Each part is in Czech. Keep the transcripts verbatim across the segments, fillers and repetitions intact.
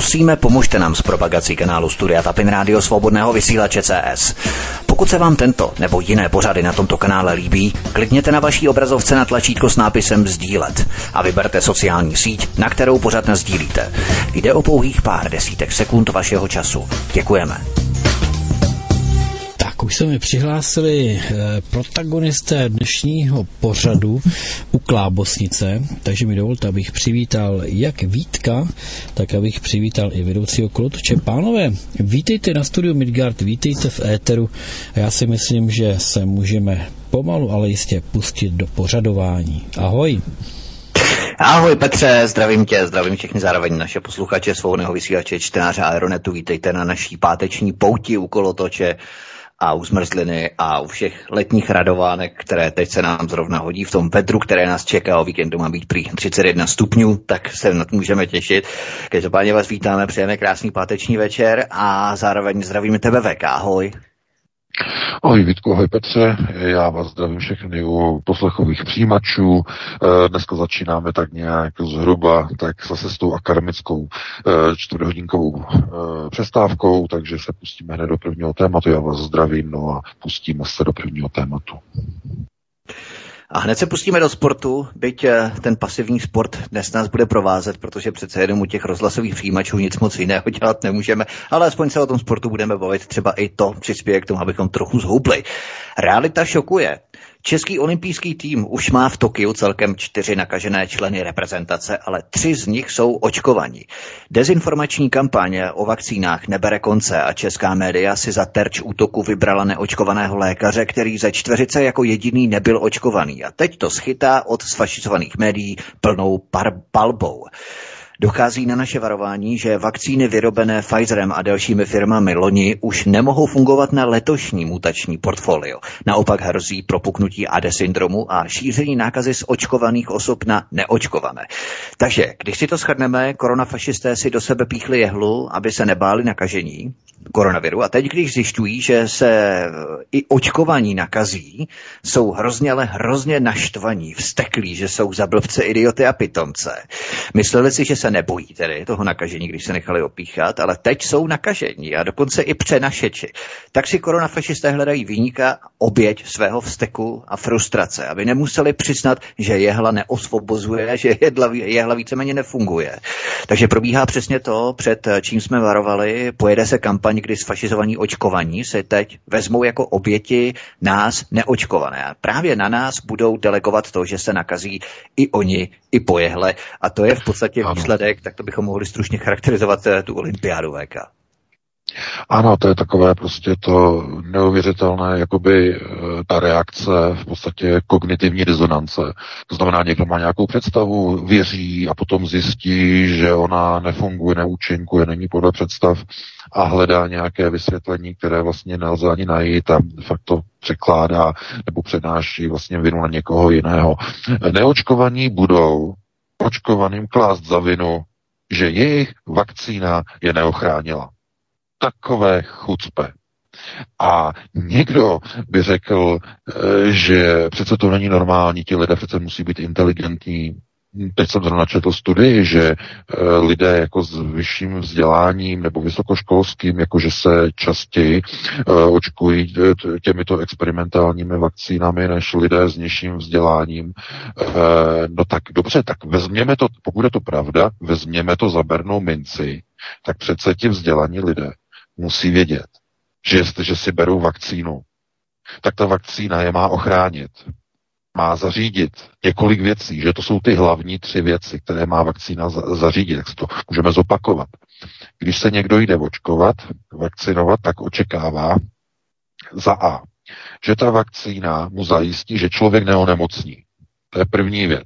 Prosíme, pomožte nám s propagací kanálu Studia Tapin Rádio Svobodného vysílače C S. Pokud se vám tento nebo jiné pořady na tomto kanále líbí, klikněte na vaší obrazovce na tlačítko s nápisem sdílet a vyberte sociální síť, na kterou pořad nasdílíte. Jde o pouhých pár desítek sekund vašeho času. Děkujeme. Tak už se mi přihlásili protagonisté dnešního pořadu u Klábosnice, takže mi dovolte, abych přivítal jak Vítka, tak abych přivítal i vedoucího kolotoče. Pánové, vítejte na studiu Midgard, vítejte v éteru a já si myslím, že se můžeme pomalu, ale jistě pustit do pořadování. Ahoj. Ahoj Petře, zdravím tě, zdravím všechny zároveň naše posluchače Svobodného vysílače, čtenáře Aeronetu, vítejte na naší páteční pouti u kolotoče a u zmrzliny a u všech letních radovánek, které teď se nám zrovna hodí v tom vedru, které nás čeká. O víkendu má být prý třicet jedna stupňů, tak se na to můžeme těšit. Každopádně vás vítáme, přejeme krásný páteční večer a zároveň zdravíme tebe Vek, ahoj. Ahoj Vítku, ahoj Petře, já vás zdravím všechny u poslechových přijímačů. Dneska začínáme tak nějak zhruba tak zase s tou akademickou čtvrthodinkovou přestávkou, takže se pustíme hned do prvního tématu. Já vás zdravím, no a pustíme se do prvního tématu. A hned se pustíme do sportu, byť ten pasivní sport dnes nás bude provázet, protože přece jenom u těch rozhlasových přijímačů nic moc jiného dělat nemůžeme, ale aspoň se o tom sportu budeme bavit, třeba i to přispěje k tomu, abychom trochu zhoupli. Realita šokuje. Český olympijský tým už má v Tokiu celkem čtyři nakažené členy reprezentace, ale tři z nich jsou očkovaní. Dezinformační kampaň o vakcínách nebere konce a česká média si za terč útoku vybrala neočkovaného lékaře, který ze čtveřice jako jediný nebyl očkovaný. A teď to schytá od sfašizovaných médií plnou par- palbou. Dochází na naše varování, že vakcíny vyrobené Pfizerem a dalšími firmami loni už nemohou fungovat na letošní mutační portfolio. Naopak hrozí propuknutí A D syndromu a šíření nákazy z očkovaných osob na neočkované. Takže, když si to shrneme, koronafašisté si do sebe píchli jehlu, aby se nebáli nakažení koronaviru. A teď, když zjišťují, že se i očkovaní nakazí, jsou hrozně, ale hrozně naštvaní, vzteklí, že jsou za blbce, idioty a pitomce. Mysleli si, že se nebojí tedy toho nakažení, když se nechali opíchat, ale teď jsou nakažení a dokonce i přenašeči. Tak si koronafašisté hledají viníka, oběť svého vzteku a frustrace, aby nemuseli přiznat, že jehla neosvobozuje, že jehla, jehla víceméně nefunguje. Takže probíhá přesně to, před čím jsme varovali, pojede se kampaň, kdy sfašizovaní očkovaní se teď vezmou jako oběti nás neočkované. A právě na nás budou delegovat to, že se nakazí i oni, i po jehle. A to je v podstatě výsledek, tak to bychom mohli stručně charakterizovat tu olympiádu V K. Ano, to je takové prostě to neuvěřitelné, jakoby ta reakce, v podstatě kognitivní disonance. To znamená, někdo má nějakou představu, věří a potom zjistí, že ona nefunguje, neúčinkuje, není podle představ a hledá nějaké vysvětlení, které vlastně nelze ani najít a fakt to překládá nebo přenáší vlastně vinu na někoho jiného. Neočkovaní budou očkovaným klást za vinu, že jejich vakcína je neochránila. Takové chucpe. A někdo by řekl, že přece to není normální, ti lidé přece musí být inteligentní. Teď jsem zrovna četl studii, že lidé jako s vyšším vzděláním nebo vysokoškolským, jakože se častěji očkují těmito experimentálními vakcínami než lidé s nižším vzděláním. No tak dobře, tak vezměme to, pokud je to pravda, vezměme to za bernou minci, tak přece ti vzdělaní lidé musí vědět, že jestliže si berou vakcínu, tak ta vakcína je má ochránit, má zařídit několik věcí, že to jsou ty hlavní tři věci, které má vakcína zařídit, tak si to můžeme zopakovat. Když se někdo jde očkovat, vakcinovat, tak očekává za A, že ta vakcína mu zajistí, že člověk neonemocní. To je první věc.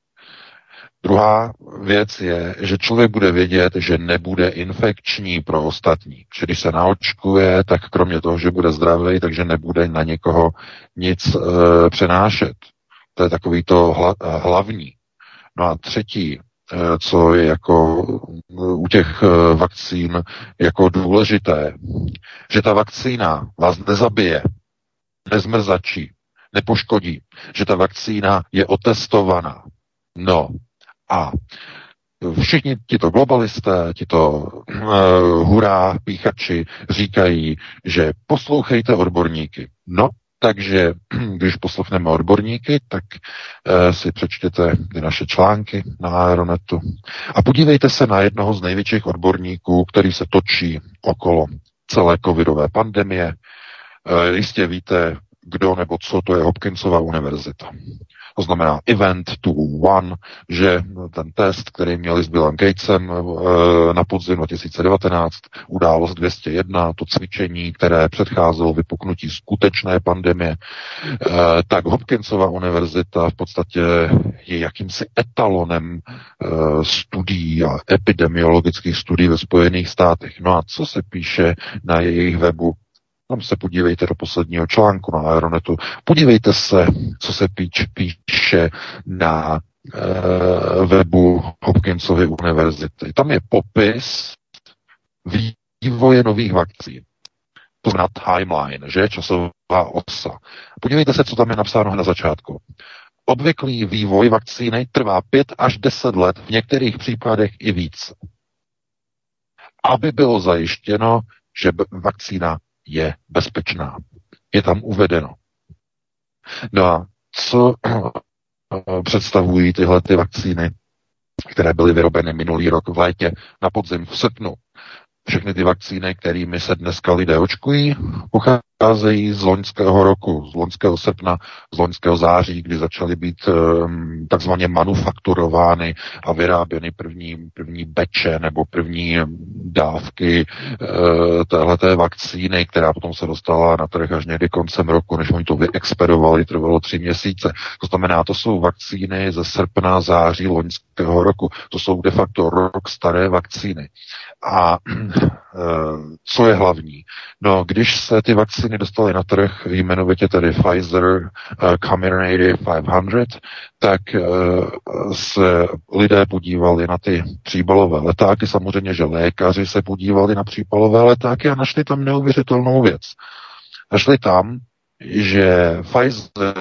Druhá věc je, že člověk bude vědět, že nebude infekční pro ostatní. Že když se naočkuje, tak kromě toho, že bude zdravý, takže nebude na někoho nic e, přenášet. To je takový to hla, hlavní. No a třetí, e, co je jako u těch e, vakcín jako důležité, že ta vakcína vás nezabije, nezmrzačí, nepoškodí, že ta vakcína je otestovaná. No, a všichni tito globalisté, tito uh, hurá píchači říkají, že poslouchejte odborníky. No, takže když poslechneme odborníky, tak uh, si přečtěte ty naše články na Aeronetu a podívejte se na jednoho z největších odborníků, který se točí okolo celé covidové pandemie. Uh, jistě víte, kdo nebo co to je Hopkinsova univerzita. To znamená Event dvě jedna, že ten test, který měli s Billem Gatesem na podzim dva tisíce devatenáct, událost dvě stě jedna, to cvičení, které předcházelo vypuknutí skutečné pandemie, tak Hopkinsova univerzita v podstatě je jakýmsi etalonem studií a epidemiologických studií ve Spojených státech. No a co se píše na jejich webu? Tam se podívejte do posledního článku na Aeronetu. Podívejte se, co se píč, píše na e, webu Hopkinsovy univerzity. Tam je popis vývoje nových vakcín. To znamená timeline, že? Časová osa. Podívejte se, co tam je napsáno na začátku. Obvyklý vývoj vakcíny trvá pět až deset let, v některých případech i víc. Aby bylo zajištěno, že vakcína je bezpečná. Je tam uvedeno. No a co představují tyhle ty vakcíny, které byly vyrobeny minulý rok v létě, na podzim v srpnu? Všechny ty vakcíny, kterými se dneska lidé očkují, pocházejí z loňského roku, z loňského srpna, z loňského září, kdy začaly být um, takzvaně manufakturovány a vyráběny první, první beče nebo první dávky uh, téhleté vakcíny, která potom se dostala na trh až někdy koncem roku, než oni to vyexpedovali, trvalo tři měsíce. To znamená, to jsou vakcíny ze srpna, září loňského roku. To jsou de facto rok staré vakcíny. A co je hlavní? No, když se ty vakcíny dostaly na trh, jmenovitě tedy Pfizer uh, Comirnaty pět set, tak uh, se lidé podívali na ty příbalové letáky, samozřejmě, že lékaři se podívali na příbalové letáky a našli tam neuvěřitelnou věc. Našli tam, že Pfizer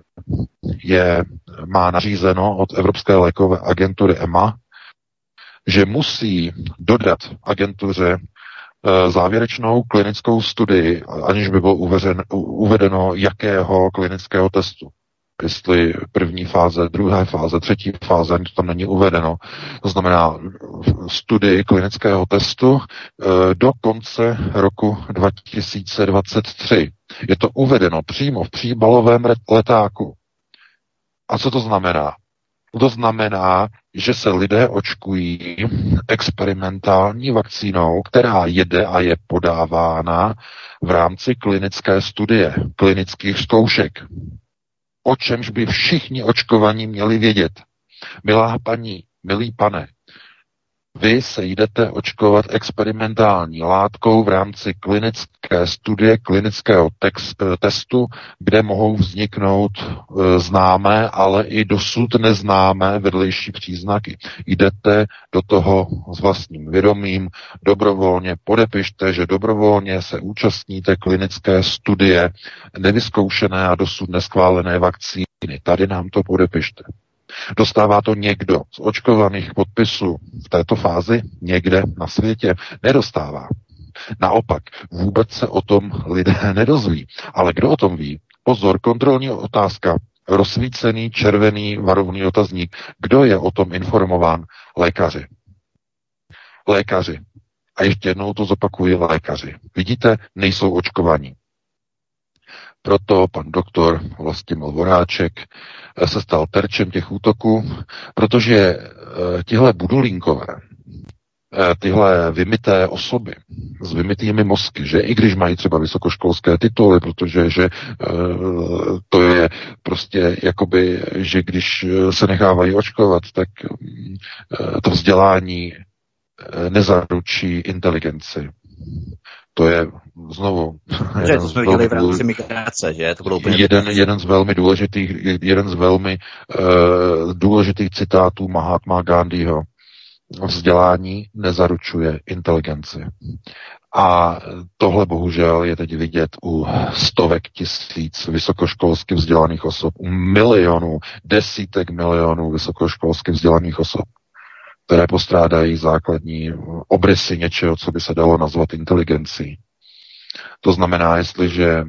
je, má nařízeno od Evropské lékové agentury E M A, že musí dodat agentuře závěrečnou klinickou studii, aniž by bylo uveřen, uvedeno, jakého klinického testu. Jestli první fáze, druhé fáze, třetí fáze, ani to tam není uvedeno. To znamená studii klinického testu do konce roku dva tisíce dvacet tři. Je to uvedeno přímo v příbalovém letáku. A co to znamená? To znamená, že se lidé očkují experimentální vakcínou, která jede a je podávána v rámci klinické studie, klinických zkoušek. O čemž by všichni očkovaní měli vědět. Milá paní, milý pane, vy se jdete očkovat experimentální látkou v rámci klinické studie, klinického text, testu, kde mohou vzniknout e, známé, ale i dosud neznámé vedlejší příznaky. Jdete do toho s vlastním vědomím, dobrovolně podepište, že dobrovolně se účastníte klinické studie nevyzkoušené a dosud neschválené vakcíny. Tady nám to podepište. Dostává to někdo z očkovaných podpisů v této fázi někde na světě? Nedostává. Naopak, vůbec se o tom lidé nedozví. Ale kdo o tom ví? Pozor, kontrolní otázka, rozsvícený červený varovný otazník. Kdo je o tom informován? Lékaři. Lékaři. A ještě jednou to zopakuji, lékaři. Vidíte, nejsou očkovaní. Proto pan doktor Vlastimil Voráček se stal terčem těch útoků, protože tihle budulínkové, tyhle vymyté osoby s vymytými mozky, že i když mají třeba vysokoškolské tituly, protože že to je prostě jakoby, že když se nechávají očkovat, tak to vzdělání nezaručí inteligenci. To je znovu že to jsme viděli v rámci migrace, že? To bylo úplně jeden, jeden z velmi důležitých, jeden z velmi uh, důležitých citátů Mahatma Gandhiho. Vzdělání nezaručuje inteligenci. A tohle bohužel je teď vidět u stovek tisíc vysokoškolsky vzdělaných osob, u milionů, desítek milionů vysokoškolsky vzdělaných osob. které postrádají základní obrysy něčeho, co by se dalo nazvat inteligencí. To znamená, jestliže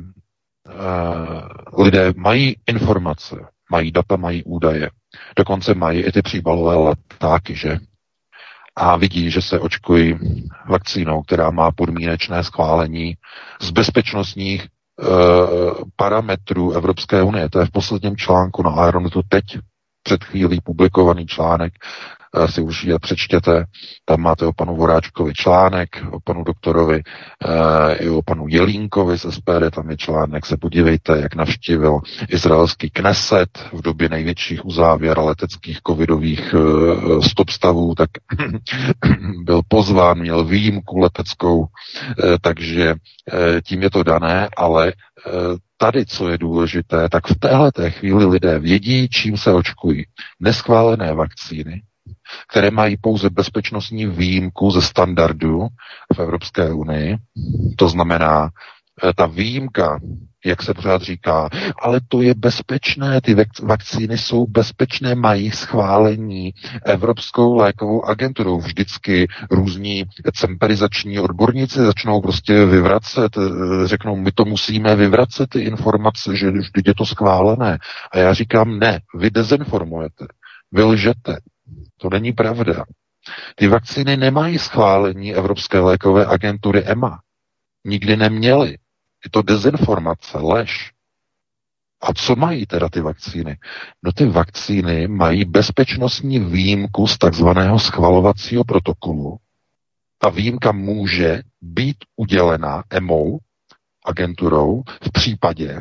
uh, lidé mají informace, mají data, mají údaje, dokonce mají i ty příbalové letáky, že? A vidí, že se očkují vakcínou, která má podmínečné schválení z bezpečnostních uh, parametrů Evropské unie. To je v posledním článku na Aeronetu teď, před chvílí publikovaný článek, si určitě přečtěte, tam máte o panu Voráčkovi článek, o panu doktorovi e, i o panu Jelínkovi z S P D, tam je článek, se podívejte, jak navštívil izraelský Kneset v době největších uzávěr leteckých covidových e, stopstavů, tak byl pozván, měl výjimku leteckou, e, takže e, tím je to dané, ale e, tady, co je důležité, tak v téhleté chvíli lidé vědí, čím se očkují. Neschválené vakcíny, které mají pouze bezpečnostní výjimku ze standardu v Evropské unii. To znamená, ta výjimka, jak se pořád říká, ale to je bezpečné, ty vakcíny jsou bezpečné, mají schválení Evropskou lékovou agenturou. Vždycky různí cemperizační odborníci začnou prostě vyvracet, řeknou, my to musíme vyvracet, ty informace, že vždyť je to schválené. A já říkám, ne, vy dezinformujete, vy lžete. To není pravda. Ty vakcíny nemají schválení Evropské lékové agentury E M A. Nikdy neměly. Je to dezinformace, lež. A co mají teda ty vakcíny? No ty vakcíny mají bezpečnostní výjimku z takzvaného schvalovacího protokolu. Ta výjimka může být udělena E M O, agenturou, v případě,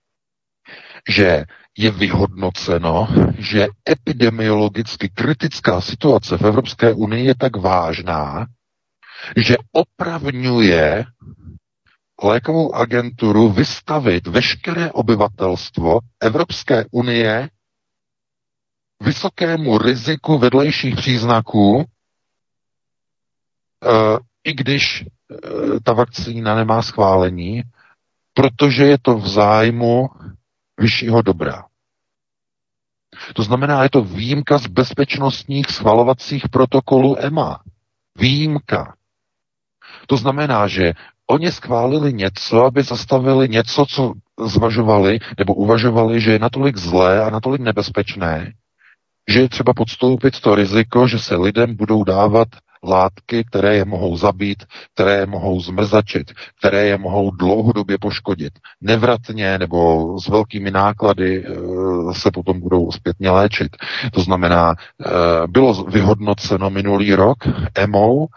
že je vyhodnoceno, že epidemiologicky kritická situace v Evropské unii je tak vážná, že opravňuje lékovou agenturu vystavit veškeré obyvatelstvo Evropské unie vysokému riziku vedlejších příznaků, i když ta vakcína nemá schválení, protože je to v zájmu vyššího dobra. To znamená, je to výjimka z bezpečnostních schvalovacích protokolů E M A. Výjimka. To znamená, že oni schválili něco, aby zastavili něco, co zvažovali, nebo uvažovali, že je natolik zlé a natolik nebezpečné, že je třeba podstoupit to riziko, že se lidem budou dávat látky, které je mohou zabít, které je mohou zmrzačit, které je mohou dlouhodobě poškodit. Nevratně nebo s velkými náklady e, se potom budou zpětně léčit. To znamená, e, bylo vyhodnoceno minulý rok E M O,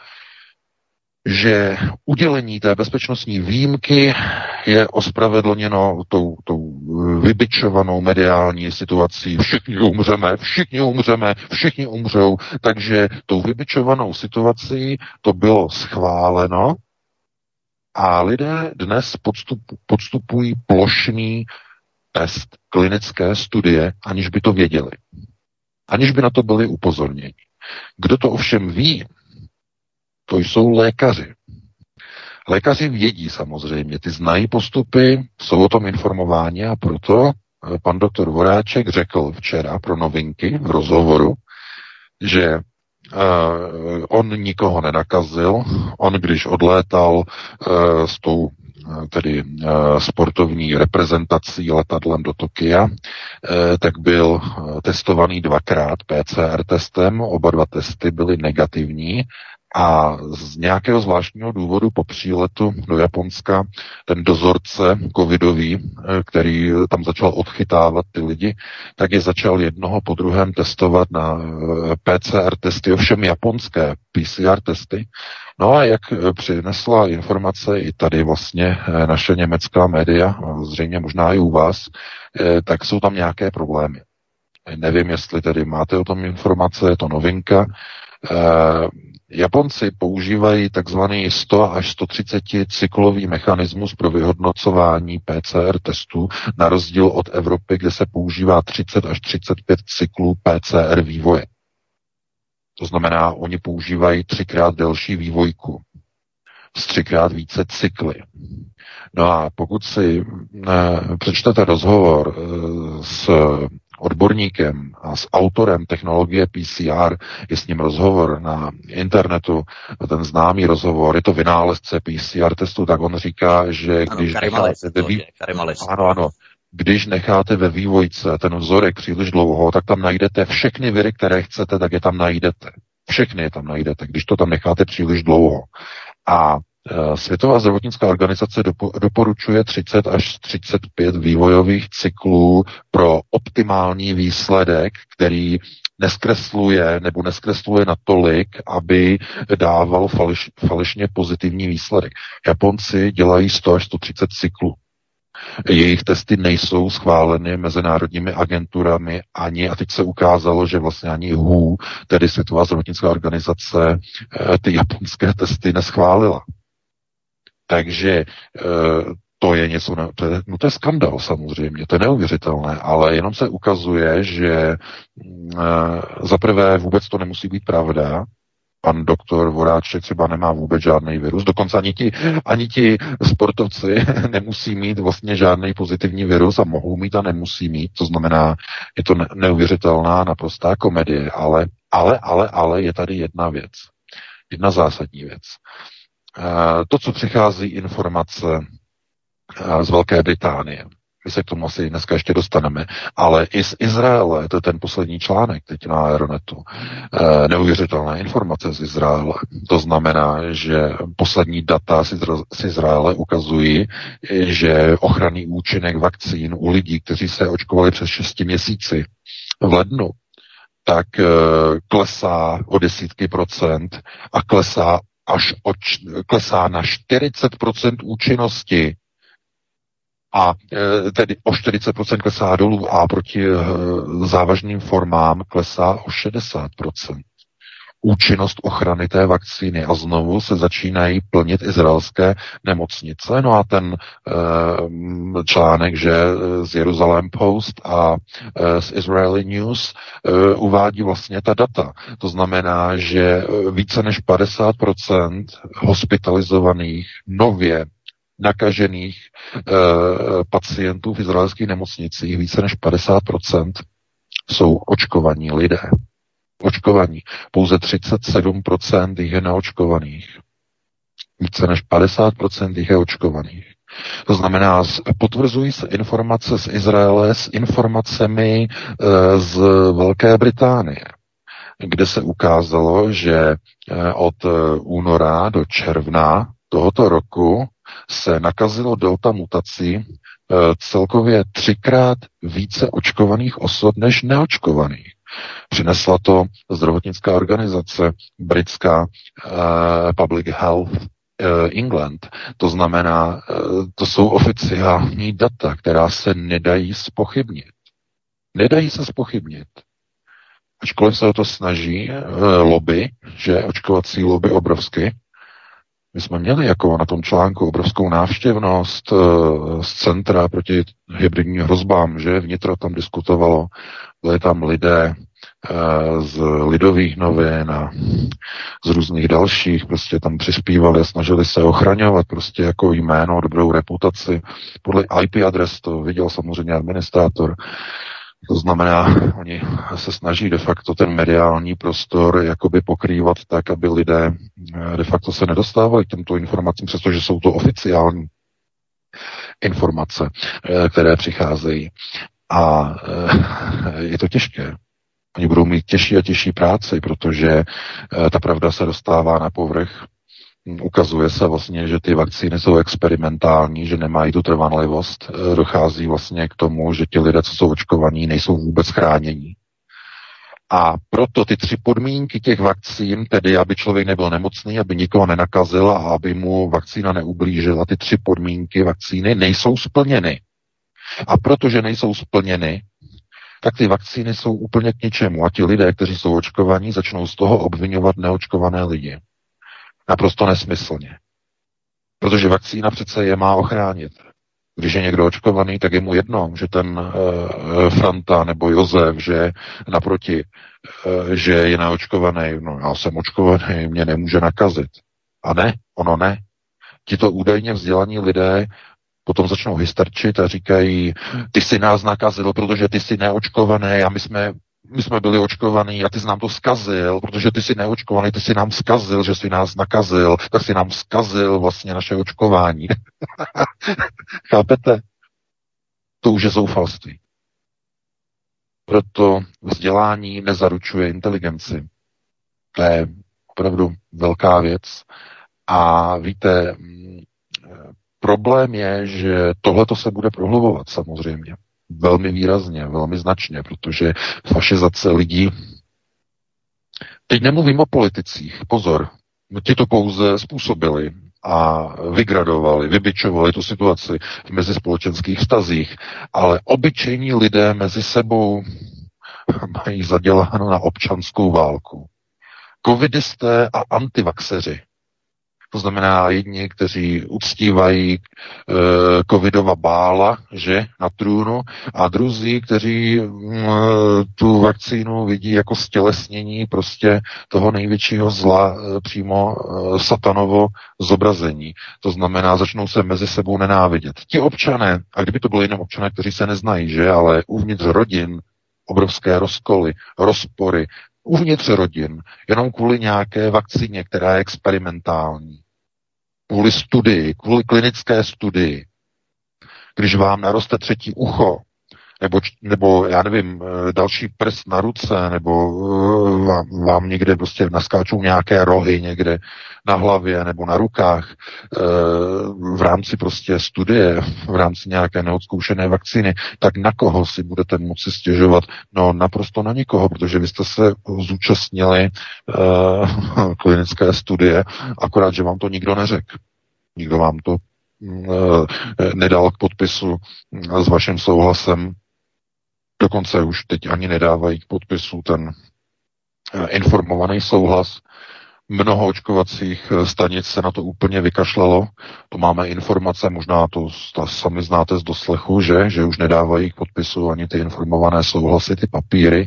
že udělení té bezpečnostní výjimky je ospravedlněno tou, tou vybičovanou mediální situací. Všichni umřeme, všichni umřeme, všichni umřou. Takže tou vybičovanou situací to bylo schváleno a lidé dnes podstup, podstupují plošný test klinické studie, aniž by to věděli. Aniž by na to byli upozorněni. Kdo to ovšem ví, to jsou lékaři. Lékaři vědí samozřejmě, ty znají postupy, jsou o tom informováni a proto pan doktor Voráček řekl včera pro Novinky v rozhovoru, že uh, on nikoho nenakazil, on když odlétal uh, s tou tedy uh, sportovní reprezentací letadlem do Tokia, uh, tak byl testovaný dvakrát P C R testem, oba dva testy byly negativní. A z nějakého zvláštního důvodu po příletu do Japonska ten dozorce covidový, který tam začal odchytávat ty lidi, tak je začal jednoho po druhém testovat na P C R testy, ovšem japonské P C R testy. No a jak přinesla informace i tady vlastně naše německá média, zřejmě možná i u vás, tak jsou tam nějaké problémy. Nevím, jestli tedy máte o tom informace, je to novinka. Japonci používají takzvaný sto až sto třicet cyklový mechanismus pro vyhodnocování P C R testů, na rozdíl od Evropy, kde se používá třicet až třicet pět cyklů P C R vývoje. To znamená, oni používají třikrát delší vývojku s třikrát více cykly. No a pokud si e, přečtete rozhovor e, s odborníkem a s autorem technologie P C R, je s ním rozhovor na internetu, ten známý rozhovor, je to vynálezce P C R testu, tak on říká, že ano, když necháte ve vý... ano, ano, když necháte ve vývojce ten vzorek příliš dlouho, tak tam najdete všechny viry, které chcete, tak je tam najdete. Všechny je tam najdete, když to tam necháte příliš dlouho. A Světová zdravotnická organizace doporučuje třicet až třicet pět vývojových cyklů pro optimální výsledek, který neskresluje nebo neskresluje natolik, aby dával fališ, falešně pozitivní výsledek. Japonci dělají sto až sto třicet cyklů. Jejich testy nejsou schváleny mezinárodními agenturami ani, a teď se ukázalo, že vlastně ani W H O, tedy Světová zdravotnická organizace, ty japonské testy neschválila. Takže to je něco, to je, no to je skandál samozřejmě, to je neuvěřitelné, ale jenom se ukazuje, že zaprvé vůbec to nemusí být pravda. Pan doktor Voráček třeba nemá vůbec žádný virus, dokonce ani ti, ani ti sportovci nemusí mít vlastně žádný pozitivní virus a mohou mít a nemusí mít, to znamená, je to neuvěřitelná naprostá komedie, ale, ale, ale, ale je tady jedna věc, jedna zásadní věc. To, co přichází informace z Velké Británie, my se k tomu asi dneska ještě dostaneme, ale i z Izraele, to je ten poslední článek teď na Aeronetu, neuvěřitelné informace z Izraele. To znamená, že poslední data z Izraele ukazují, že ochranný účinek vakcín u lidí, kteří se očkovali přes šesti měsíci v lednu, tak klesá o desítky procent a klesá až od, klesá na čtyřicet procent účinnosti a e, tedy o čtyřicet procent klesá dolů a proti e, závažným formám klesá o šedesát procent. Účinnost ochrany té vakcíny a znovu se začínají plnit izraelské nemocnice. No a ten e, článek, že z Jerusalem Post a e, z Israeli News e, uvádí vlastně ta data. To znamená, že více než padesát procent hospitalizovaných nově nakažených e, pacientů v izraelských nemocnicích, více než padesát procent jsou očkovaní lidé. Očkovaní. Pouze třicet sedm procent jich je neočkovaných. Více než padesát procent jich je očkovaných. To znamená, potvrzují se informace z Izraele s informacemi e, z Velké Británie, kde se ukázalo, že e, od února do června tohoto roku se nakazilo delta mutací e, celkově třikrát více očkovaných osob než neočkovaných. Přinesla to zdravotnická organizace britská uh, Public Health uh, England. To znamená, uh, to jsou oficiální data, která se nedají zpochybnit. Nedají se zpochybnit. Ačkoliv se o to snaží uh, lobby, že očkovací lobby obrovsky. My jsme měli jako na tom článku obrovskou návštěvnost uh, z Centra proti hybridním hrozbám, že vnitro tam diskutovalo, byli tam lidé uh, z Lidových novin a z různých dalších, prostě tam přispívali a snažili se ochraňovat prostě jako jméno, dobrou reputaci. Podle I P adres to viděl samozřejmě administrátor. To znamená, oni se snaží de facto ten mediální prostor jakoby pokrývat tak, aby lidé de facto se nedostávali k těmto informacím, přestože jsou to oficiální informace, které přicházejí. A je to těžké. Oni budou mít těžší a těžší práci, protože ta pravda se dostává na povrch. Ukazuje se vlastně, že ty vakcíny jsou experimentální, že nemají tu trvanlivost. Dochází vlastně k tomu, že ti lidé, co jsou očkovaní, nejsou vůbec chránění. A proto ty tři podmínky těch vakcín, tedy aby člověk nebyl nemocný, aby nikoho nenakazil a aby mu vakcína neublížila, ty tři podmínky vakcíny nejsou splněny. A protože nejsou splněny, tak ty vakcíny jsou úplně k ničemu. A ti lidé, kteří jsou očkovaní, začnou z toho obvinovat neočkované lidi. Naprosto nesmyslně. Protože vakcína přece je má ochránit. Když je někdo očkovaný, tak je mu jedno, že ten uh, Franta nebo Josef, že naproti, uh, že je neočkovaný. No já jsem očkovaný, mě nemůže nakazit. A ne, ono ne. Tito údajně vzdělaní lidé Potom začnou hysterčit a říkají, ty jsi nás nakazil, protože ty jsi neočkovaný a my jsme, my jsme byli očkovaní a ty jsi nám to zkazil, protože ty jsi neočkovaný, ty jsi nám zkazil, že jsi nás nakazil, tak jsi nám zkazil vlastně naše očkování. Chápete? To už je zoufalství. Proto vzdělání nezaručuje inteligenci. To je opravdu velká věc. A víte, problém je, že tohleto se bude prohlubovat samozřejmě. Velmi výrazně, velmi značně, protože fašizace lidí... Teď nemluvím o politicích, pozor, ti to pouze způsobili a vygradovali, vybičovali tu situaci v mezispolečenských vztazích, ale obyčejní lidé mezi sebou mají zaděláno na občanskou válku. Covidisté a antivaxeři. To znamená jedni, kteří uctívají e, covidova bála, že, na trůnu, a druzí, kteří e, tu vakcínu vidí jako stělesnění prostě toho největšího zla, e, přímo e, satanovo zobrazení. To znamená, začnou se mezi sebou nenávidět. Ti občané, a kdyby to byly jenom občané, kteří se neznají, že, ale uvnitř rodin obrovské rozkoly, rozpory, uvnitř rodin, jenom kvůli nějaké vakcíně, která je experimentální. Kvůli studii, kvůli klinické studii. Když vám naroste třetí ucho, nebo, nebo já nevím, další prst na ruce, nebo vám, vám někde prostě naskáčou nějaké rohy někde na hlavě nebo na rukách v rámci prostě studie, v rámci nějaké neodzkoušené vakcíny, tak na koho si budete moci stěžovat? No naprosto na nikoho, protože vy jste se zúčastnili uh, klinické studie, akorát, že vám to nikdo neřekl. Nikdo vám to uh, nedal k podpisu s vaším souhlasem. Dokonce už teď ani nedávají k podpisu ten informovaný souhlas. Mnoho očkovacích stanic se na to úplně vykašlalo. To máme informace, možná to sami znáte z doslechu, že, že už nedávají k podpisu ani ty informované souhlasy, ty papíry,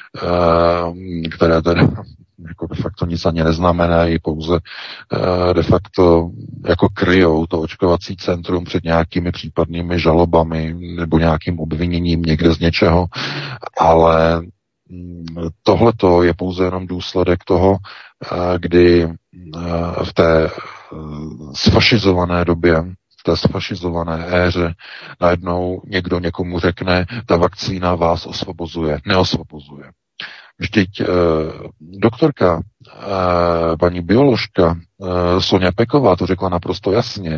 které tedy jako de facto nic ani neznamenají, pouze de facto jako kryjou to očkovací centrum před nějakými případnými žalobami nebo nějakým obviněním někde z něčeho, ale tohleto je pouze jenom důsledek toho, kdy v té sfašizované době, v té sfašizované éře najednou někdo někomu řekne, ta vakcína vás osvobozuje. Neosvobozuje. Vždyť eh, doktorka, eh, paní bioložka eh, Sonja Peková to řekla naprosto jasně.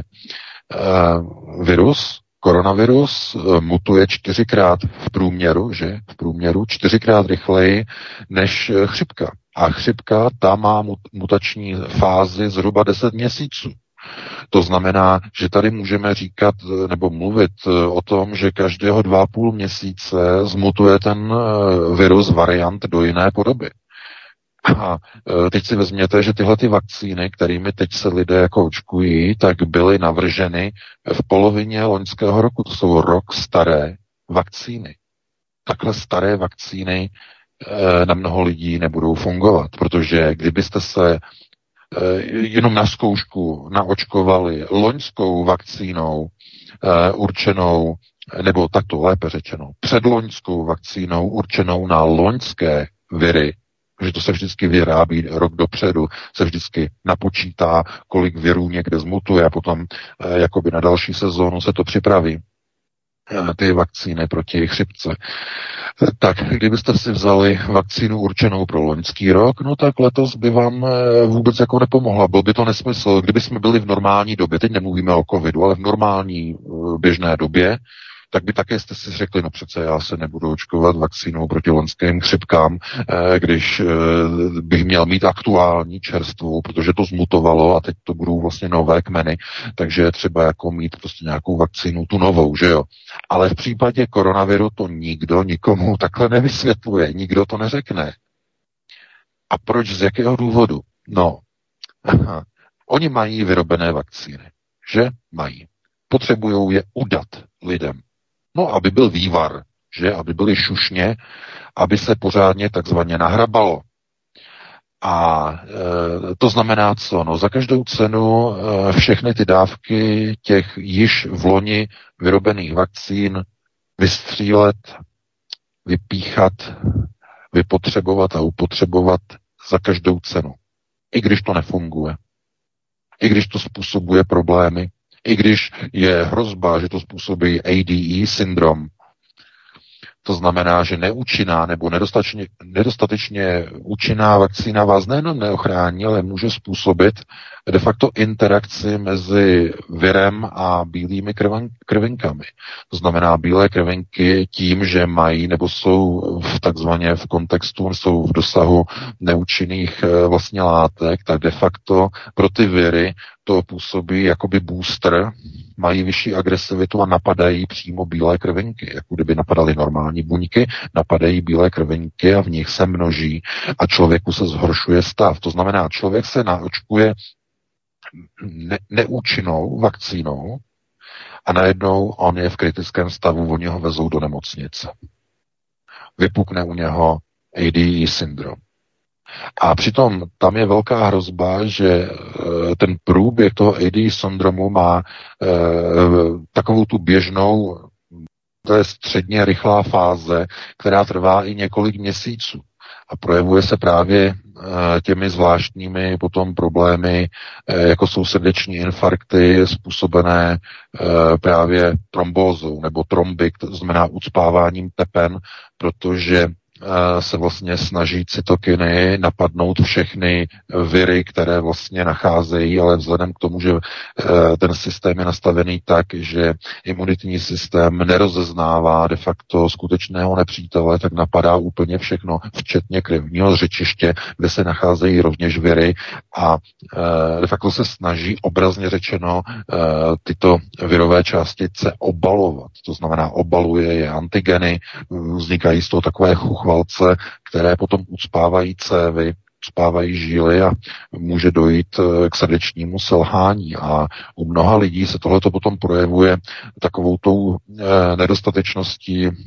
Eh, virus, koronavirus eh, mutuje čtyřikrát v průměru, že? V průměru čtyřikrát rychleji než eh, chřipka. A chřipka, ta má mutační fázi zhruba deset měsíců. To znamená, že tady můžeme říkat nebo mluvit o tom, že každého dva a půl měsíce zmutuje ten virus variant do jiné podoby. A teď si vezměte, že tyhle ty vakcíny, kterými teď se lidé jako očkují, tak byly navrženy v polovině loňského roku. To jsou rok staré vakcíny. Takhle staré vakcíny na mnoho lidí nebudou fungovat, protože kdybyste se jenom na zkoušku naočkovali loňskou vakcínou určenou, nebo takto lépe řečeno, předloňskou vakcínou určenou na loňské viry, že to se vždycky vyrábí rok dopředu, se vždycky napočítá, kolik virů někde zmutuje a potom jakoby na další sezónu se to připraví, ty vakcíny proti chřipce. Tak kdybyste si vzali vakcínu určenou pro loňský rok, no tak letos by vám vůbec jako nepomohla. Byl by to nesmysl. Kdyby jsme byli v normální době, teď nemluvíme o covidu, ale v normální běžné době, tak by také jste si řekli, no přece já se nebudu očkovat vakcínou proti loňským chřipkám, když bych měl mít aktuální čerstvou, protože to zmutovalo a teď to budou vlastně nové kmeny, takže je třeba jako mít prostě nějakou vakcínu, tu novou, že jo. Ale v případě koronaviru to nikdo nikomu takhle nevysvětluje, nikdo to neřekne. A proč, z jakého důvodu? No, aha. Oni mají vyrobené vakcíny, že? Mají. Potřebují je udat lidem. No, aby byl vývar, že? Aby byly šušně, aby se pořádně takzvaně nahrabalo. A e, to znamená co? No za každou cenu e, všechny ty dávky těch již v loni vyrobených vakcín vystřílet, vypíchat, vypotřebovat a upotřebovat za každou cenu. I když to nefunguje. I když to způsobuje problémy. I když je hrozba, že to způsobí A D E syndrom. To znamená, že neúčinná nebo nedostatečně, nedostatečně účinná vakcína vás nejenom neochrání, ale může způsobit de facto interakci mezi virem a bílými krven, krvinkami. To znamená, bílé krvinky tím, že mají nebo jsou v takzvaně v kontextu, jsou v dosahu neúčinných vlastně látek, tak de facto pro ty viry to působí jakoby booster, mají vyšší agresivitu a napadají přímo bílé krvinky. Jako kdyby napadaly normální buňky, napadají bílé krvinky a v nich se množí a člověku se zhoršuje stav. To znamená, člověk se naočkuje ne- neúčinnou vakcínou a najednou on je v kritickém stavu, oni ho vezou do nemocnice. Vypukne u něho A D E syndrom. A přitom tam je velká hrozba, že ten průběh toho A D E syndromu má e, takovou tu běžnou, to je středně rychlá fáze, která trvá i několik měsíců. A projevuje se právě e, těmi zvláštními potom problémy, e, jako jsou srdeční infarkty způsobené e, právě trombózou nebo trombik, to znamená ucpáváním tepen, protože se vlastně snaží cytokiny napadnout všechny viry, které vlastně nacházejí, ale vzhledem k tomu, že ten systém je nastavený tak, že imunitní systém nerozeznává de facto skutečného nepřítele, tak napadá úplně všechno, včetně krevního řečiště, kde se nacházejí rovněž viry a de facto se snaží obrazně řečeno tyto virové částice obalovat. To znamená, obaluje je antigeny, vznikají z toho takové chuchvalce, které potom ucpávají cévy, ucpávají žíly a může dojít k srdečnímu selhání. A u mnoha lidí se tohleto potom projevuje takovou tou e, nedostatečností e,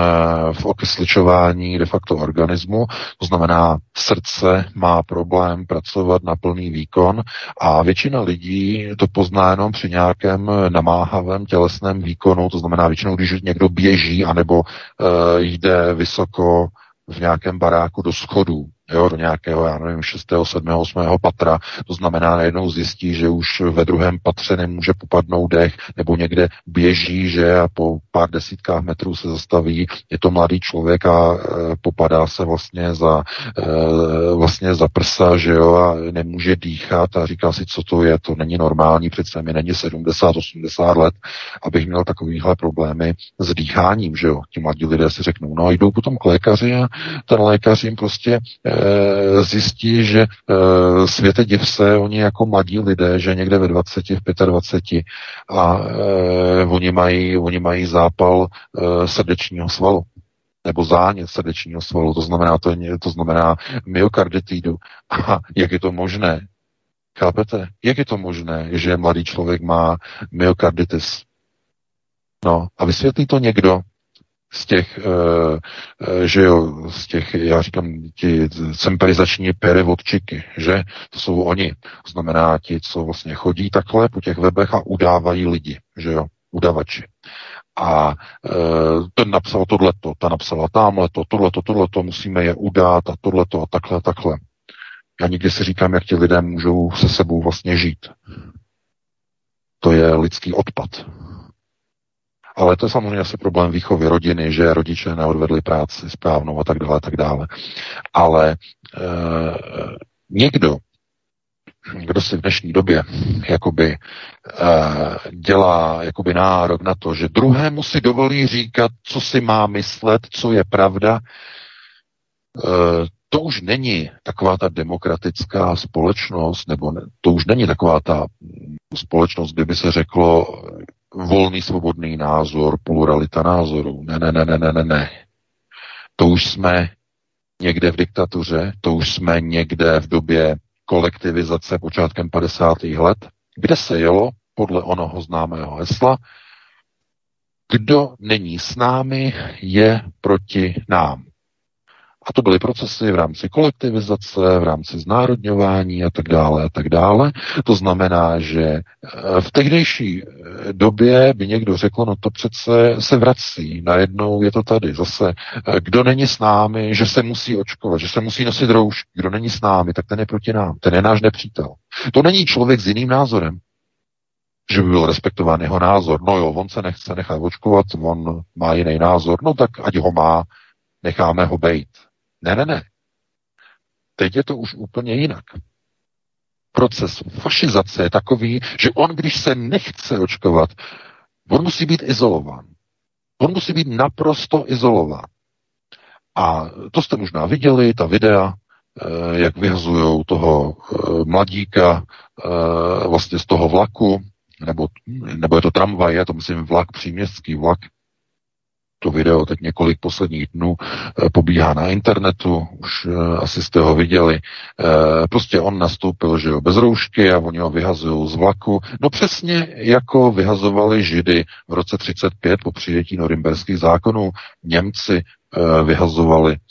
v okysličování de facto organismu. To znamená, srdce má problém pracovat na plný výkon a většina lidí to pozná jenom při nějakém namáhavém tělesném výkonu. To znamená, většinou, když někdo běží anebo e, jde vysoko v nějakém baráku do schodů, jo, do nějakého, já nevím, šestého, sedmého, osmého patra, to znamená, najednou zjistí, že už ve druhém patře nemůže popadnout dech, nebo někde běží, že a po pár desítkách metrů se zastaví, je to mladý člověk a e, popadá se vlastně za, e, vlastně za prsa, že jo, a nemůže dýchat a říká si, co to je, to není normální, přece mi není sedmdesát, osmdesát let, abych měl takovýhle problémy s dýcháním, že jo. Ti mladí lidé si řeknou, no a jdou potom k lékaři a ten lékař jim prostě e, zjistí, že e, světe div se, oni jako mladí lidé, že někde ve dvaceti, v dvaceti pěti a e, oni, mají, oni mají zápal e, srdečního svalu nebo zánět srdečního svalu, to znamená, to, to znamená myokarditidu. A jak je to možné? Chápete? Jak je to možné, že mladý člověk má myokarditis? No a vysvětlí to někdo z těch, e, že jo, z těch, já říkám, ti semperizační perevodčiky, že? To jsou oni. To znamená ti, co vlastně chodí takhle po těch webech a udávají lidi, že jo, udavači. A e, ten napsal tohleto, ta napsala tamhleto, tohleto, tohleto, musíme je udát a tohleto a takhle, takhle. Já někdy si říkám, jak ti lidé můžou se sebou vlastně žít. To je lidský odpad. Ale to je samozřejmě asi problém výchovy rodiny, že rodiče neodvedli práci správnou a tak dále, a tak dále. Ale e, někdo, kdo si v dnešní době jakoby e, dělá jakoby nárok na to, že druhému si dovolí říkat, co si má myslet, co je pravda, e, to už není taková ta demokratická společnost, nebo ne, to už není taková ta společnost, kde by se řeklo volný, svobodný názor, pluralita názorů. Ne, ne, ne, ne, ne, ne, ne. To už jsme někde v diktatuře, to už jsme někde v době kolektivizace počátkem padesátých let, kde se jelo podle onoho známého hesla, kdo není s námi, je proti nám. A to byly procesy v rámci kolektivizace, v rámci znárodňování a tak dále a tak dále. To znamená, že v tehdejší době by někdo řekl, no to přece se vrací, najednou je to tady. Zase, kdo není s námi, že se musí očkovat, že se musí nosit roušky, kdo není s námi, tak ten je proti nám, ten je náš nepřítel. To není člověk s jiným názorem, že by byl respektován jeho názor. No jo, on se nechce nechat očkovat, on má jiný názor, no tak ať ho má, necháme ho bejt. Ne, ne, ne. Teď je to už úplně jinak. Proces fašizace je takový, že on, když se nechce očkovat, on musí být izolován. On musí být naprosto izolován. A to jste možná viděli, ta videa, jak vyhazují toho mladíka vlastně z toho vlaku, nebo, nebo je to tramvaj, je to myslím vlak, příměstský vlak. To video teď několik posledních dnů e, pobíhá na internetu, už e, asi jste ho viděli. E, prostě on nastoupil, že jo, bez roušky a oni ho vyhazují z vlaku. No přesně jako vyhazovali Židy v roce třicet pět po přijetí norimberských zákonů. Němci e, vyhazovali e,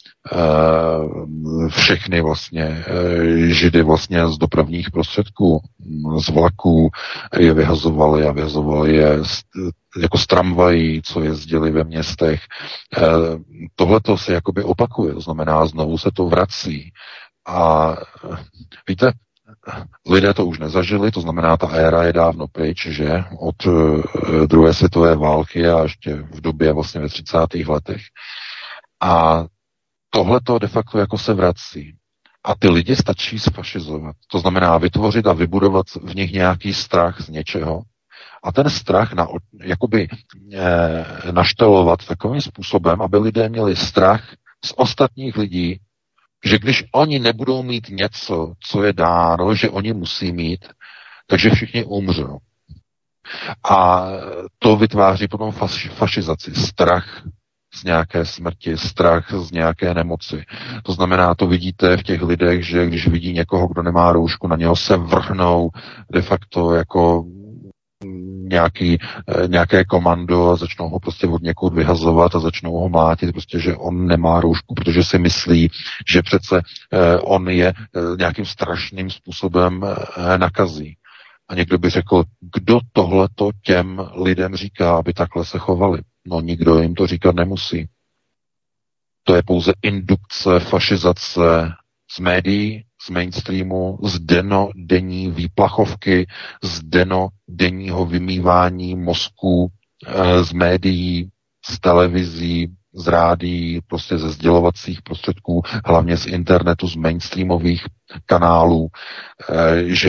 všechny vlastně e, Židy vlastně z dopravních prostředků, z vlaků je vyhazovali a vyhazovali je z, jako z tramvají, co jezdili ve městech. E, Tohle to se jakoby opakuje, to znamená, znovu se to vrací. A víte, lidé to už nezažili, to znamená, ta éra je dávno pryč, že od e, druhé světové války a ještě v době vlastně ve třicátých letech. A tohle to de facto jako se vrací. A ty lidi stačí sfašizovat. To znamená vytvořit a vybudovat v nich nějaký strach z něčeho, a ten strach na, jakoby e, naštelovat takovým způsobem, aby lidé měli strach z ostatních lidí, že když oni nebudou mít něco, co je dáno, že oni musí mít, takže všichni umřou. A to vytváří potom faš, fašizaci, strach z nějaké smrti, strach z nějaké nemoci. To znamená, to vidíte v těch lidech, že když vidí někoho, kdo nemá roušku, na něho se vrhnou de facto jako nějaký, nějaké komando a začnou ho prostě od někud vyhazovat a začnou ho mlátit, prostě, že on nemá roušku, protože si myslí, že přece on je nějakým strašným způsobem nakazí. A někdo by řekl, kdo tohleto těm lidem říká, aby takhle se chovali. No nikdo jim to říkat nemusí. To je pouze indukce, fašizace z médií, z mainstreamu, z denodenní výplachovky, z denodenního vymývání mozků, z médií, z televizí, z rádií, prostě ze sdělovacích prostředků, hlavně z internetu, z mainstreamových kanálů, že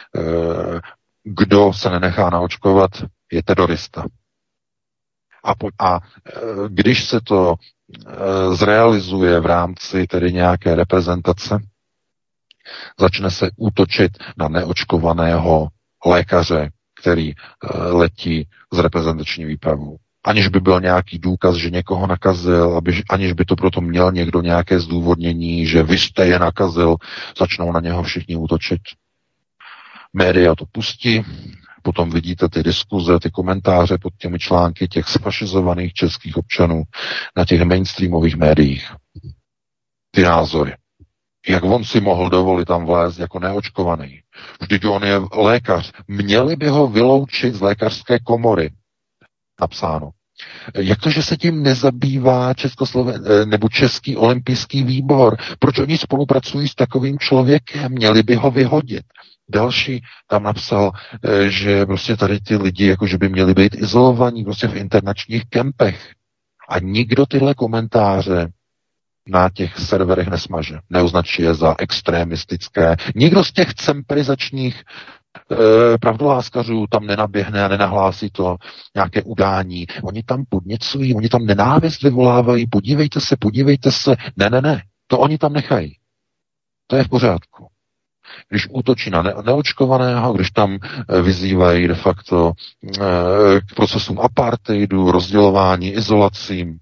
kdo se nenechá naočkovat, je terorista. A, po, a když se to zrealizuje v rámci tedy nějaké reprezentace, začne se útočit na neočkovaného lékaře, který letí z reprezentační výpravou. Aniž by byl nějaký důkaz, že někoho nakazil, aby, aniž by to proto měl někdo nějaké zdůvodnění, že vy jste je nakazil, začnou na něho všichni útočit. Média to pustí, potom vidíte ty diskuze, ty komentáře pod těmi články těch sfašizovaných českých občanů na těch mainstreamových médiích. Ty názory. Jak on si mohl dovolit tam vlézt jako neočkovaný. Vždyť on je lékař. Měli by ho vyloučit z lékařské komory. Napsáno. Jak to, že se tím nezabývá Českosloven... nebo Český olympijský výbor? Proč oni spolupracují s takovým člověkem? Měli by ho vyhodit. Další tam napsal, že prostě tady ty lidi jakože by měli být izolovaní prostě v internačních kempech. A nikdo tyhle komentáře na těch serverech nesmaže. Neoznačí je za extremistické. Nikdo z těch cemperizačních e, pravdoláskařů tam nenaběhne a nenahlásí to nějaké udání. Oni tam podněcují, oni tam nenávist vyvolávají. Podívejte se, podívejte se. Ne, ne, ne. To oni tam nechají. To je v pořádku. Když útočí na ne- neočkovaného, když tam e, vyzývají de facto e, k procesům apartheidu, rozdělování, izolacím,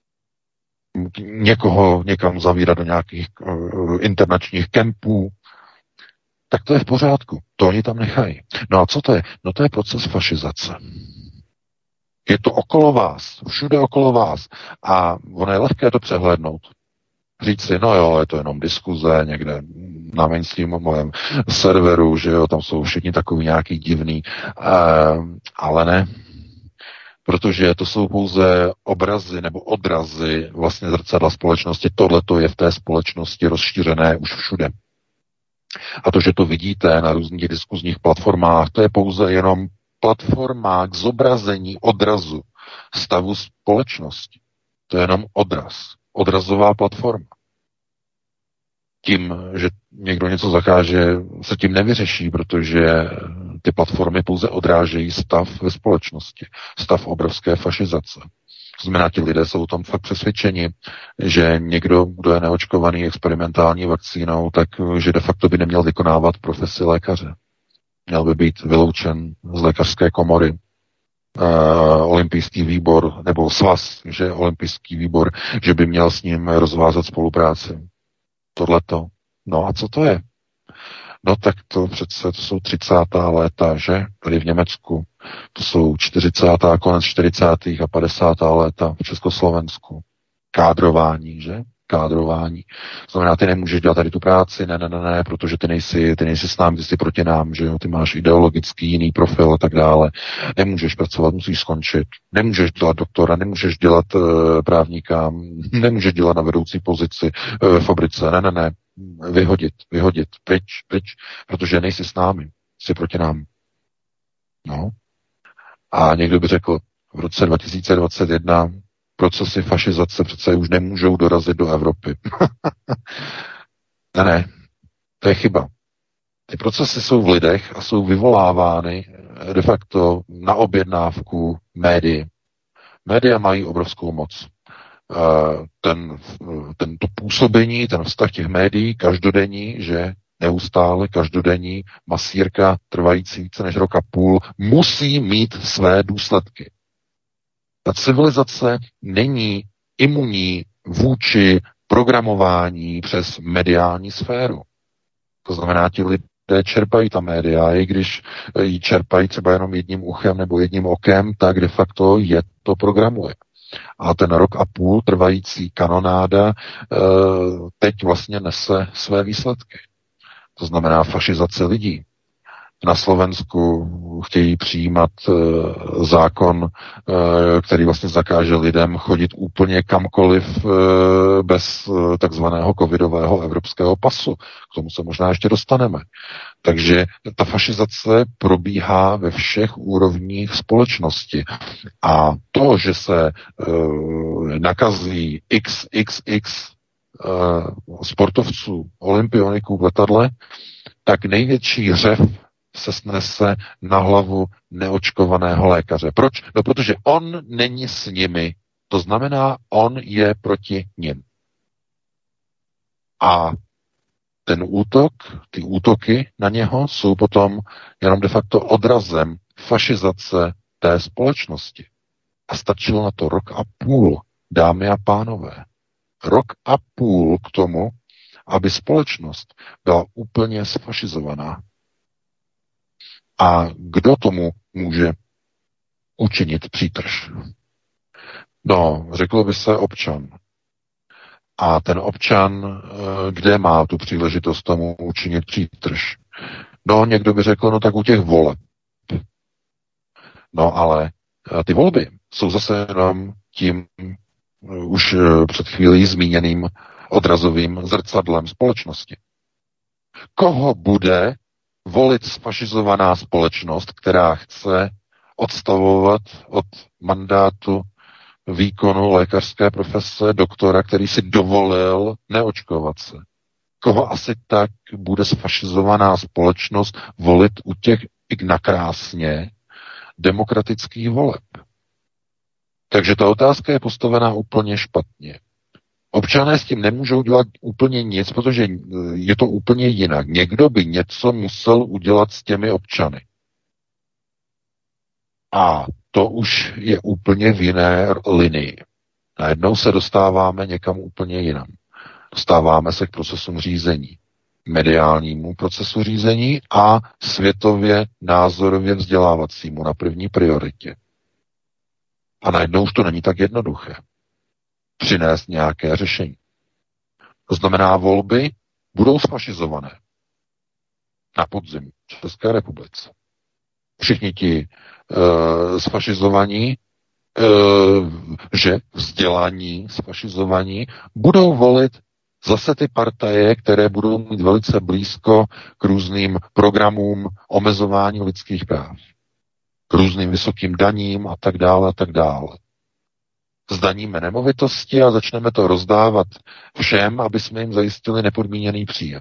někoho někam zavírat do nějakých uh, internačních kempů, tak to je v pořádku. To oni tam nechají. No a co to je? No to je proces fašizace. Je to okolo vás, všude okolo vás. A ono je lehké to přehlédnout. Říct si, no jo, je to jenom diskuze někde na mainstreamovém serveru, že jo, tam jsou všichni takový nějaký divný, uh, ale ne, protože to jsou pouze obrazy nebo odrazy vlastně zrcadla společnosti. Tohle to je v té společnosti rozšířené už všude. A to, že to vidíte na různých diskuzních platformách, to je pouze jenom platforma k zobrazení odrazu stavu společnosti. To je jenom odraz. Odrazová platforma. Tím, že někdo něco zakáže, se tím nevyřeší, protože ty platformy pouze odrážejí stav ve společnosti. Stav obrovské fašizace. To znamená, ti lidé jsou tam fakt přesvědčeni, že někdo, kdo je neočkovaný experimentální vakcínou, tak že de facto by neměl vykonávat profesi lékaře. Měl by být vyloučen z lékařské komory. Uh, olympijský výbor, nebo svaz, že olympijský výbor, že by měl s ním rozvázat spolupráci. Tohleto. No a co to je? No tak to přece to jsou třicátá léta, že? Tady v Německu. To jsou čtyřicátá konec čtyřicátých a padesátá léta v Československu. Kádrování, že? Kádrování. Znamená, ty nemůžeš dělat tady tu práci, ne, ne, ne, ne, protože ty nejsi, ty nejsi s námi, ty jsi proti nám, že jo, ty máš ideologický jiný profil a tak dále. Nemůžeš pracovat, musíš skončit. Nemůžeš dělat doktora, nemůžeš dělat uh, právníka, nemůžeš dělat na vedoucí pozici uh, ve fabrice, ne, ne, ne. Vyhodit, vyhodit, pryč, pryč, protože nejsi s námi, jsi proti nám. No. A někdo by řekl, v roce dva tisíce dvacet jedna procesy fašizace přece už nemůžou dorazit do Evropy. ne, ne, to je chyba. Ty procesy jsou v lidech a jsou vyvolávány de facto na objednávku médií. Média mají obrovskou moc. Ten, ten, to působení, ten vztah těch médií každodenní, že neustále každodenní masírka trvající více než rok a půl musí mít své důsledky. Ta civilizace není imunní vůči programování přes mediální sféru. To znamená, ti lidé čerpají ta média, i když ji čerpají třeba jenom jedním uchem nebo jedním okem, tak de facto je to programuje. A ten rok a půl trvající kanonáda teď vlastně nese své výsledky. To znamená fašizace lidí. Na Slovensku chtějí přijímat zákon, který vlastně zakáže lidem chodit úplně kamkoliv bez takzvaného covidového evropského pasu. K tomu se možná ještě dostaneme. Takže ta fašizace probíhá ve všech úrovních společnosti. A to, že se nakazí iks iks iks sportovců, olympioniků v letadle, tak největší hřev se snese na hlavu neočkovaného lékaře. Proč? No, protože on není s nimi. To znamená, on je proti nim. A ten útok, ty útoky na něho jsou potom jenom de facto odrazem fašizace té společnosti. A stačilo na to rok a půl, dámy a pánové. Rok a půl k tomu, aby společnost byla úplně sfašizovaná. A kdo tomu může učinit přítrž? No, řeklo by se občan. A ten občan, kde má tu příležitost tomu učinit přítrž? No, někdo by řekl, no tak u těch voleb. No, ale ty volby jsou zase jenom tím už před chvílí zmíněným odrazovým zrcadlem společnosti. Koho bude volit sfašizovaná společnost, která chce odstavovat od mandátu výkonu lékařské profese doktora, který si dovolil neočkovat se? Koho asi tak bude sfašizovaná společnost volit u těch i nakrásně demokratických voleb? Takže ta otázka je postavená úplně špatně. Občané s tím nemůžou dělat úplně nic, protože je to úplně jinak. Někdo by něco musel udělat s těmi občany. A to už je úplně v jiné linii. Najednou se dostáváme někam úplně jinam. Dostáváme se k procesům řízení. Mediálnímu procesu řízení a světově názorově vzdělávacímu na první prioritě. A najednou už to není tak jednoduché přinést nějaké řešení. To znamená, volby budou sfašizované na podzim v České republice. Všichni ti uh, sfašizovaní, uh, že vzdělaní sfašizovaní, budou volit zase ty partaje, které budou mít velice blízko k různým programům omezování lidských práv, k různým vysokým daním a tak dále a tak dále. Zdaníme nemovitosti a začneme to rozdávat všem, aby jsme jim zajistili nepodmíněný příjem.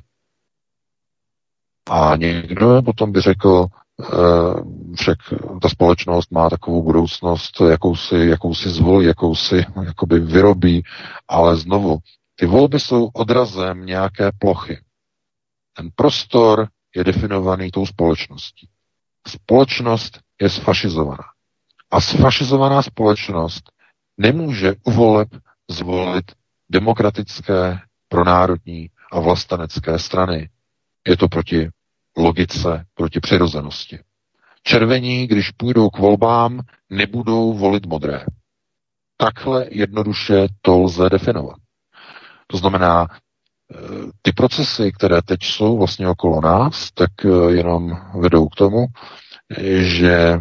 A někdo potom by řekl, však ta společnost má takovou budoucnost, jakou si, jakou si zvolí, jakou si jakoby vyrobí, ale znovu, ty volby jsou odrazem nějaké plochy. Ten prostor je definovaný tou společností. Společnost je sfašizovaná. A sfašizovaná společnost nemůže u voleb zvolit demokratické, pronárodní a vlastenecké strany. Je to proti logice, proti přirozenosti. Červení, když půjdou k volbám, nebudou volit modré. Takhle jednoduše to lze definovat. To znamená, ty procesy, které teď jsou vlastně okolo nás, tak jenom vedou k tomu, že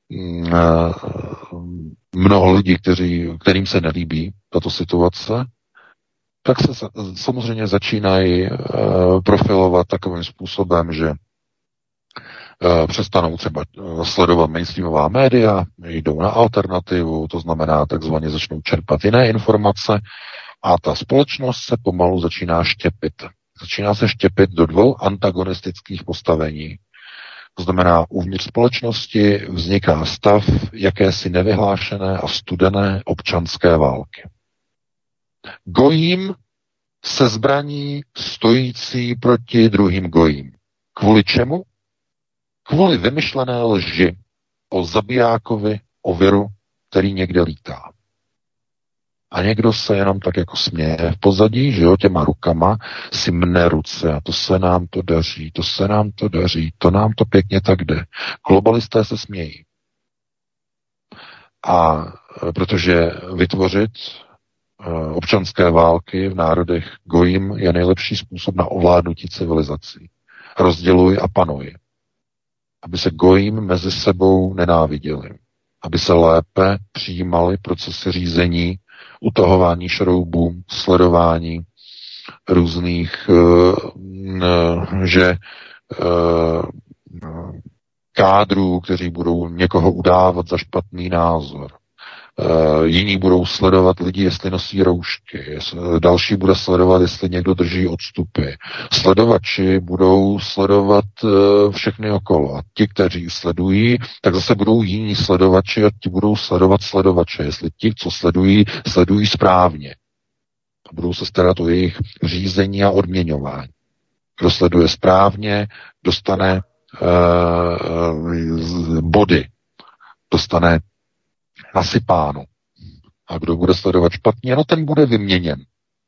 mnoho lidí, kteří, kterým se nelíbí tato situace, tak se samozřejmě začínají profilovat takovým způsobem, že přestanou třeba sledovat mainstreamová média, jdou na alternativu, to znamená takzvaně začnou čerpat jiné informace a ta společnost se pomalu začíná štěpit. Začíná se štěpit do dvou antagonistických postavení. To znamená, uvnitř společnosti vzniká stav jakési nevyhlášené a studené občanské války. Gojím se zbraní stojící proti druhým gojím. Kvůli čemu? Kvůli vymyšlené lži o zabijákovi, o viru, který někde lítá. A někdo se jenom tak jako směje v pozadí, že jo, těma rukama si mne ruce a to se nám to daří, to se nám to daří, to nám to pěkně tak jde. Globalisté se smějí. A protože vytvořit občanské války v národech gojím je nejlepší způsob na ovládnutí civilizací. Rozděluj a panuj. Aby se gojím mezi sebou nenáviděli. Aby se lépe přijímaly procesy řízení, utahování šroubů, sledování různých, že kádrů, kteří budou někoho udávat za špatný názor. Jiní budou sledovat lidi, jestli nosí roušky. Další bude sledovat, jestli někdo drží odstupy. Sledovači budou sledovat všechny okolo. A ti, kteří sledují, tak zase budou jiní sledovači a ti budou sledovat sledovače. Jestli ti, co sledují, sledují správně. A budou se starat o jejich řízení a odměňování. Kdo sleduje správně, dostane uh, body. Dostane nasypáno. A kdo bude sledovat špatně, no ten bude vyměněn.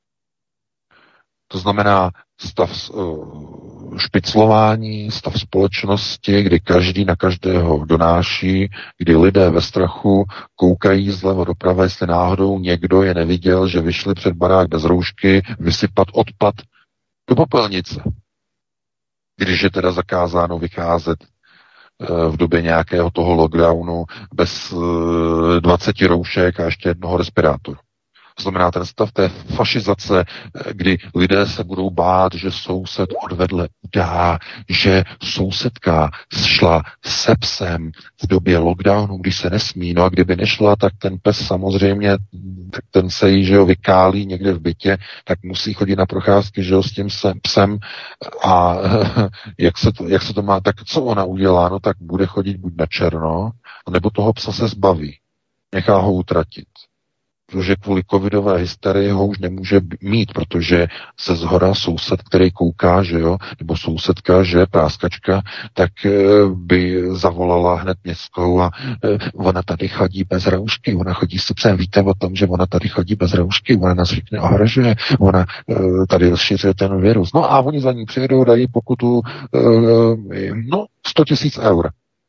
To znamená stav uh, špiclování, stav společnosti, kdy každý na každého donáší, kdy lidé ve strachu koukají zleva doprava, jestli náhodou někdo je neviděl, že vyšli před barák bez roušky vysypat odpad do popelnice. Když je teda zakázáno vycházet v době nějakého toho lockdownu bez dvaceti roušek a ještě jednoho respirátoru. To znamená ten stav té fašizace, kdy lidé se budou bát, že soused odvedle udá, že sousedka šla se psem v době lockdownu, když se nesmí, no a kdyby nešla, tak ten pes samozřejmě, tak ten se jí, že jo, vykálí někde v bytě, tak musí chodit na procházky, že jo, s tím psem a jak se, to, jak se to má, tak co ona udělá, no tak bude chodit buď na černo, nebo toho psa se zbaví, nechá ho utratit. Protože kvůli covidové hysterii ho už nemůže mít, protože se zhora soused, který kouká, že jo, nebo sousedka, že práskačka, tak by zavolala hned městskou a ona tady chodí bez roušky, ona chodí s psem, víte o tom, že ona tady chodí bez roušky, ona nás všechny ohrožuje, ona tady rozšiřuje ten virus. No a oni za ní přijedou, dají pokutu, no, sto tisíc eur.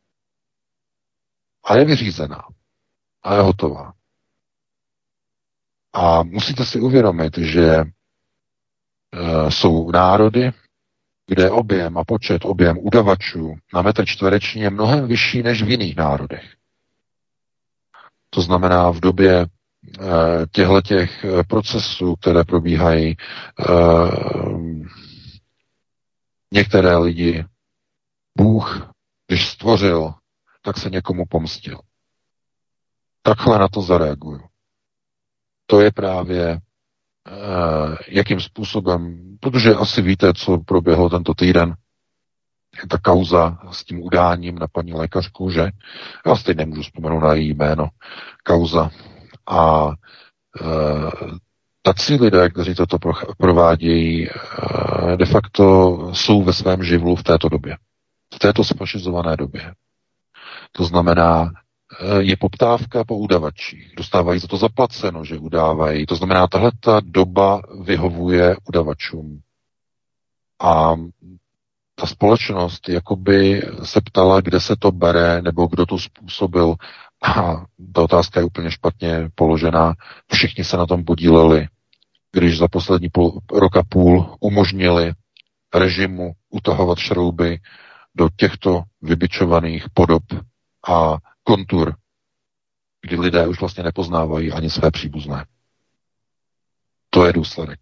A je vyřízená. A je hotová. A musíte si uvědomit, že jsou národy, kde objem a počet objem udavačů na metr čtvereční je mnohem vyšší než v jiných národech. To znamená v době těchto procesů, které probíhají, některé lidi Bůh, když stvořil, tak se někomu pomstil. Takhle na to zareaguju. To je právě jakým způsobem, protože asi víte, co proběhlo tento týden, ta kauza s tím udáním na paní lékařku, že? Já si teď nemůžu vzpomenout na její jméno. Kauza. A e, tací lidé, kteří toto provádějí, e, de facto jsou ve svém živlu v této době. V této sfašizované době. To znamená, je poptávka po udavačích. Dostávají za to zaplaceno, že udávají. To znamená, tahle ta doba vyhovuje udavačům. A ta společnost jakoby se ptala, kde se to bere, nebo kdo to způsobil. A ta otázka je úplně špatně položená. Všichni se na tom podíleli, když za poslední půl, roka půl umožnili režimu utahovat šrouby do těchto vybičovaných podob a kontur, kdy lidé už vlastně nepoznávají ani své příbuzné. To je důsledek.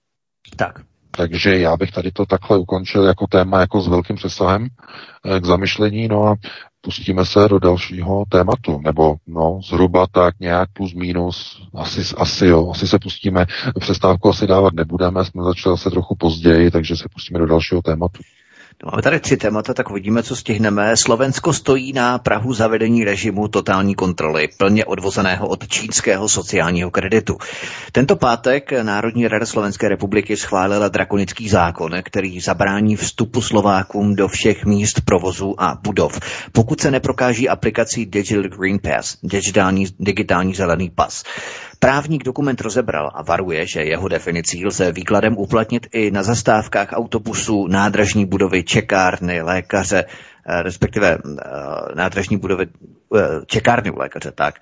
Tak. Takže já bych tady to takhle ukončil jako téma, jako s velkým přesahem k zamyšlení, no a pustíme se do dalšího tématu, nebo no, zhruba tak nějak plus minus, asi, asi jo, asi se pustíme, přestávku asi dávat nebudeme, jsme začali se trochu později, takže se pustíme do dalšího tématu. Máme tady tři témata, tak uvidíme, co stihneme. Slovensko stojí na prahu zavedení režimu totální kontroly, plně odvozeného od čínského sociálního kreditu. Tento pátek Národní rada Slovenské republiky schválila drakonický zákon, který zabrání vstupu Slovákům do všech míst provozu a budov, pokud se neprokáží aplikací Digital Green Pass, digitální, digitální zelený pas. Právník dokument rozebral a varuje, že jeho definicí lze výkladem uplatnit i na zastávkách autobusů, nádražní budovy, čekárny, lékaře, respektive nádražní budovy, čekárny u lékaře, tak,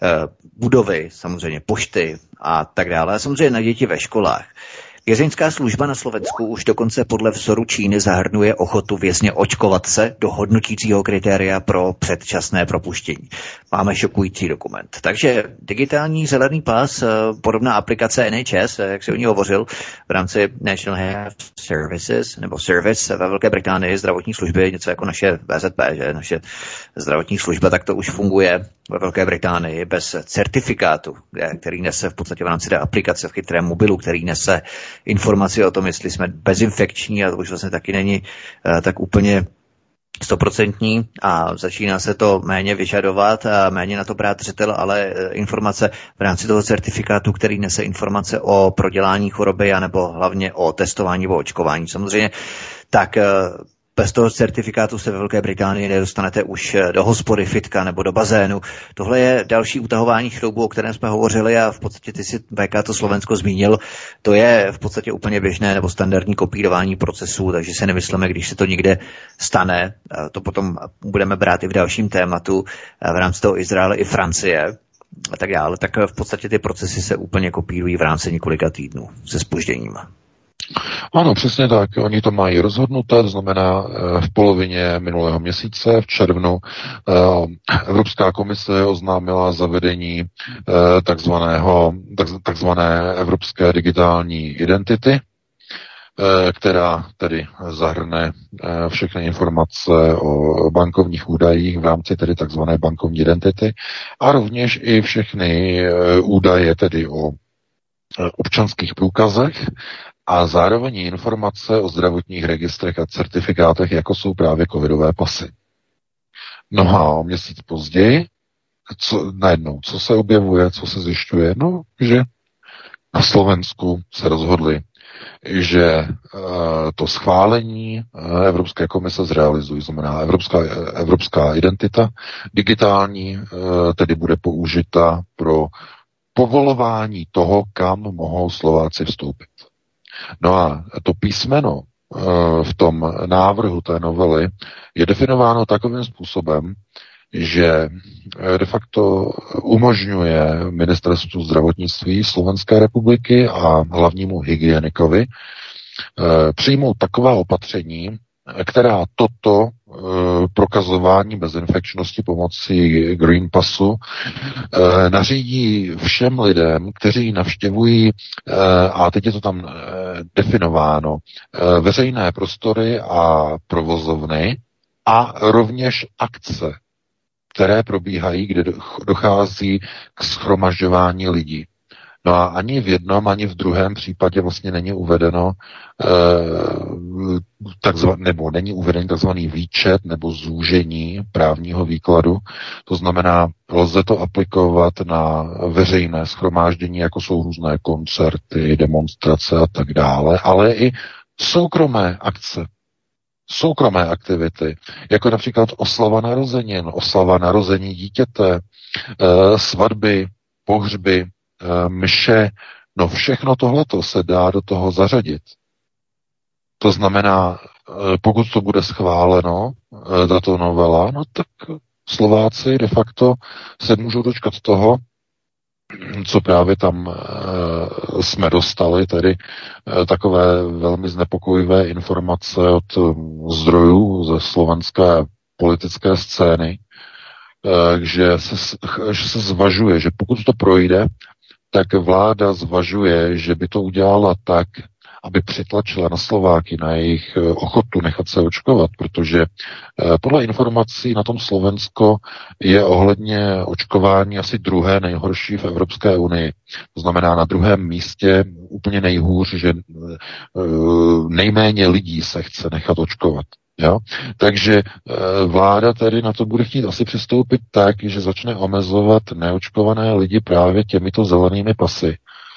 budovy, samozřejmě pošty a tak dále, a samozřejmě na děti ve školách. Vězeňská služba na Slovensku už dokonce podle vzoru Číny zahrnuje ochotu vězně očkovat se do hodnotícího kritéria pro předčasné propuštění. Máme šokující dokument. Takže digitální zelený pás, podobná aplikace N H S, jak se o ní hovořil, v rámci National Health Services, nebo Service ve Velké Británii, zdravotní služby, něco jako naše V Z P, že naše zdravotní služba, tak to už funguje ve Velké Británii bez certifikátu, který nese v podstatě v rámci té aplikace v chytrém mobilu, který nese informaci o tom, jestli jsme bezinfekční, a to už vlastně taky není uh, tak úplně stoprocentní a začíná se to méně vyžadovat a méně na to brát zřetel, ale uh, informace v rámci toho certifikátu, který nese informace o prodělání choroby anebo hlavně o testování nebo očkování. Samozřejmě tak uh, bez toho certifikátu se ve Velké Británii nedostanete už do hospody, fitka nebo do bazénu. Tohle je další utahování šroubu, o kterém jsme hovořili, a v podstatě ty si V K to Slovensko zmínil. To je v podstatě úplně běžné nebo standardní kopírování procesů, takže si nemyslíme, když se to někde stane, to potom budeme brát i v dalším tématu v rámci toho Izraele i Francie a tak dále, tak v podstatě ty procesy se úplně kopírují v rámci několika týdnů se zpožděním. Ano, přesně tak. Oni to mají rozhodnuté, to znamená v polovině minulého měsíce, v červnu, Evropská komise oznámila zavedení takzvaného, takzvané evropské digitální identity, která tedy zahrne všechny informace o bankovních údajích v rámci tedy takzvané bankovní identity a rovněž i všechny údaje tedy o občanských průkazech a zároveň informace o zdravotních registrech a certifikátech, jako jsou právě covidové pasy. No a o měsíc později, co, najednou, co se objevuje, co se zjišťuje, no, že na Slovensku se rozhodli, že uh, to schválení uh, Evropské komise zrealizují, znamená evropská, evropská identita digitální, uh, tedy bude použita pro povolování toho, kam mohou Slováci vstoupit. No a to písmeno v tom návrhu té novely je definováno takovým způsobem, že de facto umožňuje Ministerstvu zdravotnictví Slovenské republiky a hlavnímu hygienikovi přijmout taková opatření, která toto e, prokazování bezinfekčnosti pomocí Green Passu e, nařídí všem lidem, kteří navštěvují, e, a teď je to tam e, definováno, e, veřejné prostory a provozovny a rovněž akce, které probíhají, kde dochází k shromažďování lidí. No a ani v jednom, ani v druhém případě vlastně není uvedeno eh, takzva, nebo není uveden takzvaný výčet nebo zúžení právního výkladu. To znamená, lze to aplikovat na veřejné shromáždění, jako jsou různé koncerty, demonstrace a tak dále, ale i soukromé akce, soukromé aktivity, jako například oslava narozenin, oslava narození dítěte, eh, svatby, pohřby, mše, no všechno tohleto se dá do toho zařadit. To znamená, pokud to bude schváleno, tato novela, no tak Slováci de facto se můžou dočkat toho, co právě tam jsme dostali, tedy takové velmi znepokojivé informace od zdrojů ze slovenské politické scény, že se, že se zvažuje, že pokud to projde, tak vláda zvažuje, že by to udělala tak, aby přitlačila na Slováky, na jejich ochotu nechat se očkovat, protože podle informací na tom Slovensko je ohledně očkování asi druhé nejhorší v Evropské unii. To znamená na druhém místě úplně nejhůř, že nejméně lidí se chce nechat očkovat. Jo? Takže vláda tedy na to bude chtít asi přistoupit tak, že začne omezovat neočkované lidi právě těmito zelenými pasy.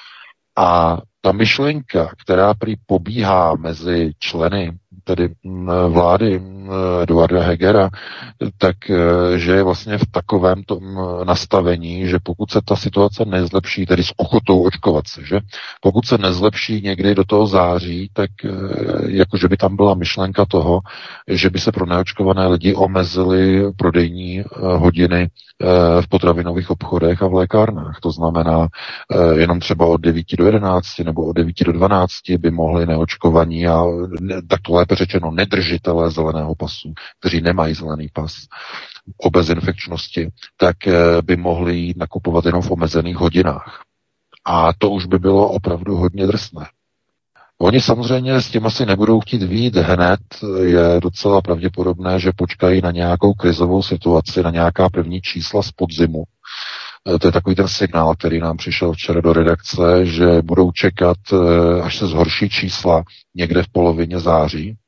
A ta myšlenka, která prý pobíhá mezi členy tedy vlády Eduarda Hegera, tak že je vlastně v takovém tom nastavení, že pokud se ta situace nezlepší, tedy s ochotou očkovat se, že pokud se nezlepší někdy do toho září, tak jakože by tam byla myšlenka toho, že by se pro neočkované lidi omezily prodejní hodiny v potravinových obchodech a v lékárnách. To znamená, jenom třeba od devíti do jedenácti nebo od devíti do dvanácti by mohli neočkovaní a tak to lépe řečeno nedržitelé zeleného pasu, kteří nemají zelený pas o bezinfekčnosti, tak by mohli jít nakupovat jenom v omezených hodinách. A to už by bylo opravdu hodně drsné. Oni samozřejmě s tím asi nebudou chtít vyjít hned, je docela pravděpodobné, že počkají na nějakou krizovou situaci, na nějaká první čísla z podzimu. To je takový ten signál, který nám přišel včera do redakce, že budou čekat, až se zhorší čísla někde v polovině září,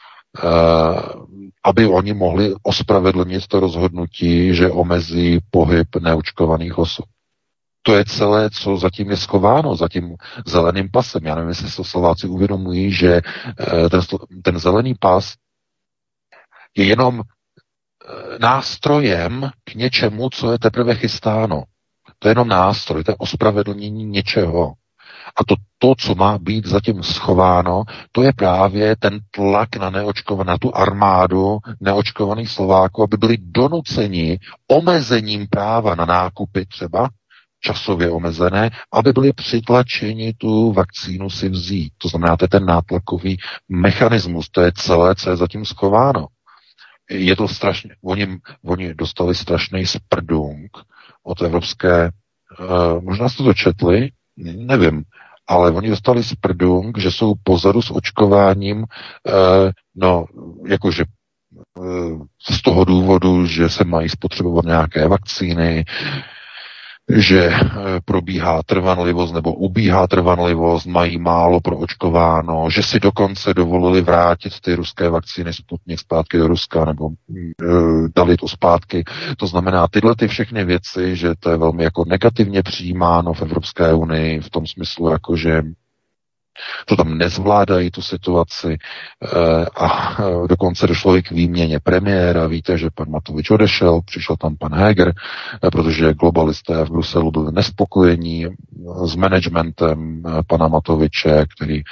aby oni mohli ospravedlnit to rozhodnutí, že omezí pohyb neočkovaných osob. To je celé, co zatím je schováno, za tím zeleným pasem. Já nevím, jestli se Slováci uvědomují, že ten, ten zelený pas je jenom nástrojem k něčemu, co je teprve chystáno. To je jenom nástroj, to je ospravedlnění něčeho. A to, to, co má být zatím schováno, to je právě ten tlak na neočkované, na tu armádu neočkovaných Slováků, aby byli donuceni omezením práva na nákupy třeba, časově omezené, aby byli přitlačeni tu vakcínu si vzít. To znamená, to je ten nátlakový mechanismus, to je celé, co je zatím schováno. Je to strašně, oni, oni dostali strašný sprdung od evropské, uh, možná jste to četli, nevím, ale oni dostali sprdung, že jsou pozadu s očkováním, uh, no, jakože uh, z toho důvodu, že se mají spotřebovat nějaké vakcíny, že probíhá trvanlivost nebo ubíhá trvanlivost, mají málo proočkováno, že si dokonce dovolili vrátit ty ruské vakcíny Sputnik zpátky do Ruska nebo e, dali to zpátky. To znamená tyhle ty všechny věci, že to je velmi jako negativně přijímáno v Evropské unii v tom smyslu, jako že to tam nezvládají tu situaci a dokonce došlo i k výměně premiéra. Víte, že pan Matovič odešel, přišel tam pan Heger, protože globalisté v Bruselu byli nespokojení s managementem pana Matoviče, který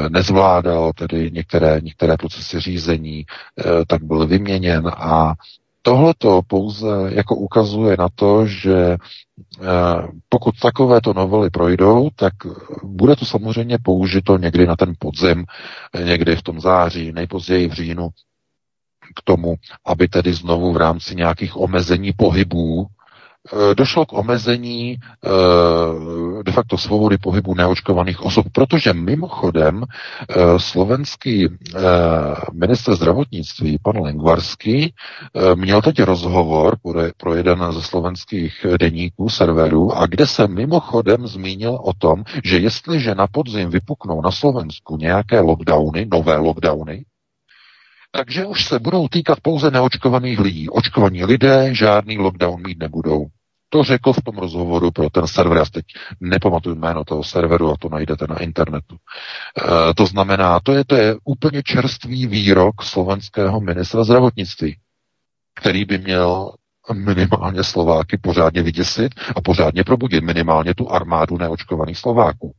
nezvládal tedy některé, některé procesy řízení, tak byl vyměněn a Tohle to pouze jako ukazuje na to, že pokud takovéto novely projdou, tak bude to samozřejmě použito někdy na ten podzim, někdy v tom září, nejpozději v říjnu, k tomu, aby tedy znovu v rámci nějakých omezení pohybů došlo k omezení de facto svobody pohybu neočkovaných osob, protože mimochodem slovenský ministr zdravotnictví, pan Lengvarský, měl teď rozhovor pro jeden ze slovenských deníků, serverů, a kde se mimochodem zmínil o tom, že jestliže na podzim vypuknou na Slovensku nějaké lockdowny, nové lockdowny, takže už se budou týkat pouze neočkovaných lidí. Očkovaní lidé žádný lockdown mít nebudou. To řekl v tom rozhovoru pro ten server. Já teď nepamatuju jméno toho serveru a to najdete na internetu. E, to znamená, to je, to je úplně čerstvý výrok slovenského ministra zdravotnictví, který by měl minimálně Slováky pořádně vyděsit a pořádně probudit minimálně tu armádu neočkovaných Slováků.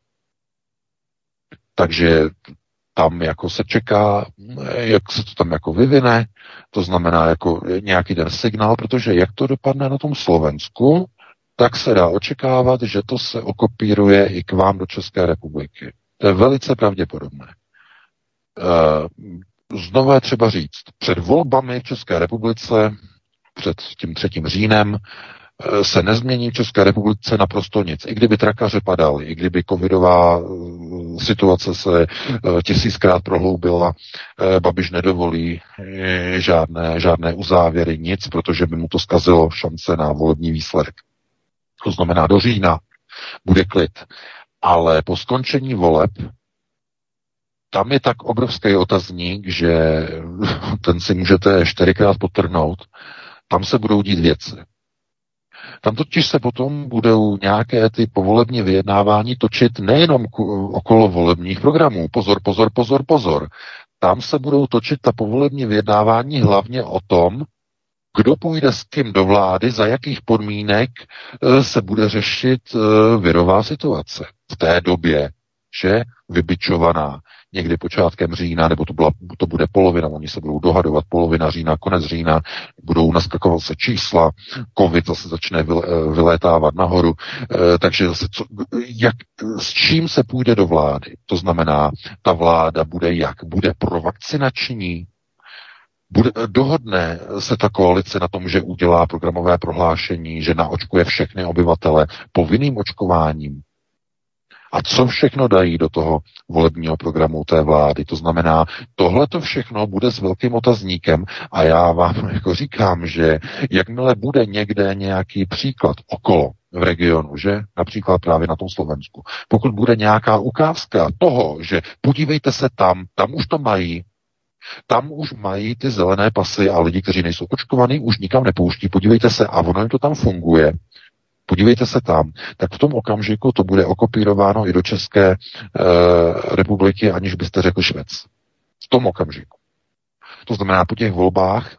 Takže tam jako se čeká, jak se to tam jako vyvine, to znamená jako nějaký ten signál, protože jak to dopadne na tom Slovensku, tak se dá očekávat, že to se okopíruje i k vám do České republiky. To je velice pravděpodobné. Znovu je třeba říct, před volbami v České republice, před tím třetím říjnem, se nezmění v České republice naprosto nic. I kdyby trakaře padaly, i kdyby covidová situace se tisíckrát prohloubila, Babiš nedovolí žádné, žádné uzávěry, nic, protože by mu to zkazilo šance na volební výsledek. To znamená, do října bude klid. Ale po skončení voleb tam je tak obrovský otazník, že ten si můžete čtyřikrát potrhnout, tam se budou dít věci. Tam totiž se potom budou nějaké ty povolební vyjednávání točit nejenom okolo volebních programů. Pozor, pozor, pozor, pozor. Tam se budou točit ta povolební vyjednávání hlavně o tom, kdo půjde s kým do vlády, za jakých podmínek se bude řešit virová situace v té době, že vybičovaná někdy počátkem října, nebo to, byla, to bude polovina, oni se budou dohadovat polovina října, konec října, budou naskakovat se čísla, covid zase začne vylétávat nahoru, e, takže zase co, jak, s čím se půjde do vlády? To znamená, ta vláda bude jak? Bude provakcinační? Bude, dohodne se ta koalice na tom, že udělá programové prohlášení, že naočkuje všechny obyvatele povinným očkováním? A co všechno dají do toho volebního programu té vlády? To znamená, tohle to všechno bude s velkým otazníkem a já vám jako říkám, že jakmile bude někde nějaký příklad okolo v regionu, že například právě na tom Slovensku, pokud bude nějaká ukázka toho, že podívejte se tam, tam už to mají, tam už mají ty zelené pasy a lidi, kteří nejsou očkovaní, už nikam nepouští, podívejte se a ono jim to tam funguje. Podívejte se tam, tak v tom okamžiku to bude okopírováno i do České e, republiky, aniž byste řekl Švec. V tom okamžiku. To znamená, po těch volbách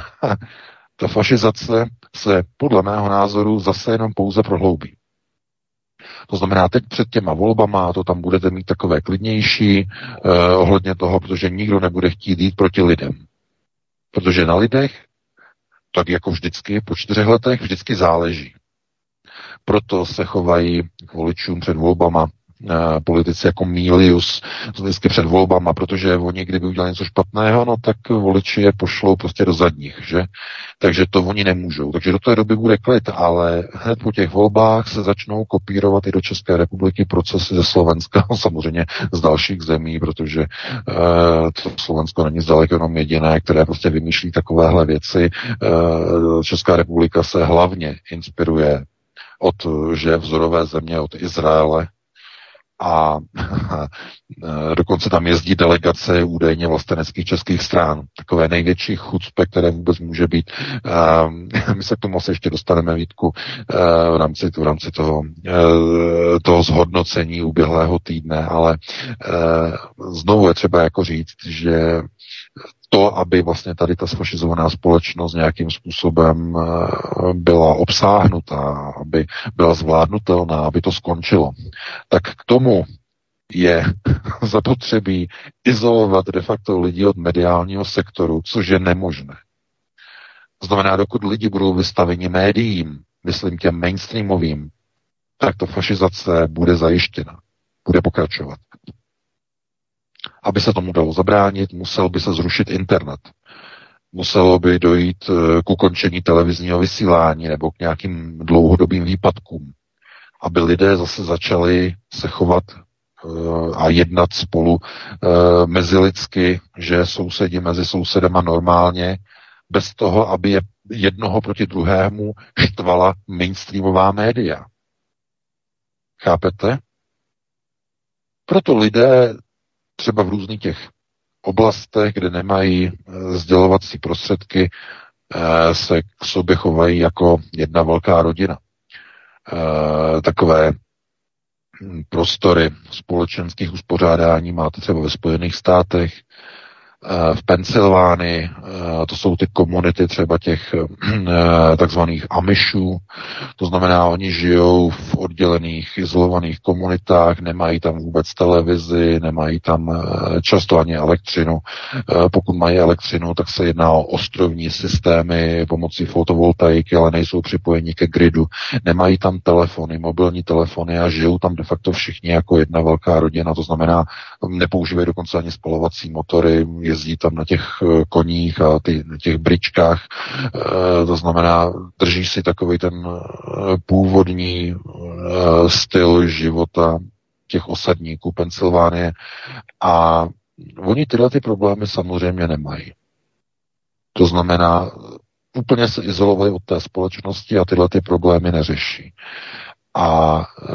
ta fašizace se podle mého názoru zase jenom pouze prohloubí. To znamená, teď před těma volbama to tam budete mít takové klidnější eh, ohledně toho, protože nikdo nebude chtít jít proti lidem. Protože na lidech, tak jako vždycky, po čtyřech letech vždycky záleží. Proto se chovají k voličům před volbama e, politici jako Milius vždycky před volbama, protože oni, kdyby udělali něco špatného, no tak voliči je pošlou prostě do zadních, že? Takže to oni nemůžou. Takže do té doby bude klid, ale hned po těch volbách se začnou kopírovat i do České republiky procesy ze Slovenska, samozřejmě z dalších zemí, protože e, to Slovensko není zdaleka jenom jediné, které prostě vymýšlí takovéhle věci. E, Česká republika se hlavně inspiruje od že vzorové země, od Izraele a dokonce tam jezdí delegace údajně vlasteneckých českých stran. Takové největší chucpe, které vůbec může být. My se k tomu asi ještě dostaneme, Vítku, v rámci, v rámci toho, toho zhodnocení uběhlého týdne, ale znovu je třeba jako říct, že to, aby vlastně tady ta sfašizovaná společnost nějakým způsobem byla obsáhnutá, aby byla zvládnutelná, aby to skončilo, tak k tomu je zapotřebí izolovat de facto lidi od mediálního sektoru, což je nemožné. znamená, dokud lidi budou vystaveni médiím, myslím těm mainstreamovým, tak to fašizace bude zajištěna. Bude pokračovat. Aby se tomu dalo zabránit, musel by se zrušit internet. Muselo by dojít k ukončení televizního vysílání nebo k nějakým dlouhodobým výpadkům. Aby lidé zase začali se chovat a jednat spolu mezilidsky, že sousedi mezi sousedama normálně, bez toho, aby je jednoho proti druhému štvala mainstreamová média. Chápete? Proto lidé třeba v různých těch oblastech, kde nemají sdělovací prostředky, se k sobě chovají jako jedna velká rodina. Takové prostory společenských uspořádání máte třeba ve Spojených státech, v Pensylvánii, to jsou ty komunity třeba těch takzvaných Amishů, to znamená, oni žijou v oddělených, izolovaných komunitách, nemají tam vůbec televizi, nemají tam často ani elektřinu. Pokud mají elektřinu, tak se jedná o ostrovní systémy pomocí fotovoltaiky, ale nejsou připojeni ke gridu. Nemají tam telefony, mobilní telefony a žijou tam de facto všichni jako jedna velká rodina, to znamená, nepoužívají dokonce ani spalovací motory, jezdí tam na těch koních a ty, na těch bričkách, e, to znamená, drží si takový ten původní e, styl života těch osadníků Pensylvánie a oni tyhle ty problémy samozřejmě nemají. To znamená, úplně se izolovali od té společnosti a tyhle ty problémy neřeší. A e,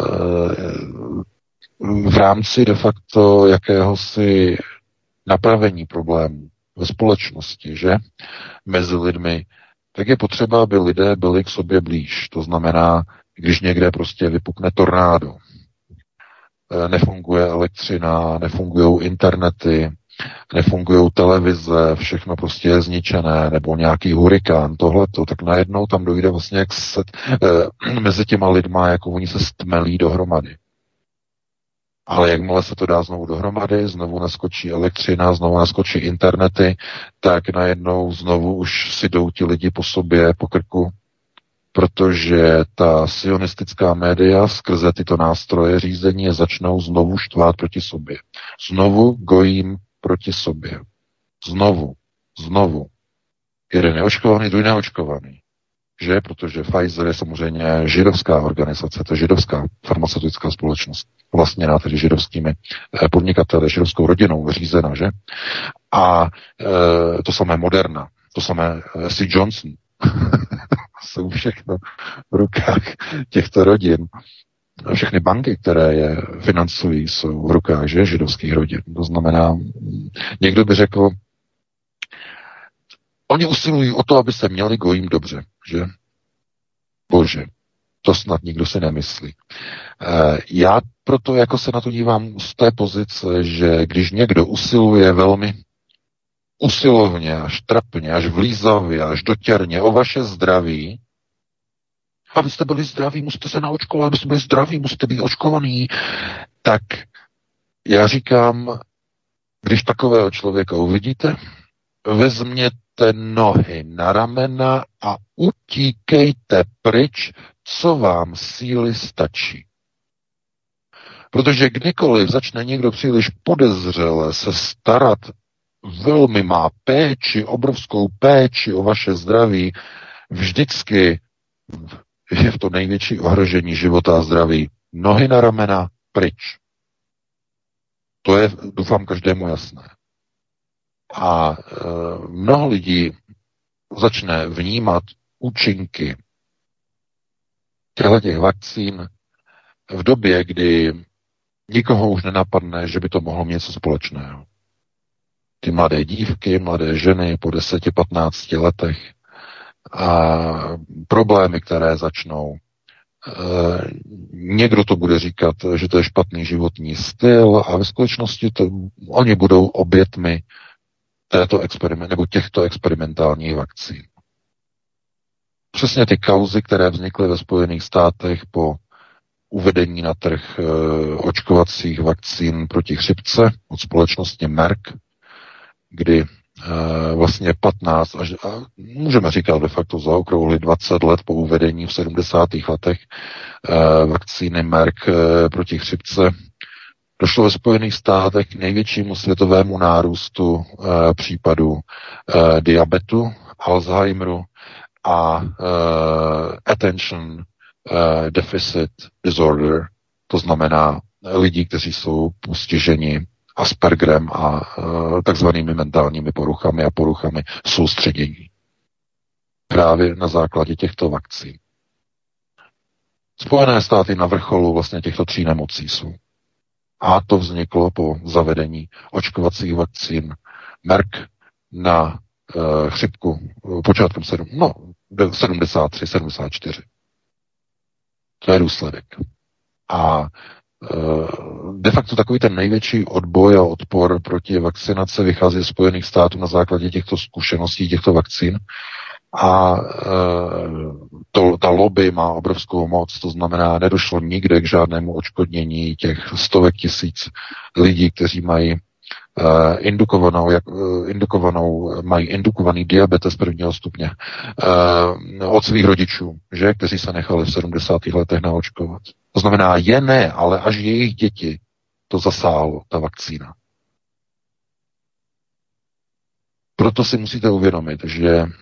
v rámci de facto jakéhosi napravení problémů ve společnosti, že, mezi lidmi, tak je potřeba, aby lidé byli k sobě blíž. To znamená, když někde prostě vypukne tornádo, nefunguje elektřina, nefungují internety, nefungují televize, všechno prostě je zničené, nebo nějaký hurikán, tohleto, tak najednou tam dojde vlastně jak se, eh, mezi těma lidma, jako oni se stmelí dohromady. Ale jakmile se to dá znovu dohromady, znovu naskočí elektřina, znovu naskočí internety, tak najednou znovu už si jdou ti lidi po sobě, po krku, protože ta sionistická média skrze tyto nástroje řízení je začnou znovu štvát proti sobě. Znovu gojím proti sobě. Znovu. Znovu. Jeden neočkovaný, druhý neočkovaný. Že? Protože Pfizer je samozřejmě židovská organizace, to je židovská farmaceutická společnost, vlastněná tedy židovskými podnikateli, židovskou rodinou řízena, že? A e, to samé Moderna, to samé C. Johnson, jsou všechno v rukách těchto rodin. Všechny banky, které je financují, jsou v rukách, že, židovských rodin. To znamená, někdo by řekl, oni usilují o to, aby se měli gojím dobře, že? Bože, to snad nikdo si nemyslí. Já proto jako se na to dívám z té pozice, že když někdo usiluje velmi usilovně, až trapně, až vlízavě, až dotěrně o vaše zdraví, abyste byli zdraví, musíte se naočkovat, abyste byli zdraví, musíte být očkovaný, tak já říkám, když takového člověka uvidíte, vezměte nohy na ramena a utíkejte pryč, co vám síly stačí. Protože kdykoliv začne někdo příliš podezřele se starat, velmi má péči, obrovskou péči o vaše zdraví, vždycky je v to největší ohrožení života a zdraví. Nohy na ramena, pryč. To je, doufám, každému jasné. A e, mnoho lidí začne vnímat účinky těchto vakcín v době, kdy nikoho už nenapadne, že by to mohlo mít něco společného. Ty mladé dívky, mladé ženy po deseti patnácti letech a problémy, které začnou. E, někdo to bude říkat, že to je špatný životní styl a ve skutečnosti to, oni budou obětmi této experiment, nebo těchto experimentálních vakcín. Přesně ty kauzy, které vznikly ve Spojených státech po uvedení na trh e, očkovacích vakcín proti chřipce od společnosti Merck, kdy vlastně patnáct až, a můžeme říkat de facto zaokrouhli dvacet let po uvedení v sedmdesátých letech vakcíny Merck proti chřipce, došlo ve Spojených státech k největšímu světovému nárůstu případů diabetu, Alzheimeru a attention deficit disorder, to znamená lidí, kteří jsou postiženi Aspergerem a e, takzvanými mentálními poruchami a poruchami soustředění. Právě na základě těchto vakcín. Spojené státy na vrcholu vlastně těchto tří nemocí jsou. A to vzniklo po zavedení očkovacích vakcín Merck na e, chřipku počátkem sedm, no, sedmdesát tři sedmdesát čtyři. To je důsledek. A de facto takový ten největší odboj a odpor proti vakcinaci vychází ze Spojených států na základě těchto zkušeností, těchto vakcín. A to, ta lobby má obrovskou moc, to znamená, nedošlo nikde k žádnému odškodnění těch stovek tisíc lidí, kteří mají Uh, indukovanou, jak, uh, indukovanou, mají indukovaný diabetes prvního stupně uh, od svých rodičů, že, kteří se nechali v sedmdesátých letech naočkovat. To znamená, je ne, ale až jejich děti to zasáhlo, ta vakcína. Proto si musíte uvědomit, že uh,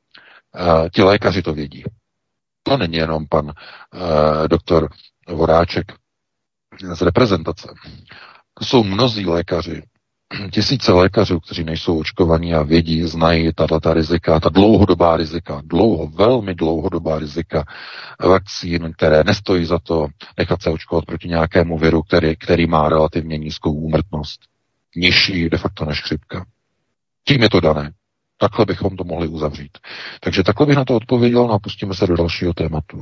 ti lékaři to vědí. To není jenom pan uh, doktor Voráček z reprezentace. To jsou mnozí lékaři, tisíce lékařů, kteří nejsou očkovaní a vědí, znají tato rizika, ta dlouhodobá rizika, dlouho, velmi dlouhodobá rizika vakcín, které nestojí za to nechat se očkovat proti nějakému viru, který, který má relativně nízkou úmrtnost. Nižší de facto než chřipka. Tím je to dané. Takhle bychom to mohli uzavřít. Takže takhle bych na to odpověděl a pustíme se do dalšího tématu.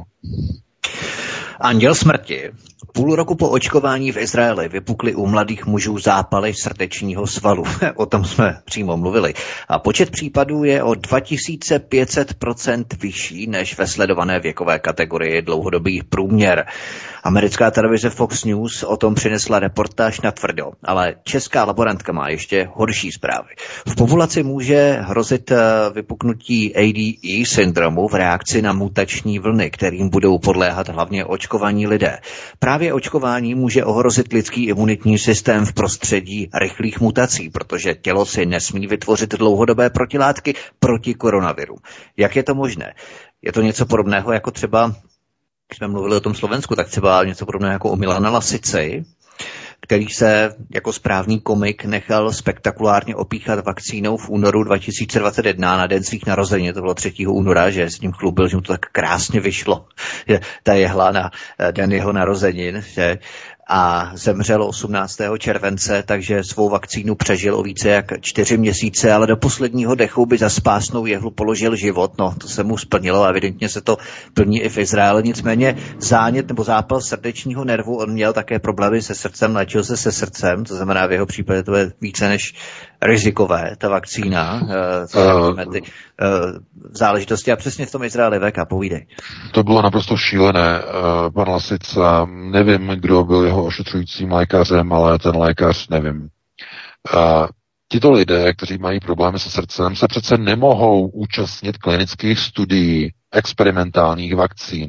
Anděl smrti. Půl roku po očkování v Izraeli vypukly u mladých mužů zápaly srdečního svalu. O tom jsme přímo mluvili. A počet případů je o dva tisíce pět set procent vyšší než ve sledované věkové kategorii dlouhodobý průměr. Americká televize Fox News o tom přinesla reportáž na tvrdo, ale česká laborantka má ještě horší zprávy. V populaci může hrozit vypuknutí A D E syndromu v reakci na mutační vlny, kterým budou podléhat hlavně očkovaní lidé. Právě očkování může ohrozit lidský imunitní systém v prostředí rychlých mutací, protože tělo si nesmí vytvořit dlouhodobé protilátky proti koronaviru. Jak je to možné? Je to něco podobného jako třeba, když jsme mluvili o tom Slovensku, tak třeba něco podobného jako o Milana Lasici, který se jako správný komik nechal spektakulárně opíchat vakcínou v únoru dva tisíce dvacet jedna na den svých narozenin. To bylo třetího února, že s ním chlubil, že mu to tak krásně vyšlo. Že ta jehla na den jeho narozenin, že a zemřel osmnáctého července, takže svou vakcínu přežil o více jak čtyři měsíce, ale do posledního dechu by za spásnou jehlu položil život. No, to se mu splnilo a evidentně se to plní i v Izraeli. Nicméně zánět nebo zápal srdečního nervu, on měl také problémy se srdcem, léčil se se srdcem, to znamená v jeho případě to je více než rizikové, ta vakcína, co uh, ty uh, záležitosti. A přesně v tom Izraeli V K, povídej. To bylo naprosto šílené. Uh, pan Lasica, nevím, kdo byl jeho ošetřujícím lékařem, ale ten lékař, nevím. Uh, tito lidé, kteří mají problémy se srdcem, se přece nemohou účastnit klinických studií experimentálních vakcín.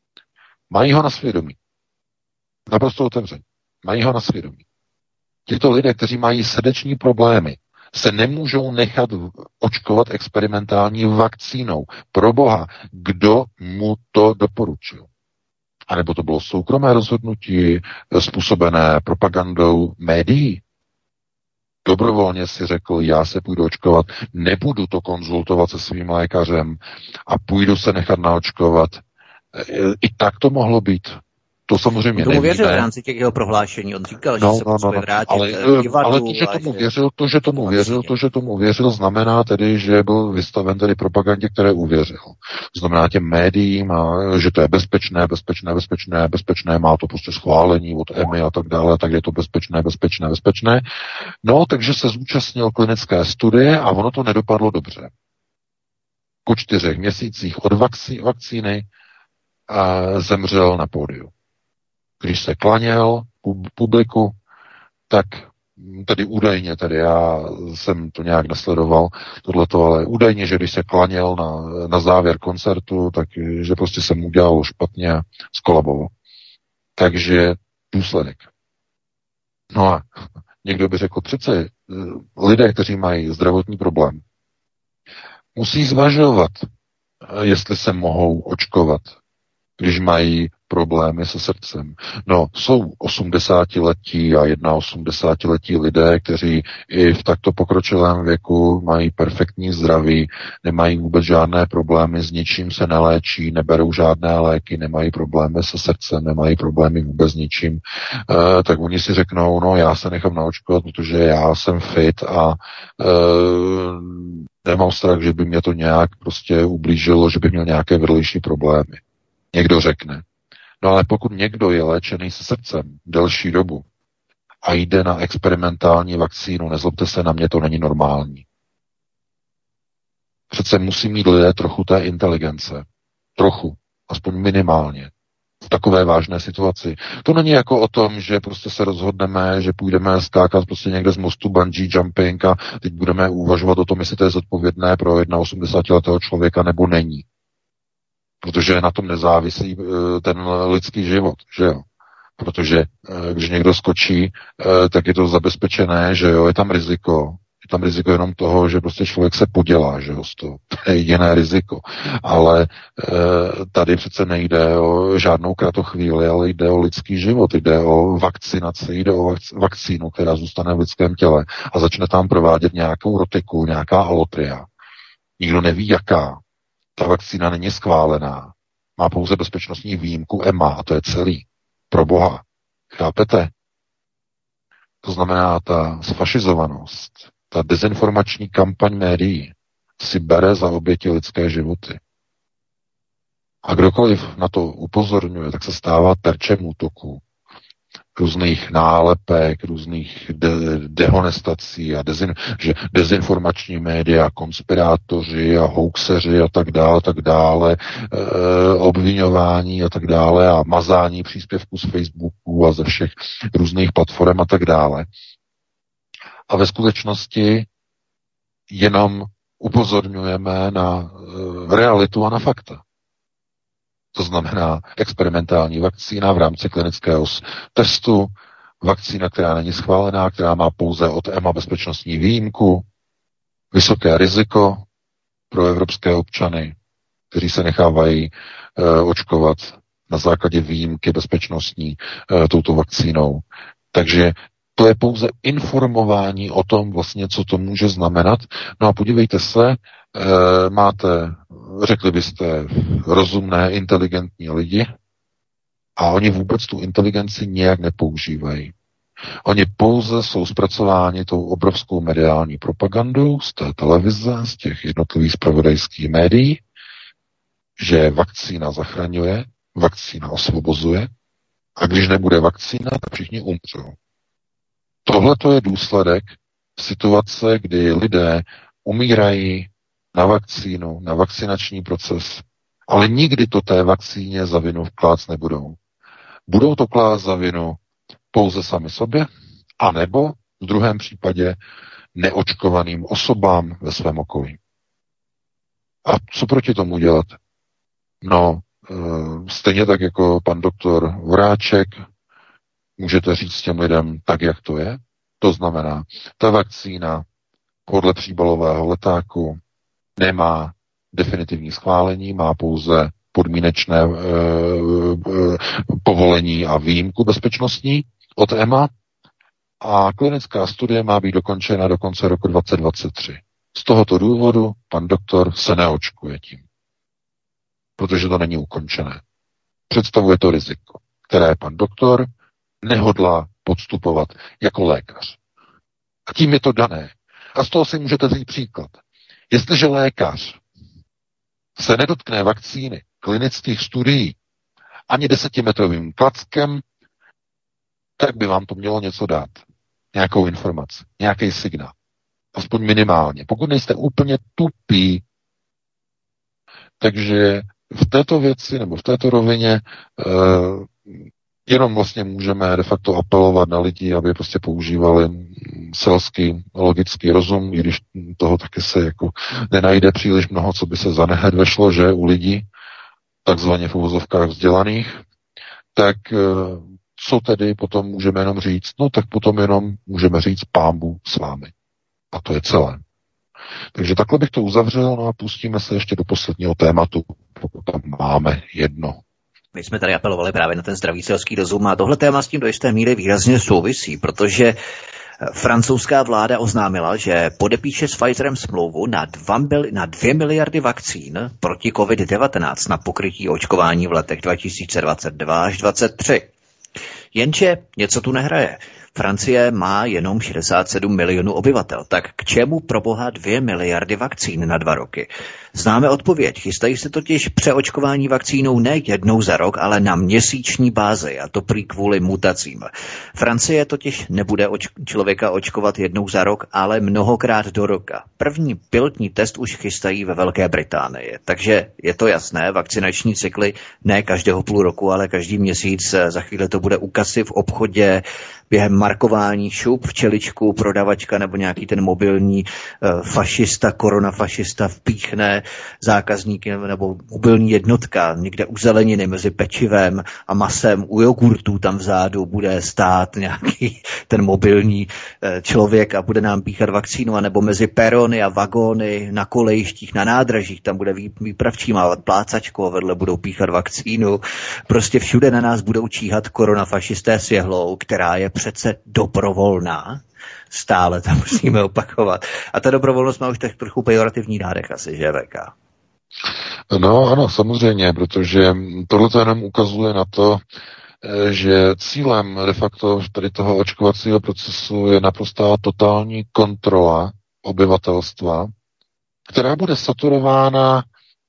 Mají ho na svědomí. Naprosto otevřeně. Mají ho na svědomí. Tito lidé, kteří mají srdeční problémy, se nemůžou nechat očkovat experimentální vakcínou. Pro boha, kdo mu to doporučil? A nebo to bylo soukromé rozhodnutí způsobené propagandou médií? Dobrovolně si řekl, já se půjdu očkovat, nebudu to konzultovat se svým lékařem a půjdu se nechat naočkovat. I tak to mohlo být. To samozřejmě tomu věřil v nevíme. rámci těch jeho prohlášení. On říkal, No, že se no, potřebuje no, vrátit ale, k divadlu. ale to, že tomu věřil, to, že tomu věřil, to, že tomu věřil, znamená tedy, že byl vystaven tedy propagandě, které uvěřil. Znamená těm médiím, a, že to je bezpečné, bezpečné, bezpečné, bezpečné, má to prostě schválení od E M I a tak dále, tak je to bezpečné, bezpečné, bezpečné. No, takže se zúčastnil klinické studie a ono to nedopadlo dobře. Po čtyřech měsících od vakcí, vakcíny a zemřel na pódiu. Když se klaněl publiku, tak tedy údajně, tedy já jsem to nějak nesledoval, tohleto, ale údajně, že když se klaněl na, na závěr koncertu, tak že prostě se mu udělalo špatně a skolaboval. Takže důsledek. No a někdo by řekl, přece lidé, kteří mají zdravotní problém, musí zvažovat, jestli se mohou očkovat, když mají problémy se srdcem. No, jsou osmdesátiletí a osmdesátiletí lidé, kteří i v takto pokročilém věku mají perfektní zdraví, nemají vůbec žádné problémy, s ničím se neléčí, neberou žádné léky, nemají problémy se srdcem, nemají problémy vůbec s ničím, e, tak oni si řeknou, no já se nechám naočkovat, protože já jsem fit a e, nemám strach, že by mě to nějak prostě ublížilo, že by měl nějaké vedlejší problémy. Někdo řekne. No ale pokud někdo je léčený se srdcem delší dobu a jde na experimentální vakcínu, nezlobte se na mě, to není normální. Přece musí mít lidé trochu té inteligence. Trochu. Aspoň minimálně. V takové vážné situaci. To není jako o tom, že prostě se rozhodneme, že půjdeme skákat prostě někde z mostu bungee jumping a teď budeme uvažovat o tom, jestli to je zodpovědné pro osmdesátiletého člověka nebo není. Protože na tom nezávisí ten lidský život, že jo. Protože když někdo skočí, tak je to zabezpečené, že jo, je tam riziko. Je tam riziko jenom toho, že prostě člověk se podělá, že jo, z toho. To je jediné riziko. Ale tady přece nejde o žádnou kratochvíli, ale jde o lidský život, jde o vakcinaci, jde o vakcínu, která zůstane v lidském těle a začne tam provádět nějakou rotiku, nějaká alotria. Nikdo neví, jaká. Ta vakcína není schválená. Má pouze bezpečnostní výjimku E M A a to je celý. Pro Boha. Chápete? To znamená, ta sfašizovanost, ta dezinformační kampaň médií si bere za oběti lidské životy. A kdokoliv na to upozorňuje, tak se stává terčem útoků. Různých nálepek, různých de- dehonestací a dezin, že dezinformační média, konspirátoři a hoaxeři a tak dále, tak dále, e, obviňování a tak dále a mazání příspěvků z Facebooku a ze všech různých platform a tak dále. A ve skutečnosti jenom upozorňujeme na e, realitu a na fakta. To znamená experimentální vakcína v rámci klinického testu, vakcína, která není schválená, která má pouze od E M A bezpečnostní výjimku, vysoké riziko pro evropské občany, kteří se nechávají e, očkovat na základě výjimky bezpečnostní e, touto vakcínou. Takže to je pouze informování o tom vlastně, co to může znamenat. No a podívejte se, e, máte, řekli byste, rozumné, inteligentní lidi a oni vůbec tu inteligenci nějak nepoužívají. Oni pouze jsou zpracováni tou obrovskou mediální propagandou z té televize, z těch jednotlivých zpravodajských médií, že vakcína zachraňuje, vakcína osvobozuje a když nebude vakcína, tak všichni umřou. Tohle to je důsledek situace, kdy lidé umírají na vakcínu, na vakcinační proces, ale nikdy to té vakcíně za vinu klást nebudou. Budou to klást za vinu pouze sami sobě, anebo v druhém případě neočkovaným osobám ve svém okolí. A co proti tomu dělat? No, stejně tak jako pan doktor Voráček, můžete říct těm lidem tak, jak to je. To znamená, ta vakcína podle příbalového letáku nemá definitivní schválení, má pouze podmínečné e, e, povolení a výjimku bezpečnostní od E M A a klinická studie má být dokončena do konce roku dvacet dvacet tři. Z tohoto důvodu pan doktor se neočkuje tím, protože to není ukončené. Představuje to riziko, které pan doktor nehodlá podstupovat jako lékař. A tím je to dané. A z toho si můžete vzít příklad. Jestliže lékař se nedotkne vakcíny, klinických studií, ani desetimetrovým klackem, tak by vám to mělo něco dát. Nějakou informaci, nějaký signál. Aspoň minimálně. Pokud nejste úplně tupí, takže v této věci nebo v této rovině Jenom vlastně můžeme de facto apelovat na lidi, aby prostě používali selský, logický rozum, i když toho taky se jako nenajde příliš mnoho, co by se zanehet vešlo, že u lidí, takzvaně v uvozovkách vzdělaných, tak co tedy potom můžeme jenom říct? No tak potom jenom můžeme říct Pánbu s vámi. A to je celé. Takže takhle bych to uzavřel, no a pustíme se ještě do posledního tématu, pokud tam máme jedno. My jsme tady apelovali právě na ten zdravý selský rozum a tohle téma s tím do jisté míry výrazně souvisí, protože francouzská vláda oznámila, že podepíše s Pfizerem smlouvu na, dva, na dvě miliardy vakcín proti covid devatenáct na pokrytí očkování v letech dva tisíce dvacet dva až dvacet tři. Jenže něco tu nehraje. Francie má jenom šedesát sedm milionů obyvatel, tak k čemu proboha dvě miliardy vakcín na dva roky? Známe odpověď. Chystají se totiž přeočkování vakcínou ne jednou za rok, ale na měsíční bázi, a to prý kvůli mutacím. Francie totiž nebude oč- člověka očkovat jednou za rok, ale mnohokrát do roka. První pilotní test už chystají ve Velké Británii, takže je to jasné, vakcinační cykly ne každého půl roku, ale každý měsíc. Za chvíli to bude u kasy v obchodě, během markování šup, včeličku, prodavačka nebo nějaký ten mobilní uh, fašista, koronafašista vpíchne zákazníky nebo mobilní jednotka někde u zeleniny mezi pečivem a masem, u jogurtů tam vzadu bude stát nějaký ten mobilní uh, člověk a bude nám píchat vakcínu, anebo mezi perony a vagóny na kolejištích, na nádražích, tam bude výpravčí mávat plácačku a vedle budou píchat vakcínu. Prostě všude na nás budou číhat koronafašisté s jehlou, která je přece dobrovolná. Stále to musíme opakovat. A ta dobrovolnost má už tak trochu pejorativní nádech asi, že V K? No ano, samozřejmě, protože tohle to jenom ukazuje na to, že cílem de facto tady toho očkovacího procesu je naprostá totální kontrola obyvatelstva, která bude saturována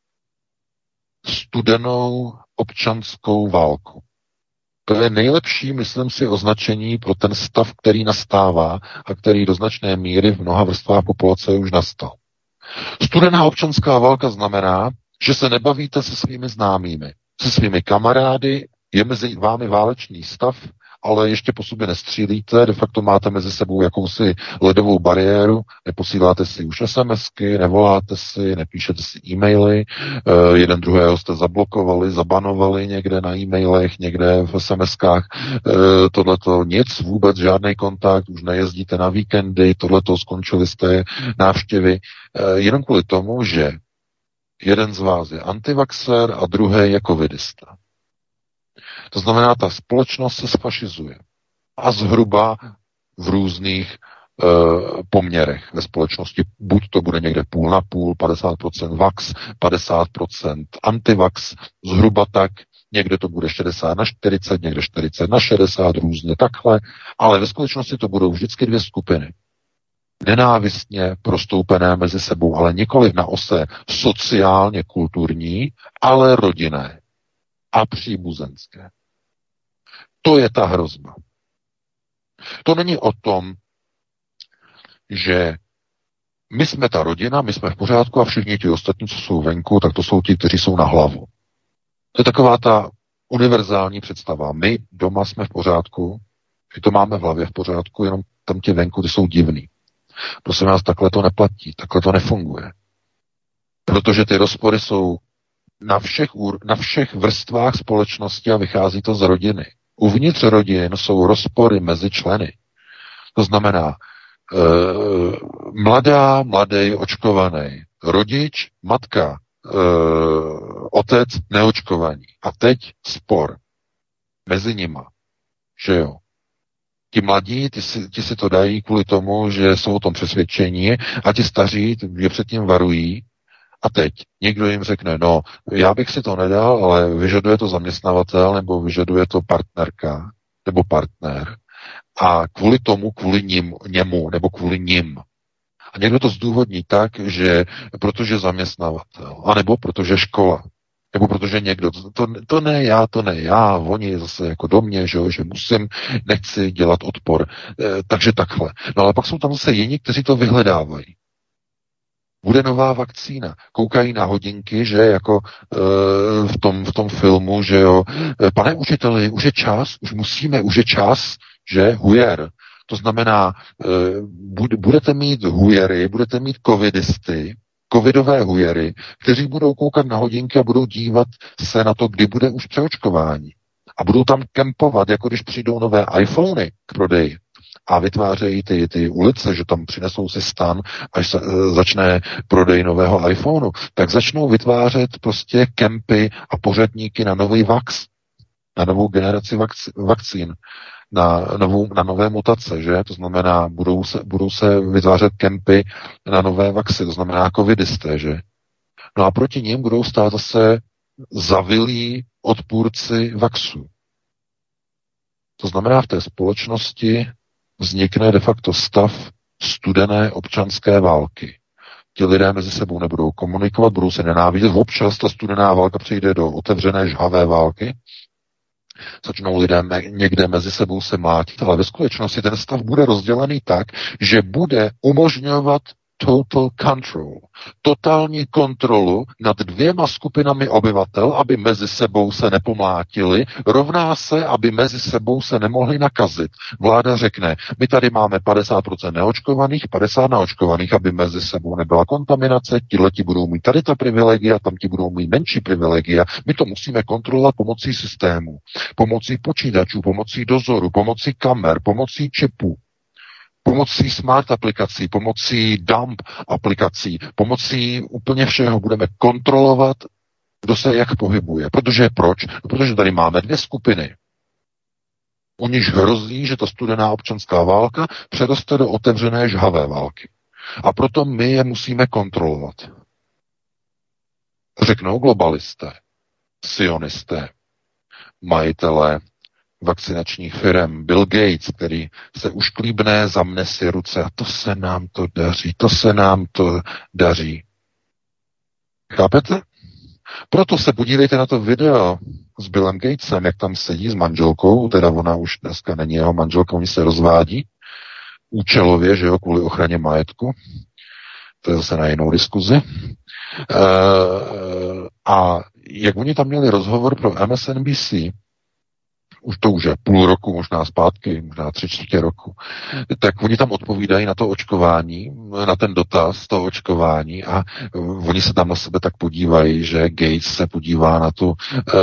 studenou občanskou válkou. To je nejlepší, myslím si, označení pro ten stav, který nastává a který do značné míry v mnoha vrstvách populace už nastal. Studená občanská válka znamená, že se nebavíte se svými známými, se svými kamarády, je mezi vámi válečný stav, ale ještě po sobě nestřílíte, de facto máte mezi sebou jakousi ledovou bariéru, neposíláte si už SMSky, nevoláte si, nepíšete si e-maily, uh, jeden druhého jste zablokovali, zabanovali někde na e-mailech, někde v SMSkách, uh, tohleto nic, vůbec žádný kontakt, už nejezdíte na víkendy, tohleto skončili jste návštěvy, uh, jenom kvůli tomu, že jeden z vás je antivaxer a druhý je covidista. To znamená, ta společnost se sfašizuje. A zhruba v různých e, poměrech ve společnosti. Buď to bude někde půl na půl, padesát procent vax, padesát procent antivax, zhruba tak, někde to bude šedesát na čtyřicet, někde čtyřicet na šedesát, různě takhle, ale ve skutečnosti to budou vždycky dvě skupiny. Nenávistně prostoupené mezi sebou, ale nikoliv na ose sociálně kulturní, ale rodinné a příbuzenské. To je ta hrozba. To není o tom, že my jsme ta rodina, my jsme v pořádku a všichni ti ostatní, co jsou venku, tak to jsou ti, kteří jsou na hlavu. To je taková ta univerzální představa. My doma jsme v pořádku, my to máme v hlavě v pořádku, jenom tam ti venku, ty jsou divný. Prosím vás, takhle to neplatí, takhle to nefunguje. Protože ty rozpory jsou na všech, na všech vrstvách společnosti a vychází to z rodiny. Uvnitř rodin jsou rozpory mezi členy. To znamená, e, mladá, mladý, očkovaný, rodič, matka, e, otec, neočkovaný. A teď spor mezi nima. Že jo? Ti mladí, ti si, ti si to dají kvůli tomu, že jsou o tom přesvědčení a ti staří je předtím varují. A teď někdo jim řekne, no, já bych si to nedal, ale vyžaduje to zaměstnavatel, nebo vyžaduje to partnerka, nebo partner. A kvůli tomu, kvůli ním, němu, nebo kvůli ním. A někdo to zdůvodní tak, že protože zaměstnavatel, anebo protože škola, nebo protože někdo, to, to ne já, to ne já, oni zase jako do mě, že, že musím, nechci dělat odpor. E, takže takhle. No ale pak jsou tam zase jiní, kteří to vyhledávají. Bude nová vakcína. Koukají na hodinky, že jako e, v, tom, v tom filmu, že jo, pane učiteli, už je čas, už musíme, už je čas, že hujer. To znamená, e, budete mít hujery, budete mít covidisty, covidové hujery, kteří budou koukat na hodinky a budou dívat se na to, kdy bude už přeočkování. A budou tam kempovat, jako když přijdou nové iPhony k prodeji a vytvářejí ty, ty ulice, že tam přinesou si stan, až se, e, začne prodej nového iPhoneu, tak začnou vytvářet prostě kempy a pořadníky na nový vax, na novou generaci vakc, vakcín, na, novou, na nové mutace, že? To znamená, budou se, budou se vytvářet kempy na nové vaxy, to znamená covidisté, že? No a proti nim budou stát zase zavilí odpůrci vaxů. To znamená, v té společnosti vznikne de facto stav studené občanské války. Ti lidé mezi sebou nebudou komunikovat, budou se nenávidět. Občas ta studená válka přejde do otevřené žhavé války. Začnou lidé někde mezi sebou se mlátit, ale ve skutečnosti ten stav bude rozdělený tak, že bude umožňovat total control, totální kontrolu nad dvěma skupinami obyvatel, aby mezi sebou se nepomlátili, rovná se, aby mezi sebou se nemohli nakazit. Vláda řekne, my tady máme padesát procent neočkovaných, padesát naočkovaných, aby mezi sebou nebyla kontaminace, tihleti budou mít tady ta privilegia, tam ti budou mít menší privilegia. My to musíme kontrolovat pomocí systému, pomocí počítačů, pomocí dozoru, pomocí kamer, pomocí čipů. Pomocí smart aplikací, pomocí dump aplikací, pomocí úplně všeho budeme kontrolovat, kdo se jak pohybuje. Protože proč? No, protože tady máme dvě skupiny. U nich hrozí, že ta studená občanská válka přeroste do otevřené žhavé války. A proto my je musíme kontrolovat. Řeknou globalisté, sionisté, majitelé vakcinačních firem, Bill Gates, který se už klíbne, zamne si ruce a to se nám to daří, to se nám to daří. Chápete? Proto se podívejte na to video s Billem Gatesem, jak tam sedí s manželkou, teda ona už dneska není jeho manželka, oni se rozvádí účelově, že jo, kvůli ochraně majetku. To je zase na jinou diskuzi. E, a jak oni tam měli rozhovor pro M S N B C, už to už je půl roku, možná zpátky, možná tři čtvrtě roku, tak oni tam odpovídají na to očkování, na ten dotaz toho očkování a oni se tam na sebe tak podívají, že Gates se podívá na tu uh,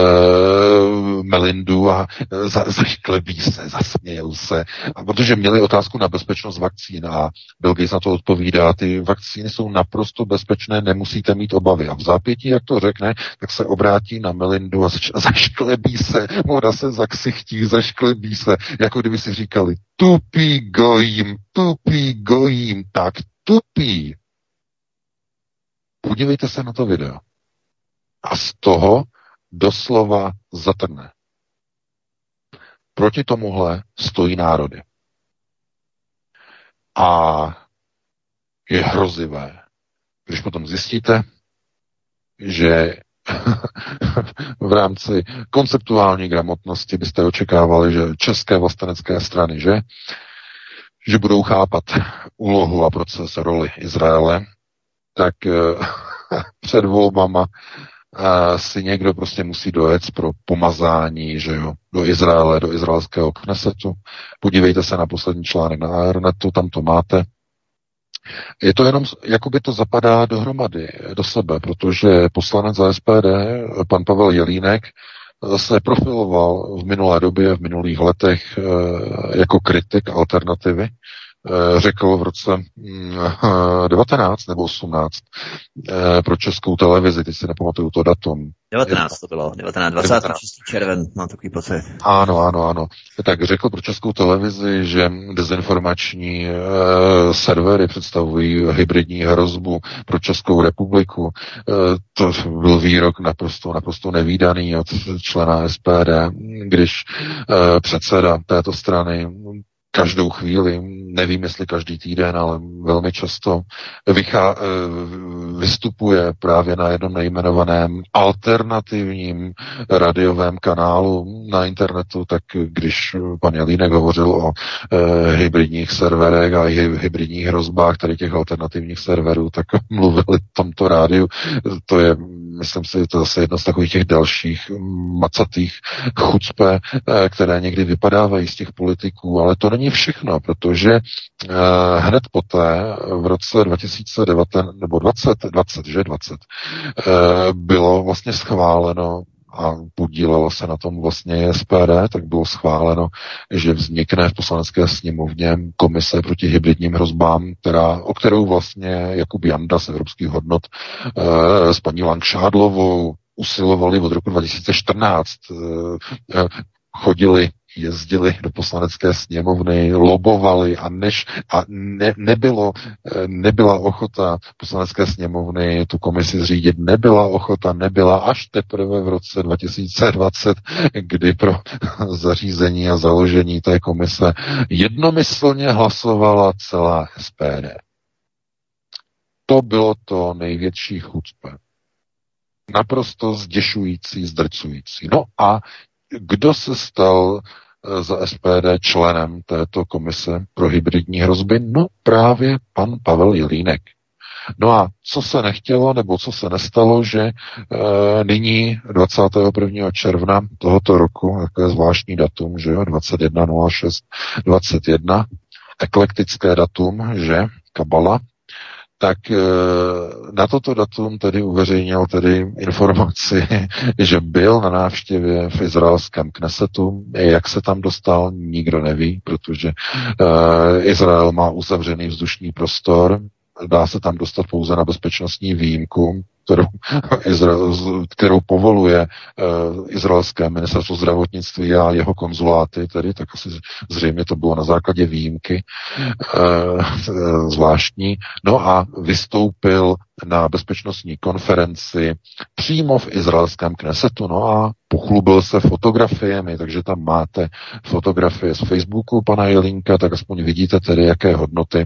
Melindu a za, zašklebí se, zasmějou se, a protože měli otázku na bezpečnost vakcín a Bill Gates na to odpovídá, ty vakcíny jsou naprosto bezpečné, nemusíte mít obavy. A v zápětí, jak to řekne, tak se obrátí na Melindu a zašklebí se, ona se zaksí chtí, zašklebí se, jako kdyby si říkali, tupý gojím, tupý gojím, tak tupý. Podívejte se na to video. A z toho doslova zatrne. Proti tomuhle stojí národy. A je hrozivé, když potom zjistíte, že v rámci konceptuální gramotnosti byste očekávali, že české vlastenecké strany, že, že budou chápat úlohu a proces roli Izraele, tak před volbama si někdo prostě musí dojet pro pomazání, že jo, do Izraele, do izraelského Knesetu. Podívejte se na poslední článek na Aeronetu, tam to máte. Je to jenom, jakoby to zapadá dohromady, do sebe, protože poslanec za S P D, pan Pavel Jelínek, se profiloval v minulé době, v minulých letech jako kritik alternativy. Řekl v roce devatenáct nebo osmnáct pro Českou televizi, teď si nepamatuju to datum. devatenáct to bylo, devatenáct, dvacátého šestého červen, mám takový pocit. Ano, ano, ano. Tak řekl pro Českou televizi, že dezinformační e, servery představují hybridní hrozbu pro Českou republiku. E, to byl výrok naprosto, naprosto nevídaný od člena S P D, když e, předseda této strany každou chvíli nevím, jestli každý týden, ale velmi často vychá, vystupuje právě na jednom nejmenovaném alternativním radiovém kanálu na internetu, tak když pan Jelínek hovořil o e, hybridních serverech a hybridních hrozbách tady těch alternativních serverů, tak mluvili v tomto rádiu. To je, myslím si, to zase jedno z takových těch dalších macatých chucpe, e, které někdy vypadávají z těch politiků, ale to není všechno, protože e, hned poté v roce dva tisíce devatenáct nebo dvacet, dvacet, že dvacet, e, bylo vlastně schváleno a podílelo se na tom vlastně S P D, tak bylo schváleno, že vznikne v poslanecké sněmovně komise proti hybridním hrozbám, která, o kterou vlastně Jakub Janda z Evropských hodnot e, s paní Langšádlovou usilovali od roku dva tisíce čtrnáct. E, chodili jezdili do poslanecké sněmovny, lobovali a, než, a ne, nebylo, nebyla ochota poslanecké sněmovny tu komisi zřídit, nebyla ochota, nebyla až teprve v roce dva tisíce dvacet, kdy pro zařízení a založení té komise jednomyslně hlasovala celá S P D. To bylo to největší chucpe. Naprosto zděšující, zdrcující. No a kdo se stal za S P D členem této komise pro hybridní hrozby? No právě pan Pavel Jelínek. No a co se nechtělo, nebo co se nestalo, že e, nyní dvacátého prvního června tohoto roku, jako je zvláštní datum, že jo, dvacet jedna nula šest dvacet jedna, eklektické datum, že, kabala, tak na toto datum tedy uveřejnil tedy informaci, že byl na návštěvě v izraelském Knesetu. Jak se tam dostal, nikdo neví, protože uh, Izrael má uzavřený vzdušný prostor, dá se tam dostat pouze na bezpečnostní výjimku, kterou, Izrael, kterou povoluje uh, izraelské ministerstvo zdravotnictví a jeho konzuláty, tedy tak asi zřejmě to bylo na základě výjimky uh, zvláštní. No a vystoupil na bezpečnostní konferenci přímo v izraelském Knesetu, no a pochlubil se fotografiemi, takže tam máte fotografie z Facebooku pana Jelínka, tak aspoň vidíte tedy, jaké hodnoty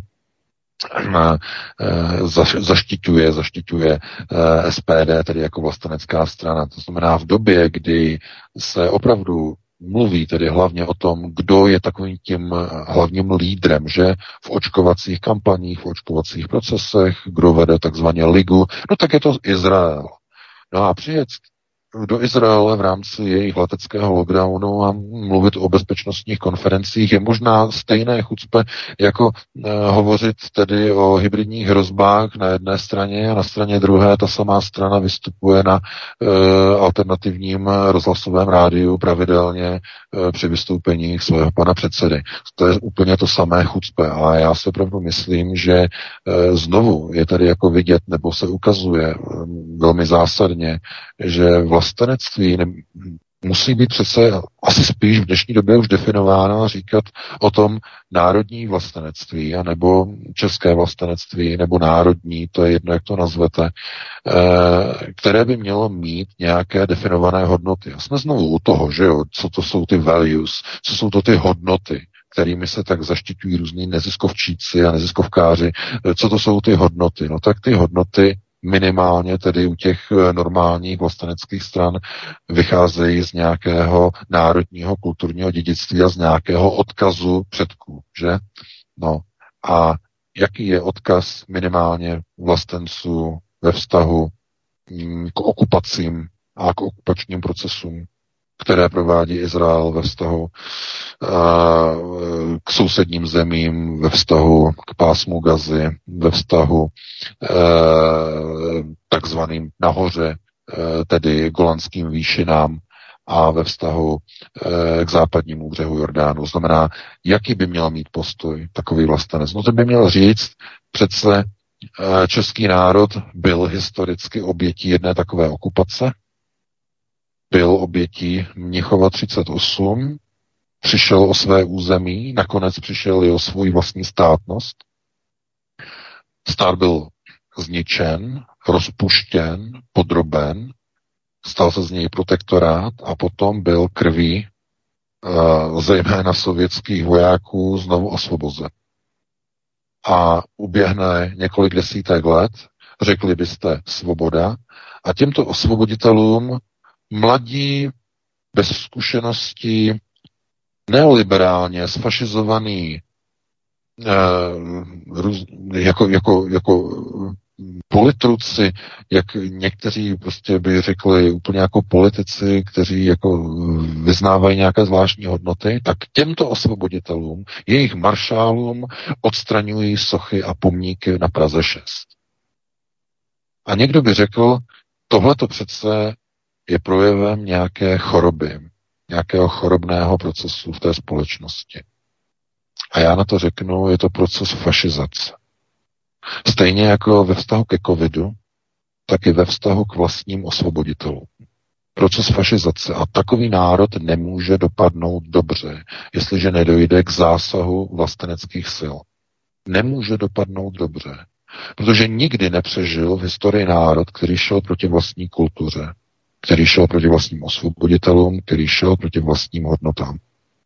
zaštiťuje, zaštiťuje S P D, tedy jako vlastenecká strana. To znamená v době, kdy se opravdu mluví tedy hlavně o tom, kdo je takovým tím hlavním lídrem, že v očkovacích kampaních, v očkovacích procesech, kdo vede takzvaně ligu, no tak je to Izrael. No a přijet do Izraele v rámci jejich leteckého lockdownu a mluvit o bezpečnostních konferencích je možná stejné chucpe, jako eh, hovořit tedy o hybridních hrozbách na jedné straně a na straně druhé ta samá strana vystupuje na eh, alternativním rozhlasovém rádiu pravidelně eh, při vystoupení svého pana předsedy. To je úplně to samé chucpe a já si opravdu myslím, že eh, znovu je tady jako vidět, nebo se ukazuje eh, velmi zásadně, že vlastenectví ne, musí být přece asi spíš v dnešní době už definováno a říkat o tom národní vlastenectví, anebo české vlastenectví, nebo národní, to je jedno, jak to nazvete, eh, které by mělo mít nějaké definované hodnoty. A jsme znovu u toho, že jo, co to jsou ty values, co jsou to ty hodnoty, kterými se tak zaštiťují různí neziskovčíci a neziskovkáři, co to jsou ty hodnoty. No tak ty hodnoty minimálně tedy u těch normálních vlasteneckých stran vycházejí z nějakého národního kulturního dědictví a z nějakého odkazu předků, že? No a jaký je odkaz minimálně vlastenců ve vztahu k okupacím a k okupačním procesům, které provádí Izrael ve vztahu k sousedním zemím, ve vztahu k pásmu Gazy, ve vztahu takzvaným nahoře, tedy Golanským výšinám a ve vztahu k západnímu břehu Jordánu. To znamená, jaký by měl mít postoj takový vlastenec? No to by měl říct, přece český národ byl historicky obětí jedné takové okupace, byl obětí Mnichova třicet osm, přišel o své území, nakonec přišel i o svou vlastní státnost. Stát byl zničen, rozpuštěn, podroben, stal se z něj protektorát a potom byl krví uh, zejména sovětských vojáků znovu osvobozen. a uběhne několik desítek let, řekli byste svoboda, a těmto osvoboditelům mladí, bez zkušeností, neoliberálně sfašizovaný eh, jako, jako, jako politruci, jak někteří prostě by řekli úplně jako politici, kteří jako vyznávají nějaké zvláštní hodnoty, tak těmto osvoboditelům, jejich maršálům odstraňují sochy a pomníky na Praze šest. A někdo by řekl, tohle to přece je projevem nějaké choroby, nějakého chorobného procesu v té společnosti. A já na to řeknu, je to proces fašizace. Stejně jako ve vztahu ke covidu, tak i ve vztahu k vlastním osvoboditelům. Proces fašizace. A takový národ nemůže dopadnout dobře, jestliže nedojde k zásahu vlasteneckých sil. Nemůže dopadnout dobře. Protože nikdy nepřežil v historii národ, který šel proti vlastní kultuře, který šel proti vlastním osvoboditelům, který šel proti vlastním hodnotám.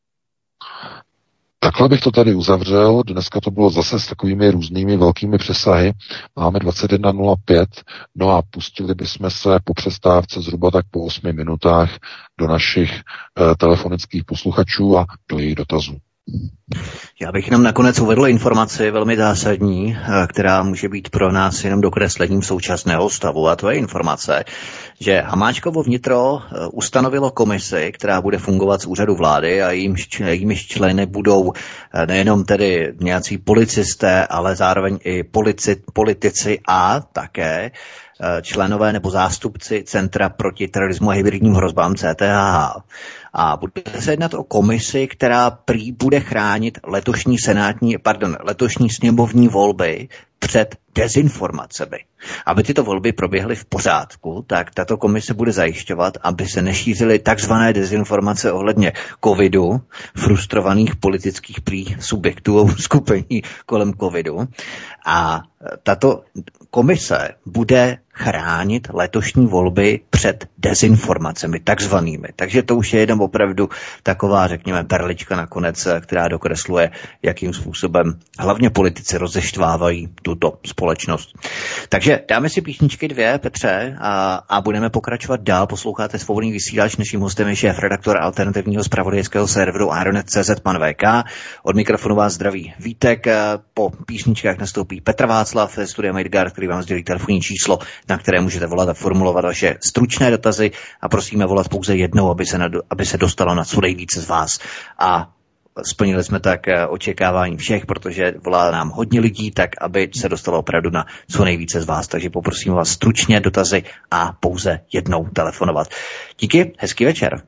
Takhle bych to tady uzavřel. Dneska to bylo zase s takovými různými velkými přesahy. Máme dvacet jedna nula pět, no a pustili bychom se po přestávce zhruba tak po osmi minutách do našich eh, telefonických posluchačů a do jejich dotazů. Já bych jenom nakonec uvedl informaci velmi zásadní, která může být pro nás jenom dokreslením současného stavu, a to je informace, že Hamáčkovo vnitro ustanovilo komisi, která bude fungovat z úřadu vlády a jejímiž, jejímiž členy budou nejenom tedy nějací policisté, ale zároveň i polici, politici a také členové nebo zástupci Centra proti terorismu a hybridním hrozbám C T H H. A bude se jednat o komisi, která prý bude chránit letošní senátní, pardon, letošní sněmovní volby před dezinformacemi. Aby tyto volby proběhly v pořádku, tak tato komise bude zajišťovat, aby se nešířily takzvané dezinformace ohledně covidu, frustrovaných politických prý subjektů a uskupení kolem covidu. A tato komise bude chránit letošní volby před dezinformacemi, takzvanými. Takže to už je jenom opravdu taková, řekněme, perlička nakonec, která dokresluje, jakým způsobem hlavně politici rozeštvávají tuto společnost. Takže dáme si písničky dvě, Petře, a, a budeme pokračovat dál. Posloucháte Svobodný vysílač. Naším hostem je šéfredaktor alternativního zpravodajského serveru Ironet tečka cé zet pan V K. Od mikrofonu vás zdraví Vítek. Po písničkách nastoupí Petr Václav ze studia Midgard, který vám sdělí telefonní číslo, na které můžete volat a formulovat vaše stručné dotazy, a prosíme volat pouze jednou, aby se, na, aby se dostalo na co nejvíce z vás. A splnili jsme tak očekávání všech, protože volá nám hodně lidí, tak aby se dostalo opravdu na co nejvíce z vás. Takže poprosím vás stručně dotazy a pouze jednou telefonovat. Díky, hezký večer.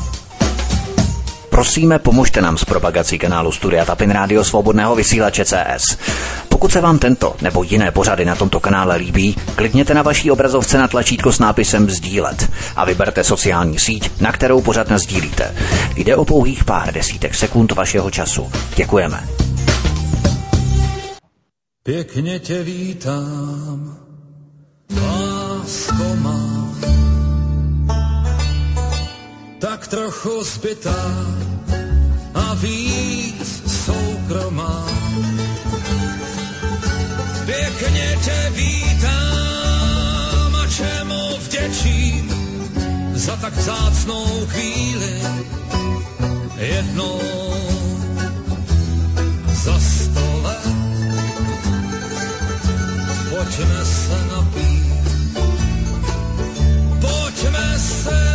Prosíme, pomožte nám s propagací kanálu Studia Tapin Rádio Svobodného vysílače C S. Pokud se vám tento nebo jiné pořady na tomto kanále líbí, klikněte na vaší obrazovce na tlačítko s nápisem sdílet a vyberte sociální síť, na kterou pořad nasdílíte. Jde o pouhých pár desítek sekund vašeho času. Děkujeme. Pěkně tě vítám, lásko má, tak trochu zbytá a víc soukromá. Pěkně tě vítám a čemu vděčím za tak vzácnou chvíli. Jednou za sto let pojďme se napít, pojďme se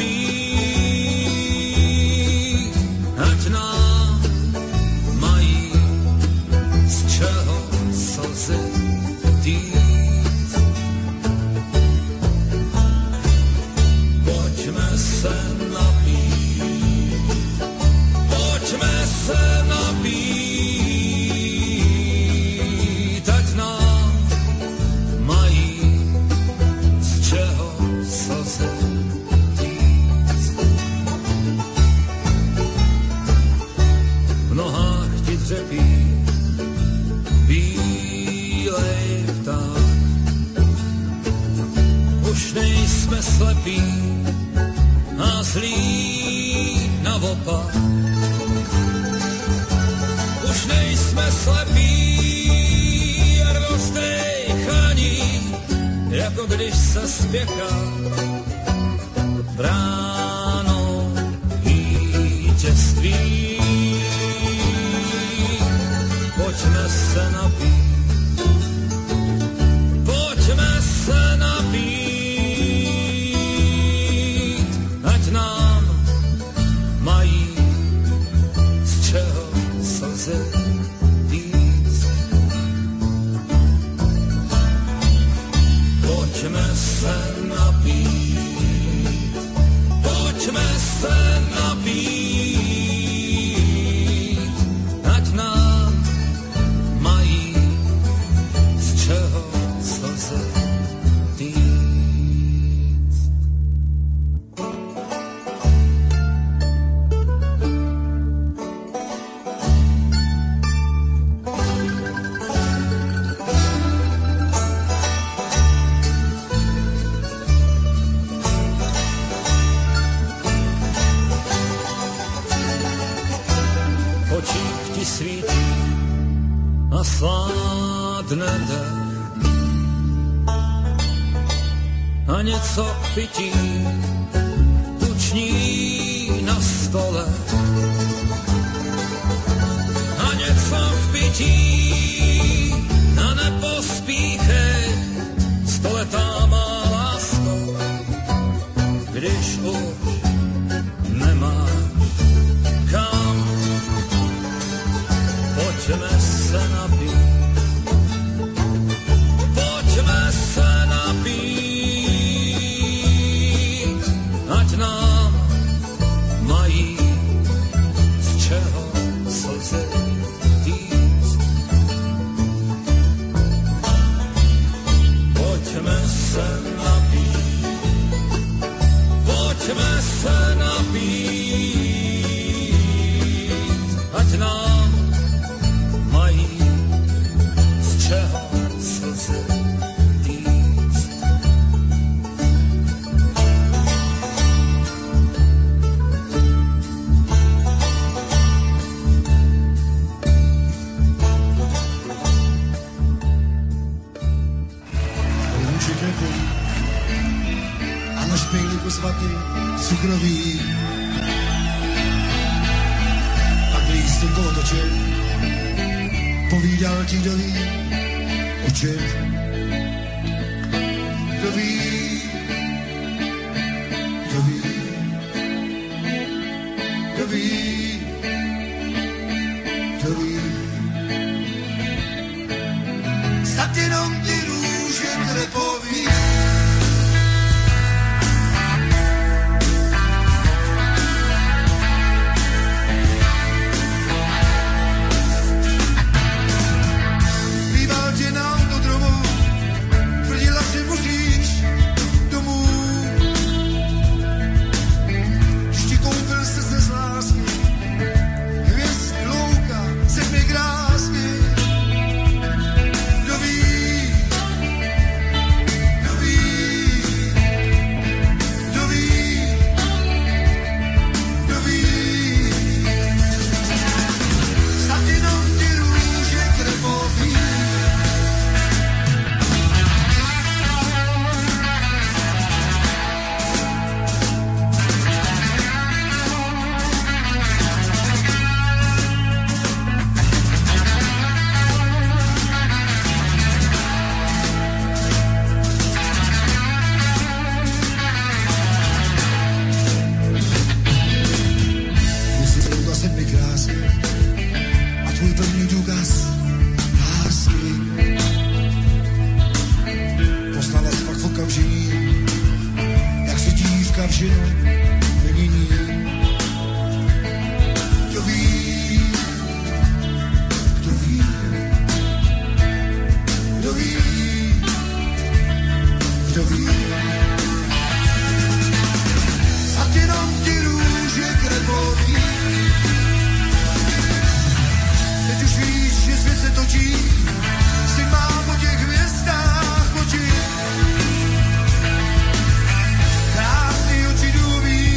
napít, ať nám mají z čeho slzy týct. Pojďme se napít, pojďme se napít, ať nám mají z čeho slzy týct. V nohách ti dřepí bílej vták. Už nejsme slepí a zlí naopak. Už nejsme slepí když se spěchá bránou vítězství. Pojďme se napít, pojďme se napít, ať nám mají z čeho slzy víc. Pojďme se napít, pojďme se napít, ať nám mají z čeho slzy víc. Očích ti svítí a sládne dech a něco k pití tuční na stole a něco k pití a nepospíchej, stoletá má lásko, když už nemáš kam. Pojďme se napít, pojďme se napít, ať nám mají z čeho slzy týct. Pojďme se napít, pojďme se napít, ať nám mají z čeho slzy týct. Lůček teplý a na špejliku svatý cukrový. Pak lístek otočil, povídal ti, kdo ví, o čem. Kdo ví, kdo ví, kdo ví, kdo ví. Snad jenom ti růžek repoví. Krásný oči důví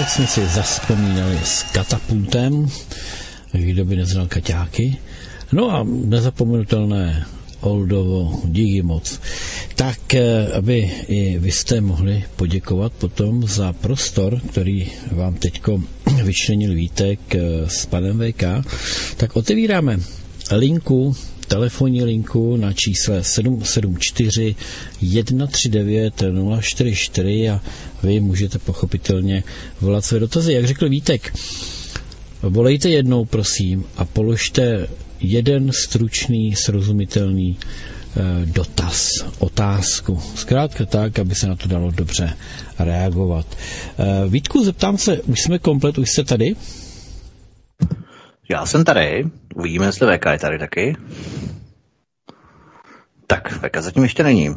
jak jsme si zavzpomínali s Katapultem, kdo by neznal Kaťáky. No a nezapomenutelné Oldovo, díky moc. Tak, aby i vy jste mohli poděkovat potom za prostor, který vám teďko vyčlenil Vítek s panem V K, tak otevíráme linku, telefonní linku na čísle sedm sedm čtyři jedna tři devět nula čtyři čtyři a vy můžete pochopitelně volat své dotazy. Jak řekl Vítek, volejte jednou, prosím, a položte jeden stručný, srozumitelný eh, dotaz, otázku. Zkrátka tak, aby se na to dalo dobře reagovat. Eh, Vítku, zeptám se, už jsme komplet, už jste tady? Já jsem tady. Uvidíme, jestli V K je tady taky. Tak, V K zatím ještě není.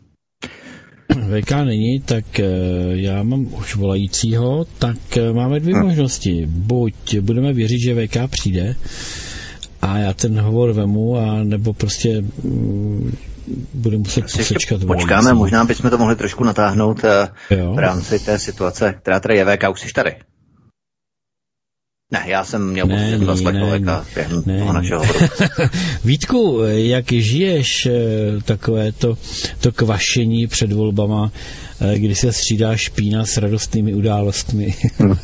V K není, tak eh, já mám už volajícího, tak eh, máme dvě hmm. možnosti. Buď budeme věřit, že V K přijde, a já ten hovor vemu, a nebo prostě mm, bude muset posečkat. Počkáme, možná bychom to mohli trošku natáhnout uh, v rámci té situace, která tady je. V K, už jsi tady? Ne, já jsem měl ne, pocit, že byla V K během toho našeho hovoru. Vítku, jak žiješ takové to, to kvašení před volbama, kdy se střídá špína s radostnými událostmi?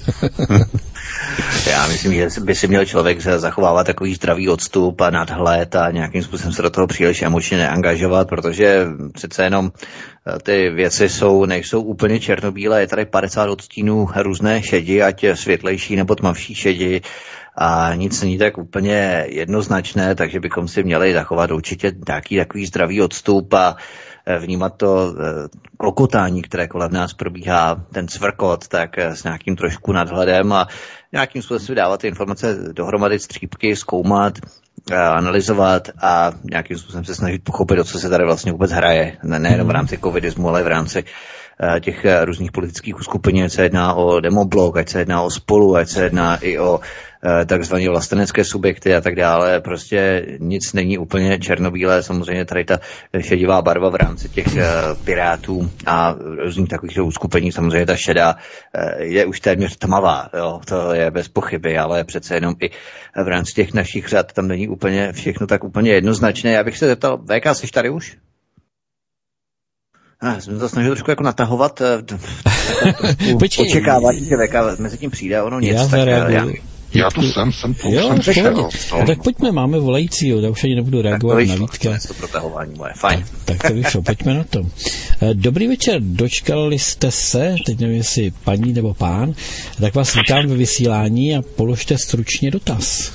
Já myslím, že by si měl člověk zachovávat takový zdravý odstup a nadhled a nějakým způsobem se do toho příliš emočně neangažovat, protože přece jenom ty věci jsou, nejsou úplně černobílé, je tady padesát odstínů různé šedi, ať světlejší nebo tmavší šedi, a nic není tak úplně jednoznačné, takže bychom si měli zachovat určitě nějaký takový zdravý odstup a vnímat to klokotání, které kolem nás probíhá, ten cvrkot, tak s nějakým trošku nadhledem a nějakým způsobem dávat ty informace dohromady, střípky, zkoumat, analyzovat a nějakým způsobem se snažit pochopit, o co se tady vlastně vůbec hraje. Nejenom v rámci covidismu, ale v rámci těch různých politických uskupení, ať se jedná o demoblok, ať se jedná o Spolu, ať se jedná i o takzvané vlastenecké subjekty a tak dále. Prostě nic není úplně černobílé. Samozřejmě tady ta šedivá barva v rámci těch pirátů a různých takových uskupení, samozřejmě ta šedá je už téměř tmavá, jo? To je bez pochyby, ale přece jenom i v rámci těch našich řad tam není úplně všechno tak úplně jednoznačné. Já bych se zeptal, V K, jsi tady už? Já jsem to snažil trošku jako natahovat, očekávat, že V K mezi tím přijde, ono nic. Já tak já, já tu jsem, jsem tu, jo, jsem přišel. No, tak pojďme, máme volajícího, já už ani nebudu reagovat vyšlo, na Vítka. To protahování moje, fajn. Tak, tak to vyšlo, pojďme na to. Dobrý večer, dočkali jste se, teď nevím, jestli paní nebo pán, tak vás vítám ve vysílání a položte stručně dotaz.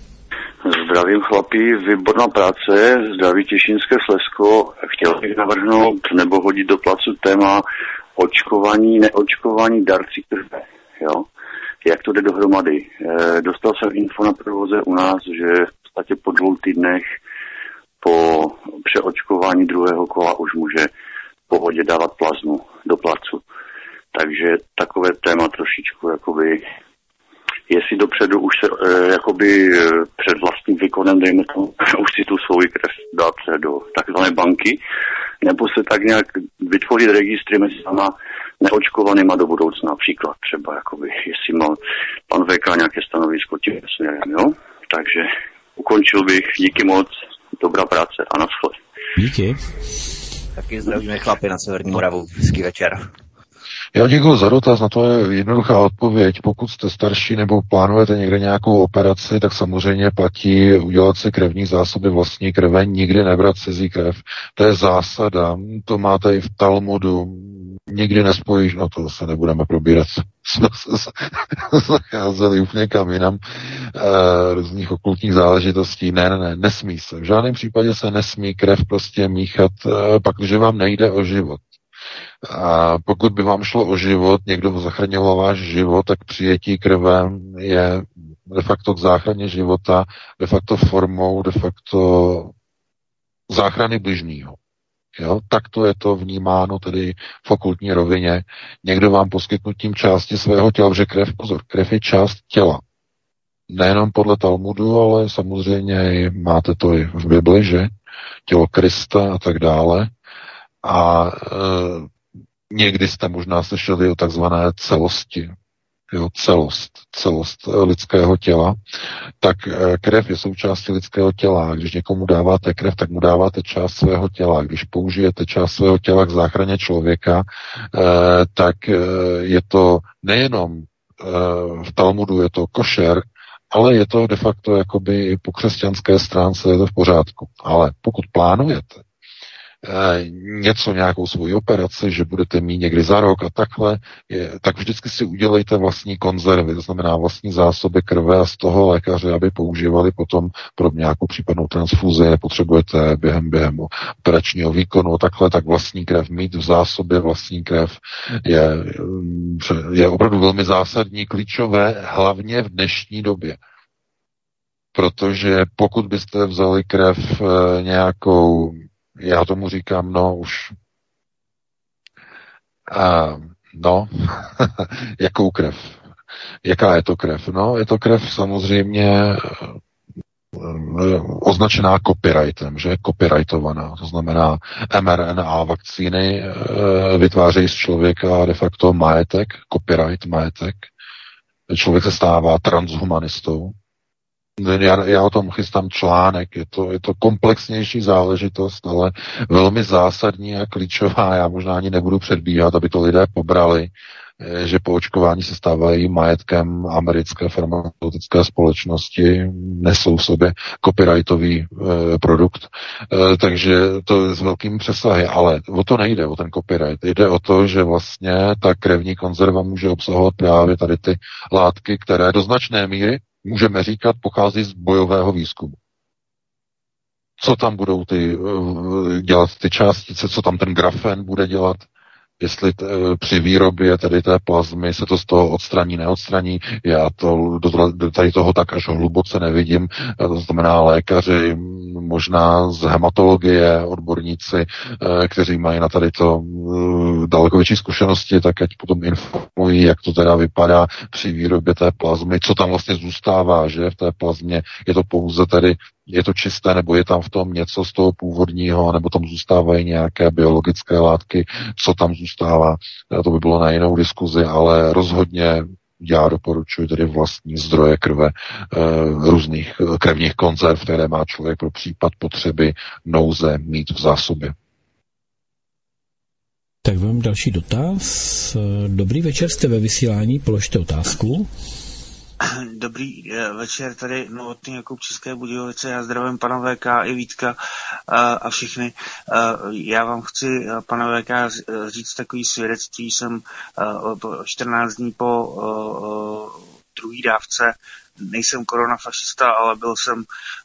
Zdravím chlapí, výborná práce, zdraví Těšínské Slezsko. Chtěl bych navrhnout nebo hodit do placu téma očkování, neočkování, darci krve. Jo? Jak to jde dohromady? E, dostal jsem info na provoze u nás, že v podstatě po dvou týdnech po přeočkování druhého kola už může v pohodě dávat plazmu do placu. Takže takové téma trošičku jakoby, jestli dopředu už se e, jakoby e, před vlastním výkonem, dejme tomu, už si tu svou krev dát do takzvané banky, nebo se tak nějak vytvořit registry mezi sama neočkovanýma do budoucna, například třeba, jakoby, jestli má pan V K nějaké stanovisko tím směrem, jo? Takže ukončil bych, díky moc, dobrá práce a naschle. Díky. Taky zdravíme chlapi na Severní Moravu, hezký večer. Já děkuji za dotaz, na to je jednoduchá odpověď. Pokud jste starší nebo plánujete někde nějakou operaci, tak samozřejmě platí udělat si krevní zásoby vlastní krve, nikdy nebrat cizí krev. To je zásada, to máte i v Talmudu, nikdy nespojíš, no to se nebudeme probírat, jsme se zacházeli úplně kam jinam, e, různých okultních záležitostí, ne, ne, ne, nesmí se, v žádném případě se nesmí krev prostě míchat, e, pak, že vám nejde o život. A pokud by vám šlo o život, někdo zachraňoval váš život, tak přijetí krve je de facto k záchraně života, de facto formou, de facto záchrany bližního. Jo? Takto je to vnímáno tedy v okultní rovině. Někdo vám poskytnutím části svého těla, že krev, pozor, krev je část těla. Nejenom podle Talmudu, ale samozřejmě máte to i v Bibli, že? Tělo Krista a tak dále. A e, někdy jste možná slyšeli o takzvané celosti. jo, celost, celost lidského těla, tak krev je součástí lidského těla. Když někomu dáváte krev, tak mu dáváte část svého těla. Když použijete část svého těla k záchraně člověka, tak je to nejenom v Talmudu je to košer, ale je to de facto jakoby i po křesťanské stránce je to v pořádku. Ale pokud plánujete něco, nějakou svoji operaci, že budete mít někdy za rok a takhle, je, tak vždycky si udělejte vlastní konzervy, to znamená vlastní zásoby krve a z toho lékaře, aby používali potom pro nějakou případnou transfuzi, potřebujete během, během operačního výkonu a takhle, tak vlastní krev mít v zásobě vlastní krev je, je opravdu velmi zásadní, klíčové, hlavně v dnešní době. Protože pokud byste vzali krev nějakou, já tomu říkám, no už, a, no, jakou krev? Jaká je to krev? No, je to krev samozřejmě označená copyrightem, že je copyrightovaná. To znamená, em er en á vakcíny vytvářejí z člověka de facto majetek, copyright majetek. Člověk se stává transhumanistou. Já, já o tom chystám článek, je to, je to komplexnější záležitost, ale velmi zásadní a klíčová. Já možná ani nebudu předbíhat, aby to lidé pobrali, že po očkování se stávají majetkem americké farmaceutické společnosti, nesou v sobě copyrightový e, produkt, e, takže to je s velkým přesahy, ale o to nejde, o ten copyright. Jde o to, že vlastně ta krevní konzerva může obsahovat právě tady ty látky, které do značné míry můžeme říkat, pochází z bojového výzkumu. Co tam budou ty, dělat ty částice, co tam ten grafen bude dělat, jestli t, při výrobě tedy té plazmy se to z toho odstraní, neodstraní. Já to do, do tady toho tak až hluboce nevidím. To znamená lékaři, možná z hematologie, odborníci, kteří mají na tady to daleko větší zkušenosti, tak ať potom informují, jak to teda vypadá při výrobě té plazmy, co tam vlastně zůstává, že v té plazmě je to pouze tedy je to čisté, nebo je tam v tom něco z toho původního, nebo tam zůstávají nějaké biologické látky, co tam zůstává. To by bylo na jinou diskuzi, ale rozhodně já doporučuji tedy vlastní zdroje krve, různých krevních konzerv, které má člověk pro případ potřeby nouze mít v zásobě. Tak vám další dotaz. Dobrý večer, jste ve vysílání, položte otázku. Dobrý večer, tady Novotný Jakub České Budějovice, já zdravím pana V K i Vítka a, a všechny. Já vám chci, pana V K, říct takový svědectví, jsem čtrnáct dní po druhé dávce, nejsem koronafašista, ale byl jsem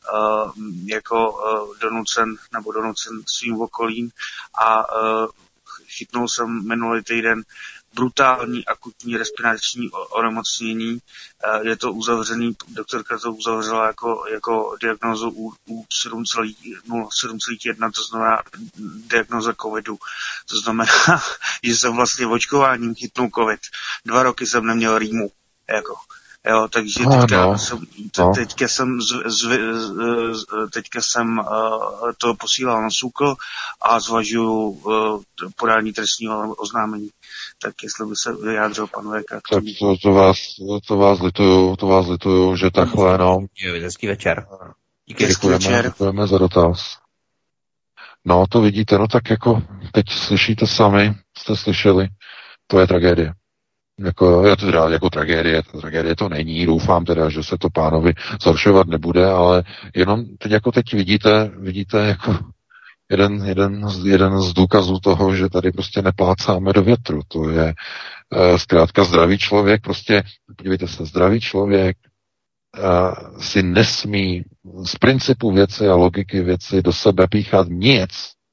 jako donucen, nebo donucen svým okolím a chytnul jsem minulý týden brutální akutní respirační onemocnění. Je to uzavřený, doktorka to uzavřela jako, jako diagnózu u, u sedm celá jedna, to znamená diagnóza covidu. To znamená, že jsem vlastně očkováním chytnul covid. Dva roky jsem neměl rýmu. Jako. Jo, takže teďka, no, jsem, te, teďka jsem, z, z, z, teďka jsem uh, to posílal na SÚKL a zvažuju uh, podání trestního oznámení. Tak jestli by se vyjádřil pan V K. Tak to, to, vás, to vás lituju, to vás lituju, že takhle, no. Hezký večer. Díky, děkujeme, děkujeme za dotaz. No, to vidíte, no tak jako teď slyšíte sami, jste slyšeli, to je tragédie. Jako, je to teda jako tragédie, to tragédie to není, doufám teda, že se to pánovi zhoršovat nebude, ale jenom teď jako teď vidíte, vidíte jako jeden, jeden, jeden z důkazů toho, že tady prostě neplácáme do větru, to je uh, zkrátka zdravý člověk, prostě, podívejte se, zdravý člověk uh, si nesmí z principu věci a logiky věci do sebe píchat nic,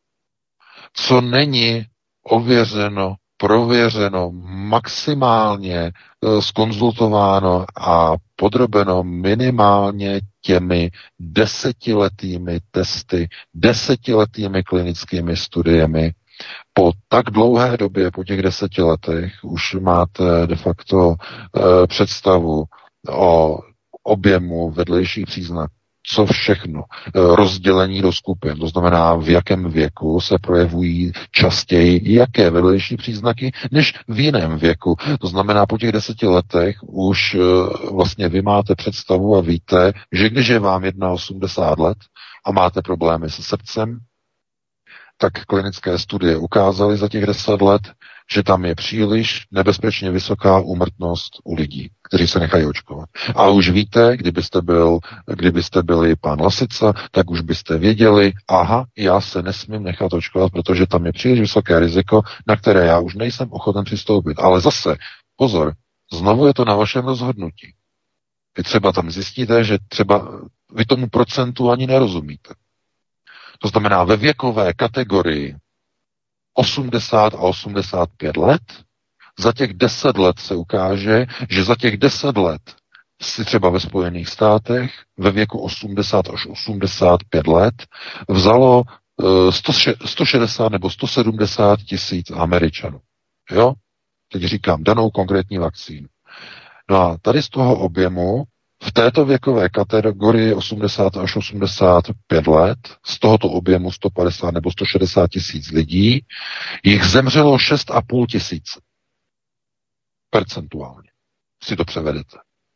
co není ověřeno, prověřeno, maximálně zkonzultováno a podrobeno minimálně těmi desetiletými testy, desetiletými klinickými studiemi. Po tak dlouhé době, po těch deseti letech, už máte de facto e, představu o objemu vedlejších příznaků, co všechno. Rozdělení do skupin, to znamená, v jakém věku se projevují častěji jaké vedlejší příznaky, než v jiném věku. To znamená, po těch deseti letech už vlastně vy máte představu a víte, že když je vám osmdesát jedna let a máte problémy se srdcem, tak klinické studie ukázaly za těch deset let, že tam je příliš nebezpečně vysoká úmrtnost u lidí, kteří se nechají očkovat. A už víte, kdybyste, byl, kdybyste byli pán Lasica, tak už byste věděli, aha, já se nesmím nechat očkovat, protože tam je příliš vysoké riziko, na které já už nejsem ochoten přistoupit. Ale zase, pozor, znovu je to na vašem rozhodnutí. Vy třeba tam zjistíte, že třeba vy tomu procentu ani nerozumíte. To znamená, ve věkové kategorii osmdesát a osmdesát pět let, za těch deset let se ukáže, že za těch deset let si třeba ve Spojených státech ve věku osmdesát až osmdesát pět let vzalo sto šedesát nebo sto sedmdesát tisíc Američanů. Jo? Teď říkám danou konkrétní vakcínu. No a tady z toho objemu v této věkové kategorii osmdesát až osmdesát pět let, z tohoto objemu sto padesát nebo sto šedesát tisíc lidí, jich zemřelo šest a půl tisíce. Percentuálně. Si to převedete.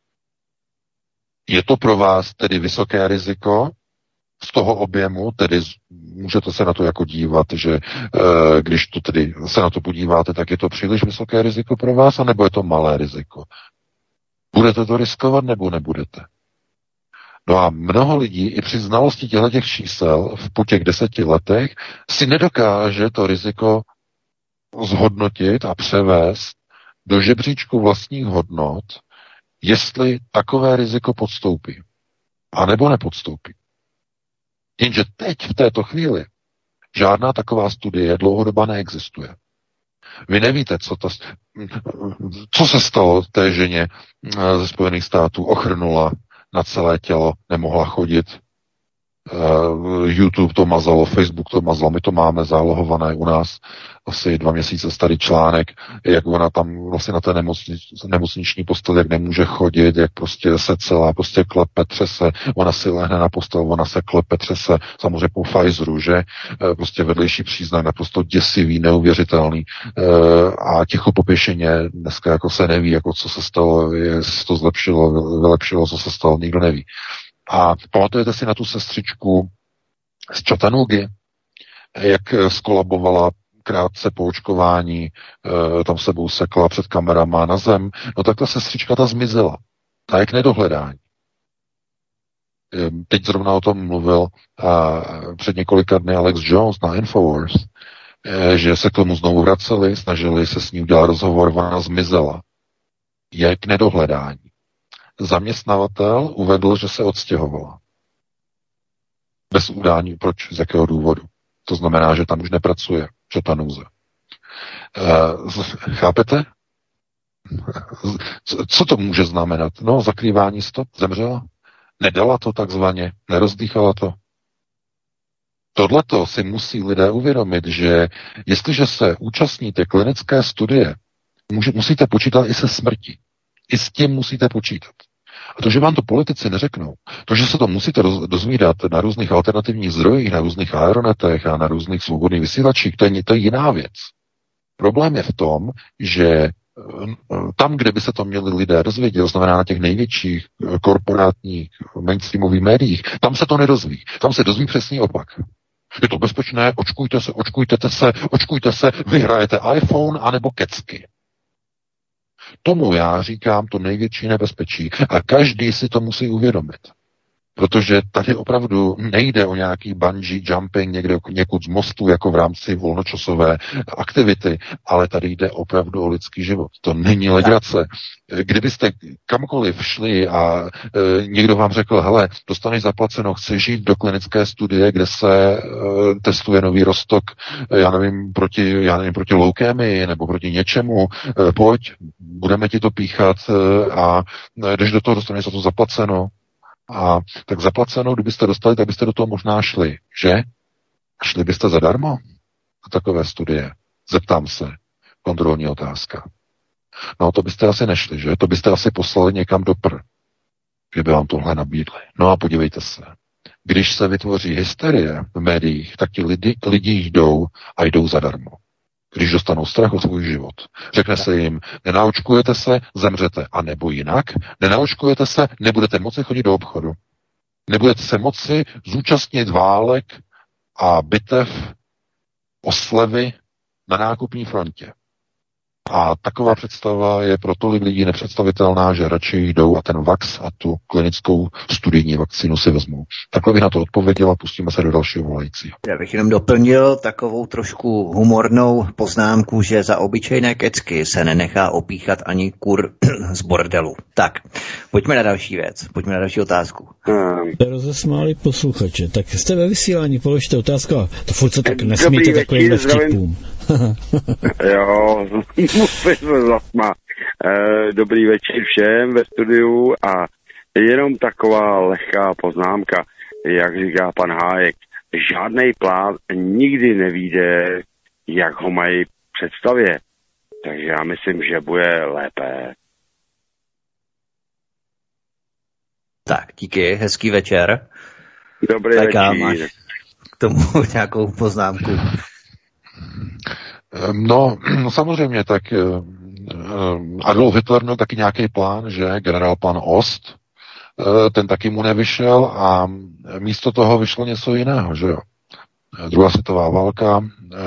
Je to pro vás tedy vysoké riziko z toho objemu, tedy můžete se na to jako dívat, že e, když to tedy se na to podíváte, tak je to příliš vysoké riziko pro vás, anebo je to malé riziko? Budete to riskovat, nebo nebudete? No a mnoho lidí i při znalosti těchto čísel v po těch deseti letech si nedokáže to riziko zhodnotit a převést do žebříčku vlastních hodnot, jestli takové riziko podstoupí. A nebo nepodstoupí. Jenže teď v této chvíli žádná taková studie dlouhodobá neexistuje. Vy nevíte, co, to, co se stalo té ženě ze Spojených států, ochrnula na celé tělo, nemohla chodit, Uh, YouTube to mazalo, Facebook to mazalo, my to máme zálohované u nás, asi dva měsíce starý článek, jak ona tam vlastně na té nemocnič, nemocniční posteli, jak nemůže chodit, jak prostě se celá prostě klepe, třese, ona si lehne na postel, ona se klepe, třese, samozřejmě po Pfizeru, že, uh, prostě vedlejší příznak, naprosto děsivý, neuvěřitelný, uh, a ticho popěšeně, dneska jako se neví, jako co se stalo, jestli to zlepšilo, vylepšilo, co se stalo, nikdo neví. A pamatujete si na tu sestřičku z Chattanoogy, jak skolabovala krátce po očkování, e, tam sebou sekla před kamerama na zem, no tak ta sestřička ta zmizela. Ta je k nedohledání. E, teď zrovna o tom mluvil a, před několika dny Alex Jones na Infowars, e, že se k tomu znovu vraceli, snažili se s ní udělat rozhovor, ona zmizela. Je k nedohledání. Zaměstnavatel uvedl, že se odstěhovala. Bez udání, proč, z jakého důvodu. To znamená, že tam už nepracuje v Chattanooze. E, chápete? Co to může znamenat? No, zakrývání stop, zemřela. Nedala to takzvaně, nerozdýchala to. Tohleto si musí lidé uvědomit, že jestliže se účastníte klinické studie, musíte počítat i se smrtí. I s tím musíte počítat. A to, že vám to politici neřeknou, to, že se to musíte dozvídat na různých alternativních zdrojích, na různých aeronetech a na různých svobodných vysílačích, to je, to je jiná věc. Problém je v tom, že tam, kde by se to měli lidé dozvědět, to znamená na těch největších korporátních mainstreamových médiích, tam se to nedozví. Tam se dozví přesný opak. Je to bezpečné, očkujte se, očkujte se, očkujte se, vyhrajete iPhone anebo kecky. Tomu já říkám to největší nebezpečí a každý si to musí uvědomit. Protože tady opravdu nejde o nějaký bungee jumping někde někud z mostu jako v rámci volnočasové aktivity, ale tady jde opravdu o lidský život. To není legrace. Kdybyste kamkoliv šli a e, někdo vám řekl, hele, dostaneš zaplaceno, chceš žít do klinické studie, kde se e, testuje nový roztok, já nevím, proti, já nevím, proti leukémii nebo proti něčemu, e, pojď, budeme ti to píchat e, a když do toho dostaneš za to zaplaceno, a tak zaplaceno, kdybyste dostali, tak byste do toho možná šli, že? Šli byste zadarmo na takové studie? Zeptám se. Kontrolní otázka. No to byste asi nešli, že? To byste asi poslali někam do pr. kdyby vám tohle nabídli. No a podívejte se. Když se vytvoří hysterie v médiích, tak ti lidi, lidi jdou a jdou zadarmo. Když dostanou strach o svůj život. Řekne se jim, nenaočkujete se, zemřete. A nebo jinak, nenaočkujete se, nebudete moci chodit do obchodu. Nebudete se moci zúčastnit válek a bitev, oslavy na nákupní frontě. A taková představa je pro tolik lidí nepředstavitelná, že radši jdou a ten vax a tu klinickou studijní vakcínu si vezmou. Takhle bych na to odpověděl a pustíme se do dalšího volajícího. Já bych jenom doplnil takovou trošku humornou poznámku, že za obyčejné kecky se nenechá opíchat ani kur z bordelu. Tak, pojďme na další věc, pojďme na další otázku. Jste rozesmáli posluchače, tak jste ve vysílání, položte otázku a to furt se tak nesmíte takovým vtipům. Jo, musím se zasmát. Dobrý večer všem ve studiu a jenom taková lehká poznámka, jak říká pan Hájek. Žádnej plán nikdy nevíde, jak ho mají v představě. Takže já myslím, že bude lépe. Tak, díky, hezký večer. Dobrý tak večer. Máš k tomu nějakou poznámku? No, no samozřejmě, tak Adolf Hitler měl taky nějaký plán, že generál pan Ost, ten taky mu nevyšel a místo toho vyšlo něco jiného, že jo. Druhá světová válka,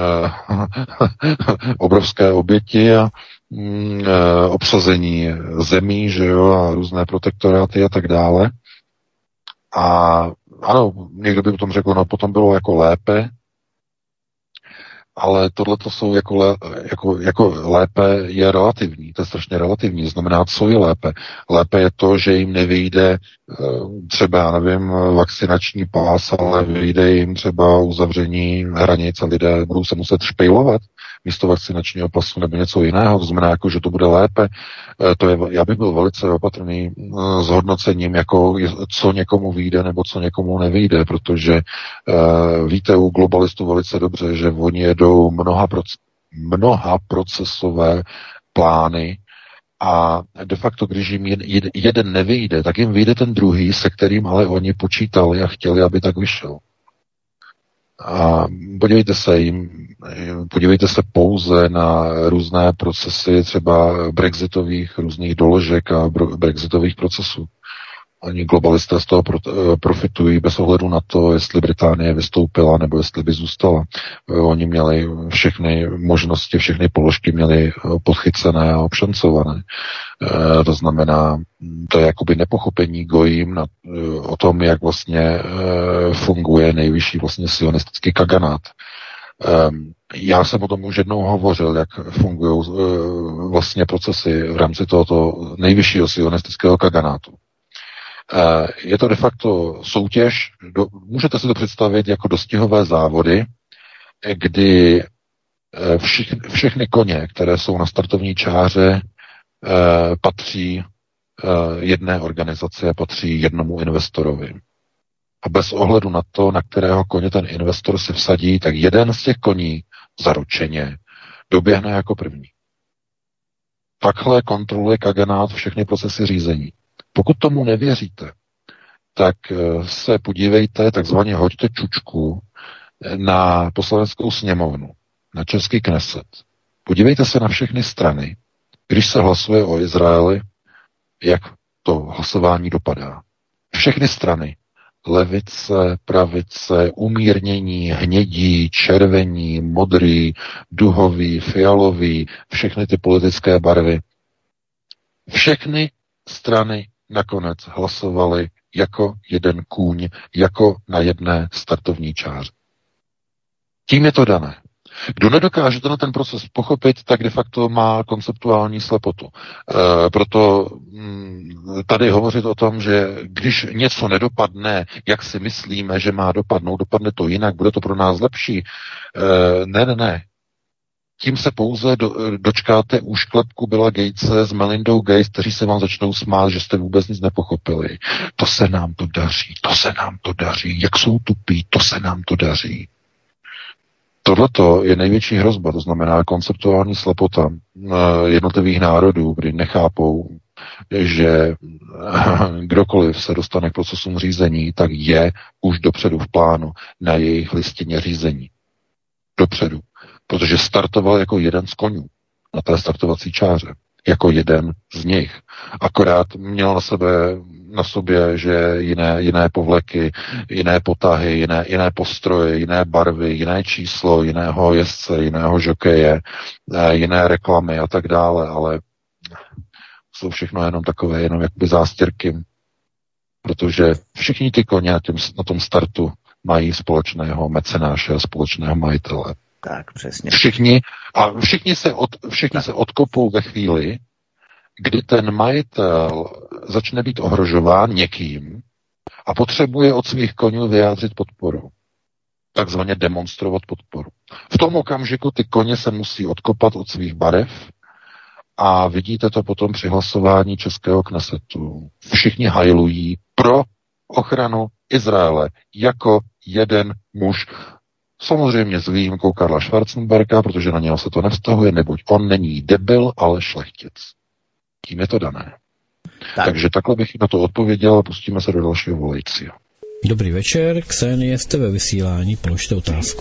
obrovské oběti a obsazení zemí, že jo, a různé protektoráty a tak dále. A ano, někdo by potom řekl, no potom bylo jako lépe, ale tohle to jsou jako, lé, jako, jako lépe je relativní, to je strašně relativní, znamená, co je lépe. Lépe je to, že jim nevyjde třeba, já nevím, vakcinační pás, ale vyjde jim třeba uzavření hranic a lidé budou se muset špejlovat místo vakcinačního pasu nebo něco jiného, to znamená, jako, že to bude lépe. To je, já bych byl velice opatrný s hodnocením, jako, co někomu vyjde nebo co někomu nevyjde, protože uh, víte u globalistů velice dobře, že oni jedou mnoha, proces, mnoha procesové plány a de facto, když jim jeden nevyjde, tak jim vyjde ten druhý, se kterým ale oni počítali a chtěli, aby tak vyšel. A podívejte se jim, podívejte se pouze na různé procesy třeba brexitových různých doložek a brexitových procesů. Oni globalisté z toho profitují bez ohledu na to, jestli Británie vystoupila nebo jestli by zůstala. Oni měli všechny možnosti, všechny položky měli podchycené a obšancované. To znamená, to je jakoby nepochopení gojím na, o tom, jak vlastně funguje nejvyšší vlastně sionistický kaganát. Já jsem o tom už jednou hovořil, jak fungují vlastně procesy v rámci tohoto nejvyššího sionistického kaganátu. Je to de facto soutěž, do, můžete si to představit jako dostihové závody, kdy všich, všechny koně, které jsou na startovní čáře, patří jedné organizaci a patří jednomu investorovi. A bez ohledu na to, na kterého koně ten investor si vsadí, tak jeden z těch koní zaručeně doběhne jako první. Takhle kontroluje kaganát všechny procesy řízení. Pokud tomu nevěříte, tak se podívejte, takzvaně hoďte čučku na poslaneckou sněmovnu, na český Kneset. Podívejte se na všechny strany, když se hlasuje o Izraeli, jak to hlasování dopadá. Všechny strany, levice, pravice, umírnění, hnědí, červení, modrý, duhový, fialový, všechny ty politické barvy. Všechny strany nakonec hlasovali jako jeden kůň, jako na jedné startovní čáře. Tím je to dané. Kdo nedokáže tenhle ten proces pochopit, tak de facto má konceptuální slepotu. E, proto m, tady hovořit o tom, že když něco nedopadne, jak si myslíme, že má dopadnout, dopadne to jinak, bude to pro nás lepší. E, ne, ne, ne. Tím se pouze do, dočkáte úšklepku Billa Gatese s Melindou Gates, kteří se vám začnou smát, že jste vůbec nic nepochopili. To se nám to daří, to se nám to daří, jak jsou tupí, to se nám to daří. Tohleto je největší hrozba, to znamená konceptuální slepota jednotlivých národů, kdy nechápou že kdokoliv se dostane k procesům řízení, tak je už dopředu v plánu na jejich listině řízení. Dopředu. Protože startoval jako jeden z konňů na té startovací čáře. Jako jeden z nich. Akorát měl na sebe, na sobě, že jiné, jiné povleky, jiné potahy, jiné, jiné postroje, jiné barvy, jiné číslo, jiného jezdce, jiného žokeje, jiné reklamy a tak dále, ale jsou všechno jenom takové, jenom jakoby zástěrky, protože všichni ty koně na, tím, na tom startu mají společného mecenáše a společného majitele. Tak, přesně. Všichni, a všichni se, od, všichni se odkopou ve chvíli, kdy ten majitel začne být ohrožován někým a potřebuje od svých konňů vyjádřit podporu. Takzvaně demonstrovat podporu. V tom okamžiku ty koně se musí odkopat od svých barev a vidíte to potom při hlasování Českého Knesetu. Všichni hajlují pro ochranu Izraele jako jeden muž. Samozřejmě s výjimkou Karla Schwarzenberga, protože na něho se to nevztahuje, neboť on není debil, ale šlechtic. Tím je to dané. Tak. Takže takhle bych na to odpověděl a pustíme se do dalšího volajícího. Dobrý večer, Ksenie, jste ve vysílání, položte otázku.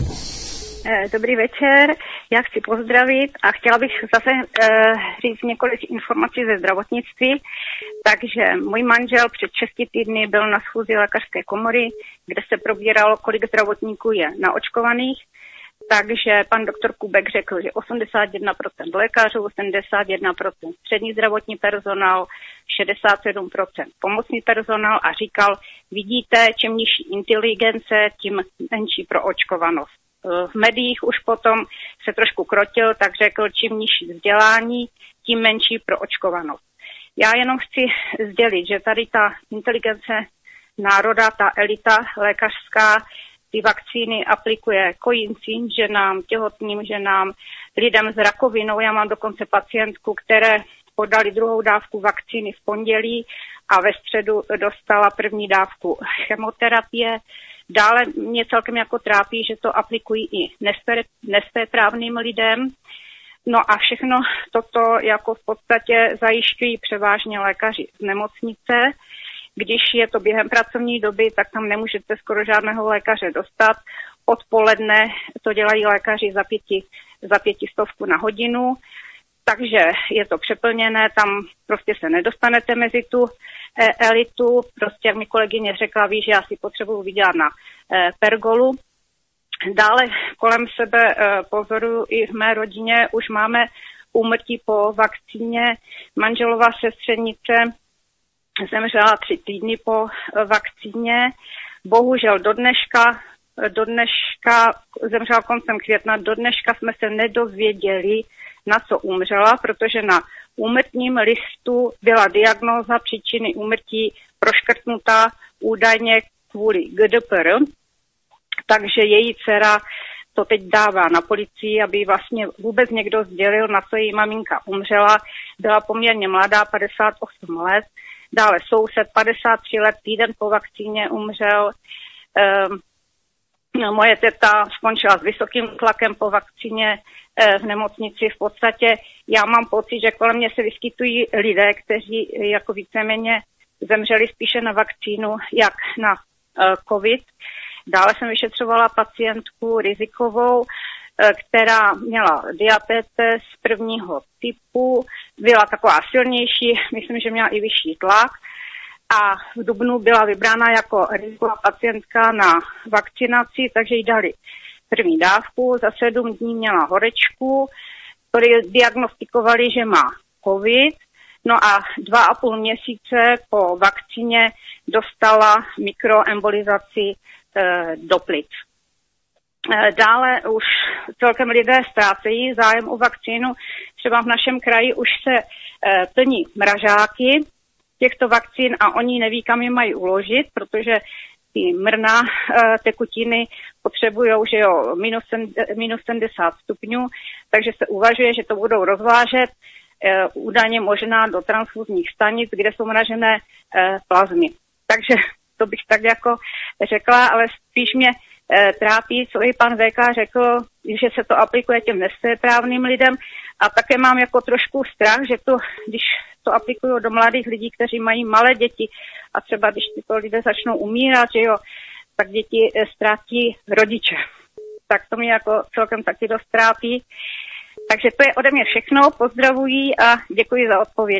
Dobrý večer, já chci pozdravit a chtěla bych zase e, říct několik informací ze zdravotnictví. Takže můj manžel před šesti týdny byl na schůzi lékařské komory, kde se probíralo, kolik zdravotníků je naočkovaných. Takže pan doktor Kubek řekl, že osmdesát jedna procent lékařů, sedmdesát jedna procent střední zdravotní personál, šedesát sedm procent pomocný personál a říkal, vidíte, čím nižší inteligence, tím menší proočkovanost. V médiích už potom se trošku krotil, tak řekl, čím nižší vzdělání, tím menší proočkovanost. Já jenom chci sdělit, že tady ta inteligence národa, ta elita lékařská, ty vakcíny aplikuje kojíncím ženám, těhotným ženám, lidem s rakovinou. Já mám dokonce pacientku, které podali druhou dávku vakcíny v pondělí a ve středu dostala první dávku chemoterapie. Dále mě celkem jako trápí, že to aplikují i nesvéprávným lidem. No a všechno toto jako v podstatě zajišťují převážně lékaři z nemocnice. Když je to během pracovní doby, tak tam nemůžete skoro žádného lékaře dostat. Odpoledne to dělají lékaři za, pěti, za pětistovku na hodinu. Takže je to přeplněné, tam prostě se nedostanete mezi tu elitu. Prostě, jak mi kolegyně řekla, ví, že já si potřebuji vydělat na pergolu. Dále kolem sebe pozoruju i v mé rodině, už máme úmrtí po vakcíně. Manželova sestřenice zemřela tři týdny po vakcíně. Bohužel do dneška, do dneška zemřela koncem května, do dneška jsme se nedozvěděli, na co umřela, protože na úmrtním listu byla diagnóza příčiny úmrtí proškrtnutá údajně kvůli G D P R, takže její dcera to teď dává na policii, aby vlastně vůbec někdo sdělil, na co její maminka umřela. Byla poměrně mladá, padesát osm let. Dále soused, padesát tři let, týden po vakcíně umřel. Ehm, moje teta skončila s vysokým tlakem po vakcíně v nemocnici. V podstatě já mám pocit, že kolem mě se vyskytují lidé, kteří jako víceméně zemřeli spíše na vakcínu, jak na uh, covid. Dále jsem vyšetřovala pacientku rizikovou, uh, která měla diabetes prvního typu, byla taková silnější, myslím, že měla i vyšší tlak a v dubnu byla vybrána jako riziková pacientka na vakcinaci, takže jí dali první dávku, za sedm dní měla horečku, který diagnostikovali, že má covid, no a dva a půl měsíce po vakcíně dostala mikroembolizaci e, do plic. E, dále už celkem lidé ztrácejí zájem o vakcínu, třeba v našem kraji už se e, plní mražáky těchto vakcín a oni neví, kam je mají uložit, protože ty mrna e, tekutiny potřebují, že jo, minus, minus sedmdesát stupňů, takže se uvažuje, že to budou rozvážet e, údajně možná do transfuzních stanic, kde jsou mražené e, plazmy. Takže to bych tak jako řekla, ale spíš mě e, trápí, co i pan V K řekl, že se to aplikuje těm nesvéprávným lidem. A také mám jako trošku strach, že to, když to aplikují do mladých lidí, kteří mají malé děti a třeba když tyto lidé začnou umírat, že jo, tak děti e, ztratí rodiče. Tak to mě jako celkem taky dost trápí. Takže to je ode mě všechno, pozdravuji a děkuji za odpověď.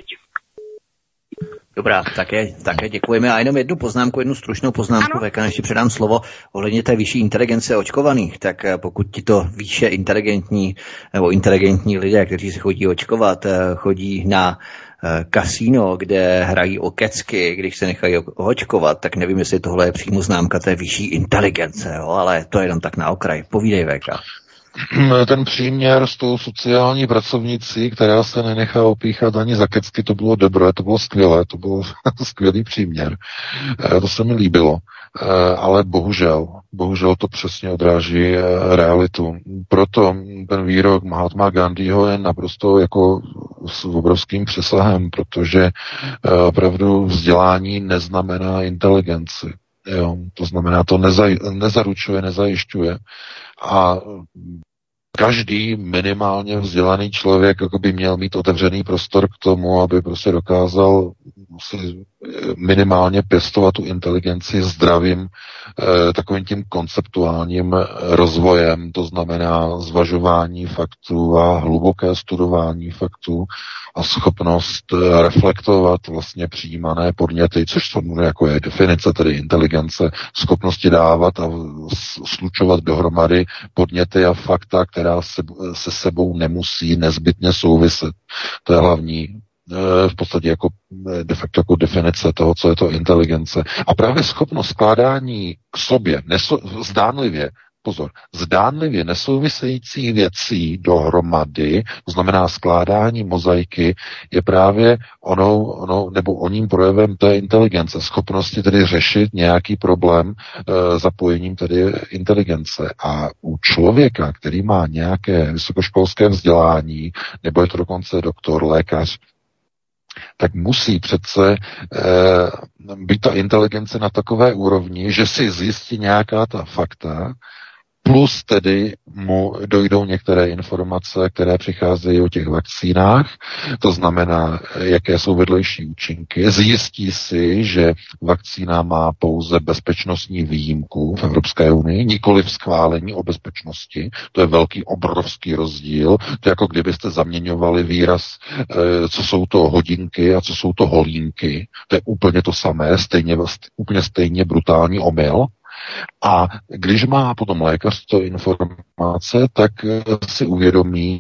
Dobrá, také, také děkujeme. A jenom jednu poznámku, jednu stručnou poznámku, Veka, než ti předám slovo ohledně té vyšší inteligence očkovaných, tak pokud ti to výše inteligentní nebo inteligentní lidé, kteří se chodí očkovat, chodí na kasíno, kde hrají o kecky, když se nechají očkovat, tak nevím, jestli tohle je přímo známka té vyšší inteligence, jo? Ale to je jenom tak na okraj. Povídej, Veka. Ten příměr s tou sociální pracovnicí, která se nenechá opíchat ani za kecky, to bylo dobré, to bylo skvělé, to byl skvělý příměr. To se mi líbilo. Ale bohužel, bohužel to přesně odráží realitu. Proto ten výrok Mahatma Gandhiho je naprosto jako s obrovským přesahem, protože opravdu vzdělání neznamená inteligenci. Jo, to znamená, to nezaj, nezaručuje, nezajišťuje. A každý minimálně vzdělaný člověk jako by měl mít otevřený prostor k tomu, aby prostě dokázal si minimálně pěstovat tu inteligenci zdravým eh, takovým tím konceptuálním rozvojem, to znamená zvažování faktů a hluboké studování faktů a schopnost reflektovat vlastně přijímané podněty, což to jako je definice tedy inteligence, schopnosti dávat a slučovat dohromady podněty a fakta, která se, se sebou nemusí nezbytně souviset. To je hlavní v podstatě jako de facto jako definice toho, co je to inteligence. A právě schopnost skládání k sobě, neso, zdánlivě, pozor, zdánlivě nesouvisejících věcí dohromady, to znamená skládání mozaiky, je právě onou, onou nebo oním projevem té inteligence, schopnosti tedy řešit nějaký problém e, zapojením tedy inteligence. A u člověka, který má nějaké vysokoškolské vzdělání, nebo je to dokonce doktor, lékař, tak musí přece e, být ta inteligence na takové úrovni, že si zjistí nějaká ta fakta, plus tedy mu dojdou některé informace, které přicházejí o těch vakcínách, to znamená, jaké jsou vedlejší účinky. Zjistí si, že vakcína má pouze bezpečnostní výjimku v Evropské unii, nikoli v schválení o bezpečnosti. To je velký, obrovský rozdíl. To je jako kdybyste zaměňovali výraz, co jsou to hodinky a co jsou to holínky. To je úplně to samé, stejně, úplně stejně brutální omyl. A když má potom lékař to informace, tak si uvědomí,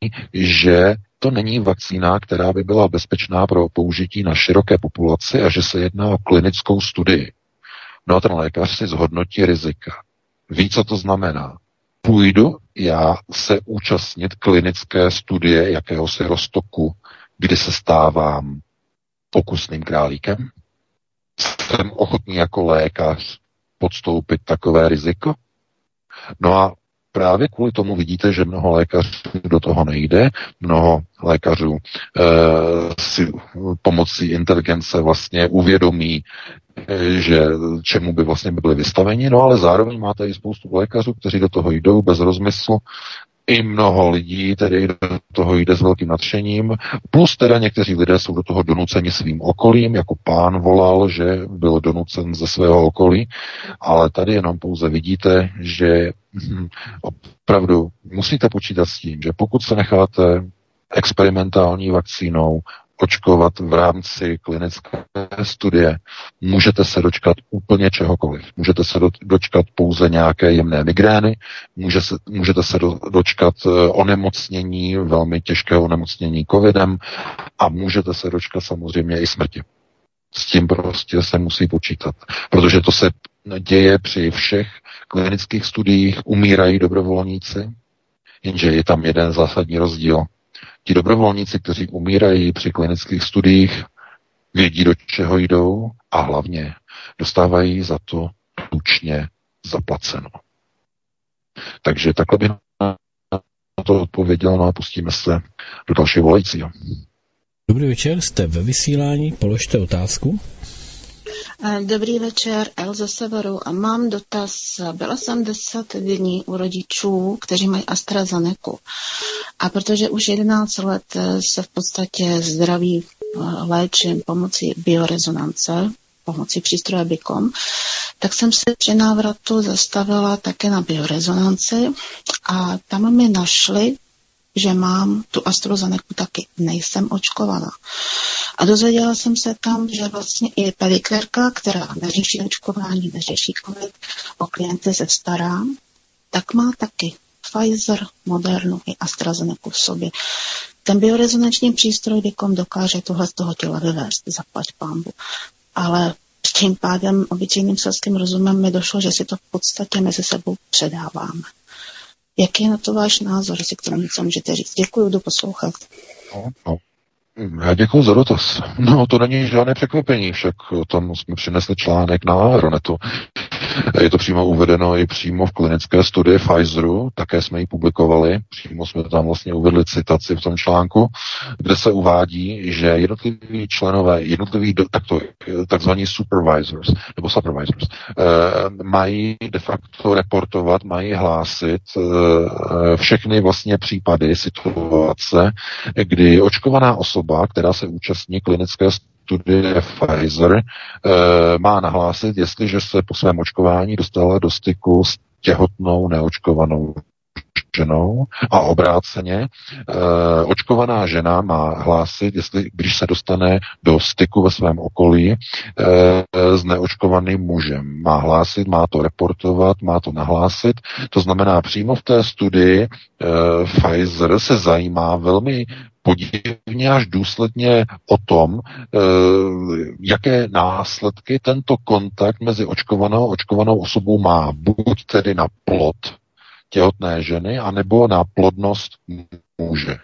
že to není vakcína, která by byla bezpečná pro použití na široké populaci a že se jedná o klinickou studii. No a ten lékař si zhodnotí rizika. Ví, co to znamená. Půjdu já se účastnit klinické studie jakéhosi roztoku, kdy se stávám pokusným králíkem. Jsem ochotný jako lékař podstoupit takové riziko. No a právě kvůli tomu vidíte, že mnoho lékařů do toho nejde, mnoho lékařů e, si pomocí inteligence vlastně uvědomí, e, že čemu by vlastně byli vystaveni, no ale zároveň máte i spoustu lékařů, kteří do toho jdou bez rozmyslu, i mnoho lidí tedy do toho jde s velkým nadšením, plus teda někteří lidé jsou do toho donuceni svým okolím, jako pán volal, že byl donucen ze svého okolí, ale tady jenom pouze vidíte, že hm, opravdu musíte počítat s tím, že pokud se necháte experimentální vakcínou očkovat v rámci klinické studie, můžete se dočkat úplně čehokoliv. Můžete se do, dočkat pouze nějaké jemné migrény, může se, můžete se do, dočkat onemocnění, velmi těžkého onemocnění covidem a můžete se dočkat samozřejmě i smrti. S tím prostě se musí počítat, protože to se děje při všech klinických studiích, umírají dobrovolníci, jenže je tam jeden zásadní rozdíl. Ti dobrovolníci, kteří umírají při klinických studiích, vědí, do čeho jdou a hlavně dostávají za to tučně zaplaceno. Takže takhle bych na to odpověděl, no a pustíme se do dalšího volajícího. Dobrý večer, jste ve vysílání, položte otázku. Dobrý večer, El ze Severu. A mám dotaz. Byla jsem deset dní u rodičů, kteří mají AstraZeneku. A protože už jedenáct let se v podstatě zdraví léčím pomocí biorezonance, pomocí přístroje Bicom, tak jsem se při návratu zastavila také na biorezonanci a tam mi našli, že mám tu AstraZeneku taky, nejsem očkovaná. A dozvěděla jsem se tam, že vlastně i pedikérka, která neřeší očkování, neřeší covid, o klienty se stará, tak má taky Pfizer, Modernu i AstraZeneku v sobě. Ten biorezonanční přístroj Bicom dokáže tohle z toho těla vyvést, zaplať pánbu. Ale s tím pádem obyčejným selským rozumem mi došlo, že si to v podstatě mezi sebou předáváme. Jaký je na to váš názor, jestli k tomu něco můžete říct? Děkuji, jdu poslouchat. No, no. Já děkuji za dotaz. No, to není žádné překvapení, však o tom jsme přinesli článek na Aeronetu. Je to přímo uvedeno i přímo v klinické studii Pfizeru, také jsme ji publikovali, přímo jsme tam vlastně uvedli citaci v tom článku, kde se uvádí, že jednotliví členové, jednotliví takto, takzvaní supervisors, nebo supervisors, eh, mají de facto reportovat, mají hlásit eh, všechny vlastně případy, situace, kdy očkovaná osoba, která se účastní klinické studie Pfizer, e, má nahlásit, jestliže se po svém očkování dostala do styku s těhotnou neočkovanou ženou a obráceně e, očkovaná žena má hlásit, jestli, když se dostane do styku ve svém okolí e, s neočkovaným mužem. Má hlásit, má to reportovat, má to nahlásit. To znamená, přímo v té studii e, Pfizer se zajímá velmi podivně až důsledně o tom, e, jaké následky tento kontakt mezi očkovanou a očkovanou osobou má. Buď tedy na plod těhotné ženy, anebo na plodnost muže.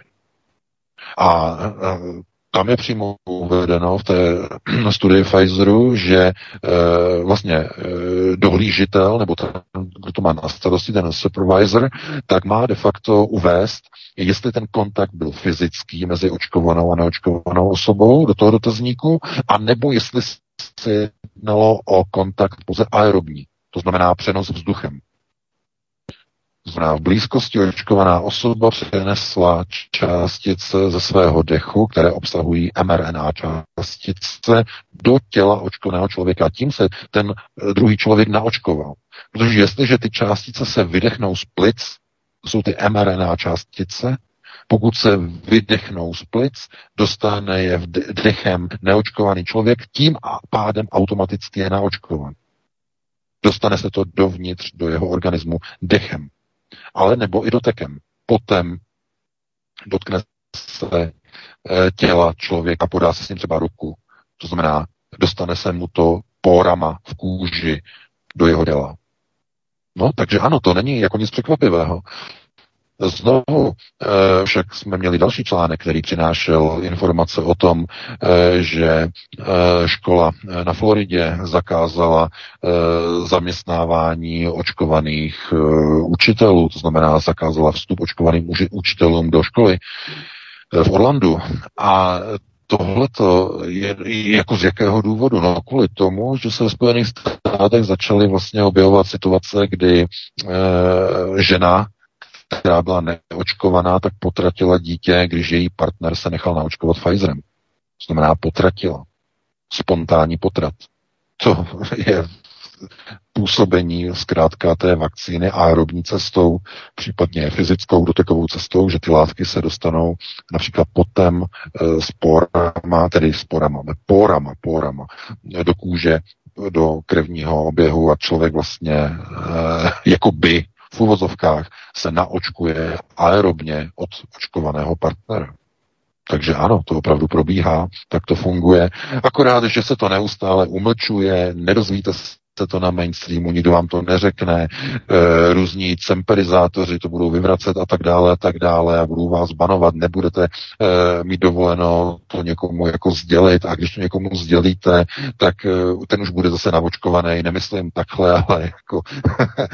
A, a tam je přímo uvedeno v té studii Pfizeru, že e, vlastně e, dohlížitel, nebo ten, kdo to má na starosti, ten supervisor, tak má de facto uvést, jestli ten kontakt byl fyzický mezi očkovanou a neočkovanou osobou do toho dotazníku, a nebo jestli se jednalo o kontakt pouze aerobní, to znamená přenos vzduchem. To znamená, v blízkosti očkovaná osoba přenesla částice ze svého dechu, které obsahují mRNA částice, do těla očkovaného člověka. Tím se ten druhý člověk naočkoval. Protože jestliže ty částice se vydechnou z plic, to jsou ty mRNA částice, pokud se vydechnou z plic, dostane je dechem neočkovaný člověk, tím a pádem automaticky je naočkovan. Dostane se to dovnitř do jeho organismu dechem. Ale nebo i dotekem. Potem dotkne se těla člověka, podá se s ním třeba ruku. To znamená, dostane se mu to pórama v kůži do jeho těla. No, takže ano, to není jako nic překvapivého. Znovu však jsme měli další článek, který přinášel informace o tom, že škola na Floridě zakázala zaměstnávání očkovaných učitelů, to znamená zakázala vstup očkovaným učitelům do školy v Orlandu. A tohleto je jako z jakého důvodu? No kvůli tomu, že se ve Spojených státech začaly vlastně objevovat situace, kdy e, žena, která byla neočkovaná, tak potratila dítě, když její partner se nechal naočkovat Pfizerem. To znamená potratila. Spontánní potrat. To je působení zkrátka té vakcíny aerobní cestou, případně fyzickou dotekovou cestou, že ty látky se dostanou například potem e, sporama, tedy sporama, pórama, pórama do kůže, do krevního oběhu a člověk vlastně e, jakoby v uvozovkách se naočkuje aerobně od očkovaného partnera. Takže ano, to opravdu probíhá, tak to funguje. Akorát, že se to neustále umlčuje, nedozvíte se to na mainstreamu, nikdo vám to neřekne, e, různí cemperizátoři to budou vyvracet a tak dále a tak dále a budou vás banovat, nebudete e, mít dovoleno to někomu jako sdělit a když to někomu sdělíte, tak e, ten už bude zase naočkovaný, nemyslím takhle, ale jako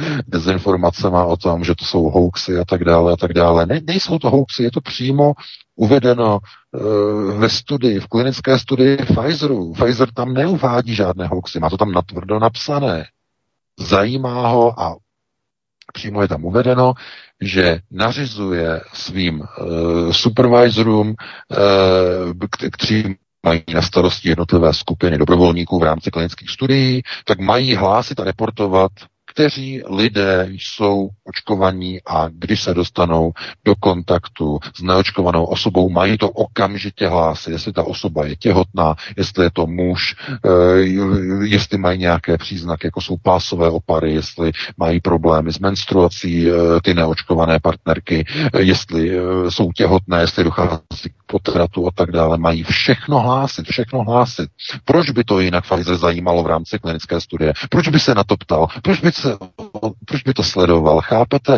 dezinformacema o tom, že to jsou hoaxy a tak dále a tak dále. Ne, nejsou to hoaxy, je to přímo uvedeno uh, ve studii, v klinické studii Pfizeru. Pfizer tam neuvádí žádné hoaxy, má to tam natvrdo napsané. Zajímá ho a přímo je tam uvedeno, že nařizuje svým uh, supervisorům, uh, kteří mají na starosti jednotlivé skupiny dobrovolníků v rámci klinických studií, tak mají hlásit a reportovat, kteří lidé jsou očkovaní a když se dostanou do kontaktu s neočkovanou osobou, mají to okamžitě hlásit, jestli ta osoba je těhotná, jestli je to muž, jestli mají nějaké příznaky, jako jsou pásové opary, jestli mají problémy s menstruací ty neočkované partnerky, jestli jsou těhotné, jestli dochází k potratu a tak dále. Mají všechno hlásit, všechno hlásit. Proč by to jinak Pfizer zajímalo v rámci klinické studie? Proč by se na to ptal? Proč by se proč by to sledoval? Chápete?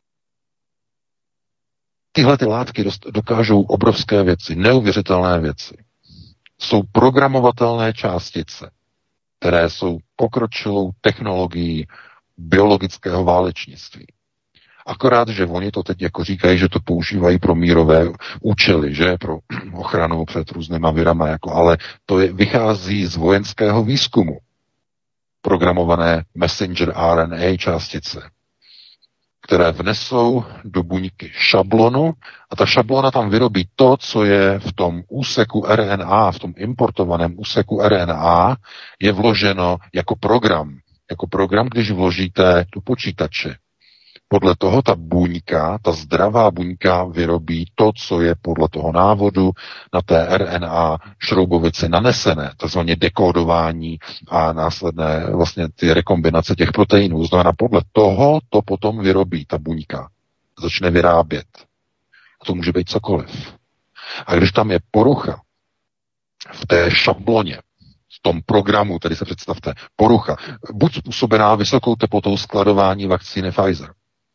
Tyhle ty látky dokážou obrovské věci, neuvěřitelné věci. Jsou programovatelné částice, které jsou pokročilou technologií biologického válečnictví. Akorát, že oni to teď jako říkají, že to používají pro mírové účely, že pro ochranu před různýma virama, jako, ale to je, vychází z vojenského výzkumu. Programované messenger R N A částice, které vnesou do buňky šablonu a ta šablona tam vyrobí to, co je v tom úseku R N A, v tom importovaném úseku R N A, je vloženo jako program. Jako program, když vložíte do počítače. Podle toho ta buňka, ta zdravá buňka vyrobí to, co je podle toho návodu na té R N A šroubovici nanesené, takzvaně dekódování a následné vlastně ty rekombinace těch proteinů. Znamená, podle toho to potom vyrobí ta buňka. Začne vyrábět. A to může být cokoliv. A když tam je porucha v té šabloně, v tom programu, tedy se představte, porucha, buď způsobená vysokou teplotou skladování vakcíny Pfizer.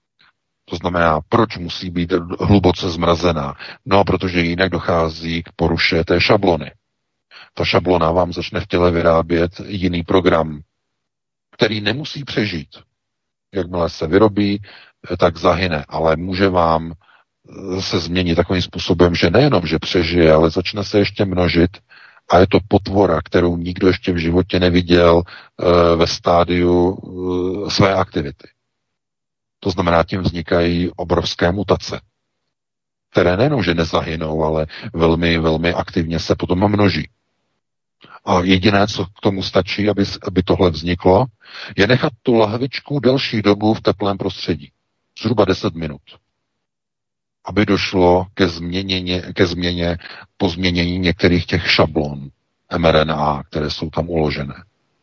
To znamená, proč musí být hluboce zmrazená? No, protože jinak dochází k poruše té šablony. Ta šablona vám začne v těle vyrábět jiný program, který nemusí přežít. Jakmile se vyrobí, tak zahyne, ale může vám se změnit takovým způsobem, že nejenom, že přežije, ale začne se ještě množit a je to potvora, kterou nikdo ještě v životě neviděl uh, ve stádiu uh, své aktivity. To znamená, tím vznikají obrovské mutace, které nejenom, že nezahynou, ale velmi, velmi aktivně se potom množí. A jediné, co k tomu stačí, aby, aby tohle vzniklo, je nechat tu lahvičku delší dobu v teplém prostředí. Zhruba deset minut. Aby došlo ke změně, ke změně, pozměnění některých těch šablon M R N A, které jsou tam uložené.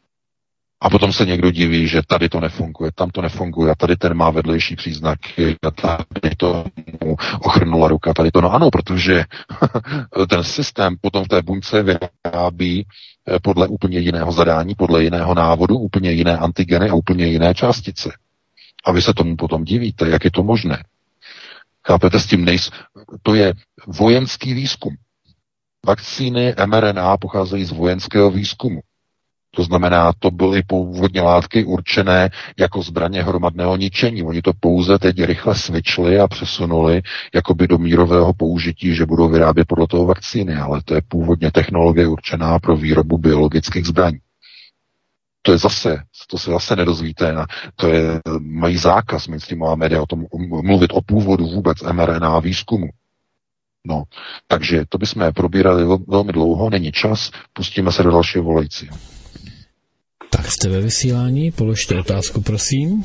A potom se někdo diví, že tady to nefunguje, tam to nefunguje, a tady ten má vedlejší příznaky, a tady to mu ochrnula ruka, tady to. No ano, protože ten systém potom v té buňce vyrábí podle úplně jiného zadání, podle jiného návodu, úplně jiné antigeny a úplně jiné částice. A vy se tomu potom divíte, jak je to možné. Chápete, s tím nejs... To je vojenský výzkum. Vakcíny M R N A pocházejí z vojenského výzkumu. To znamená, to byly původně látky určené jako zbraně hromadného ničení. Oni to pouze teď rychle switchli a přesunuli jakoby do mírového použití, že budou vyrábět podle toho vakcíny, ale to je původně technologie určená pro výrobu biologických zbraní. To je zase, to se zase nedozvíte, to je, mají zákaz mainstreamová média o tom mluvit o původu vůbec M R N A výzkumu. No, takže to bychom probírali velmi dlouho, není čas, pustíme se do dalšího volajícího. Tak jste ve vysílání, položte otázku, prosím.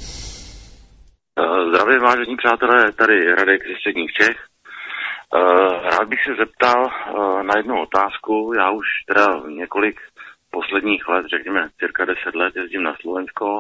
Zdravím, vážení přátelé, tady Radek ze středních Čech. Rád bych se zeptal na jednu otázku. Já už teda několik posledních let, řekněme cirka deset let, jezdím na Slovensko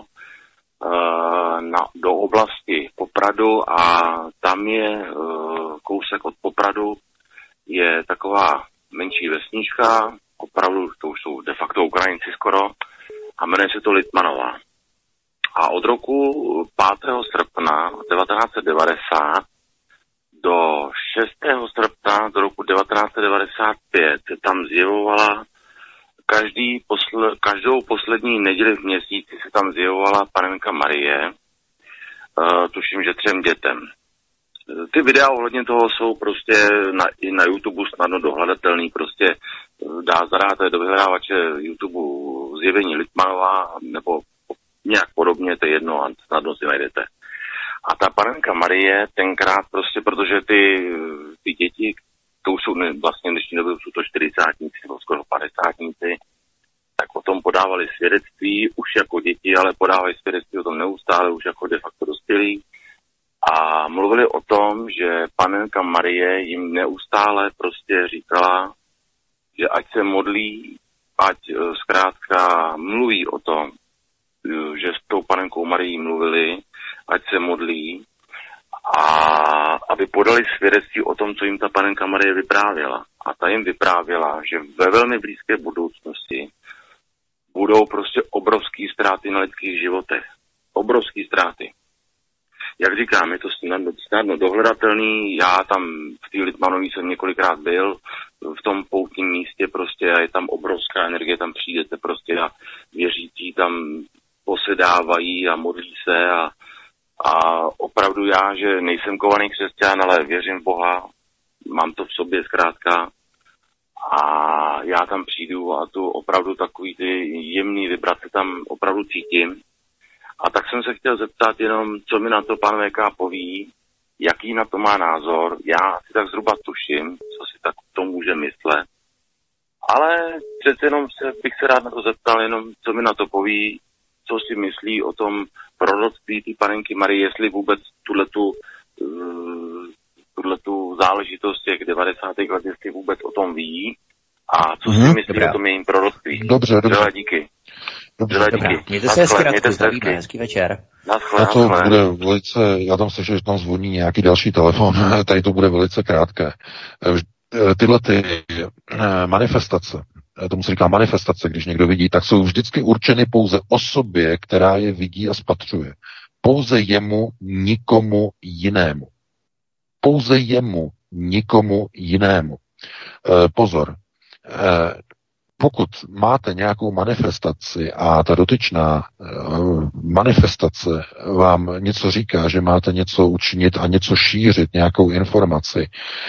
na, do oblasti Popradu a tam je kousek od Popradu je taková menší vesnička, opravdu to už jsou de facto Ukrajinci skoro, a jmenuje se to Litmanová. A od roku pátého srpna devatenáct set devadesát do šestého srpna do roku devatenáct set devadesát pět se tam zjevovala každý posle, každou poslední neděli v měsíci se tam zjevovala panenka Marie, uh, tuším, že třem dětem. ty videa ohledně toho jsou prostě na, i na YouTube snadno dohledatelný, prostě dá zadáte do vyhledávače YouTube zjevení Littmanova nebo nějak podobně, to je jedno a snadno si najdete. A ta panenka Marie tenkrát prostě, protože ty, ty děti, to už jsou vlastně v dnešní době, jsou to čtyřicátníci nebo skoro padesátníci, tak o tom podávali svědectví už jako děti, ale podávají svědectví o tom neustále, už jako de facto dospělí. A mluvili o tom, že panenka Marie jim neustále prostě říkala, že ať se modlí, ať zkrátka mluví o tom, že s tou panenkou Marií mluvili, ať se modlí a aby podali svědectví o tom, co jim ta panenka Marie vyprávěla. A ta jim vyprávěla, že ve velmi blízké budoucnosti budou prostě obrovský ztráty na lidských životech. Obrovský ztráty. Jak říkám, je to snadno, snadno dohledatelný, já tam v té Littmanový jsem několikrát byl, v tom poutním místě prostě je tam obrovská energie, tam přijdete prostě a věřící tam posedávají a modlí se a, a opravdu já, že nejsem kovaný křesťan, ale věřím v Boha, mám to v sobě zkrátka a já tam přijdu a tu opravdu takový ty jemný vibrace tam opravdu cítím. A tak jsem se chtěl zeptat jenom, co mi na to pan V K poví, jaký na to má názor. Já si tak zhruba tuším, co si tak to může myslet. Ale přece jenom se, bych se rád na to zeptal, jenom co mi na to poví, co si myslí o tom proroctví té panenky Marie, jestli vůbec tuhletu, uh, tuhletu záležitost těch devadesátých let, jestli vůbec o tom ví. A co mm-hmm, si myslí dobrá. o tom jejím proroctví. Dobře, dobře. Dělá, díky. Dobře, Dělá, dobrá. díky. Mějte se hezky, Radku, zdravíme, hezký večer. A to bude velice, já tam slyším, že tam zvoní nějaký další telefon, tady to bude velice krátké. Tyhle ty manifestace, tomu se říká manifestace, když někdo vidí, tak jsou vždycky určeny pouze osobě, která je vidí a spatřuje. Pouze jemu, nikomu jinému. Pouze jemu, nikomu jinému. Pozor, pokud máte nějakou manifestaci a ta dotyčná manifestace vám něco říká, že máte něco učinit a něco šířit, nějakou informaci,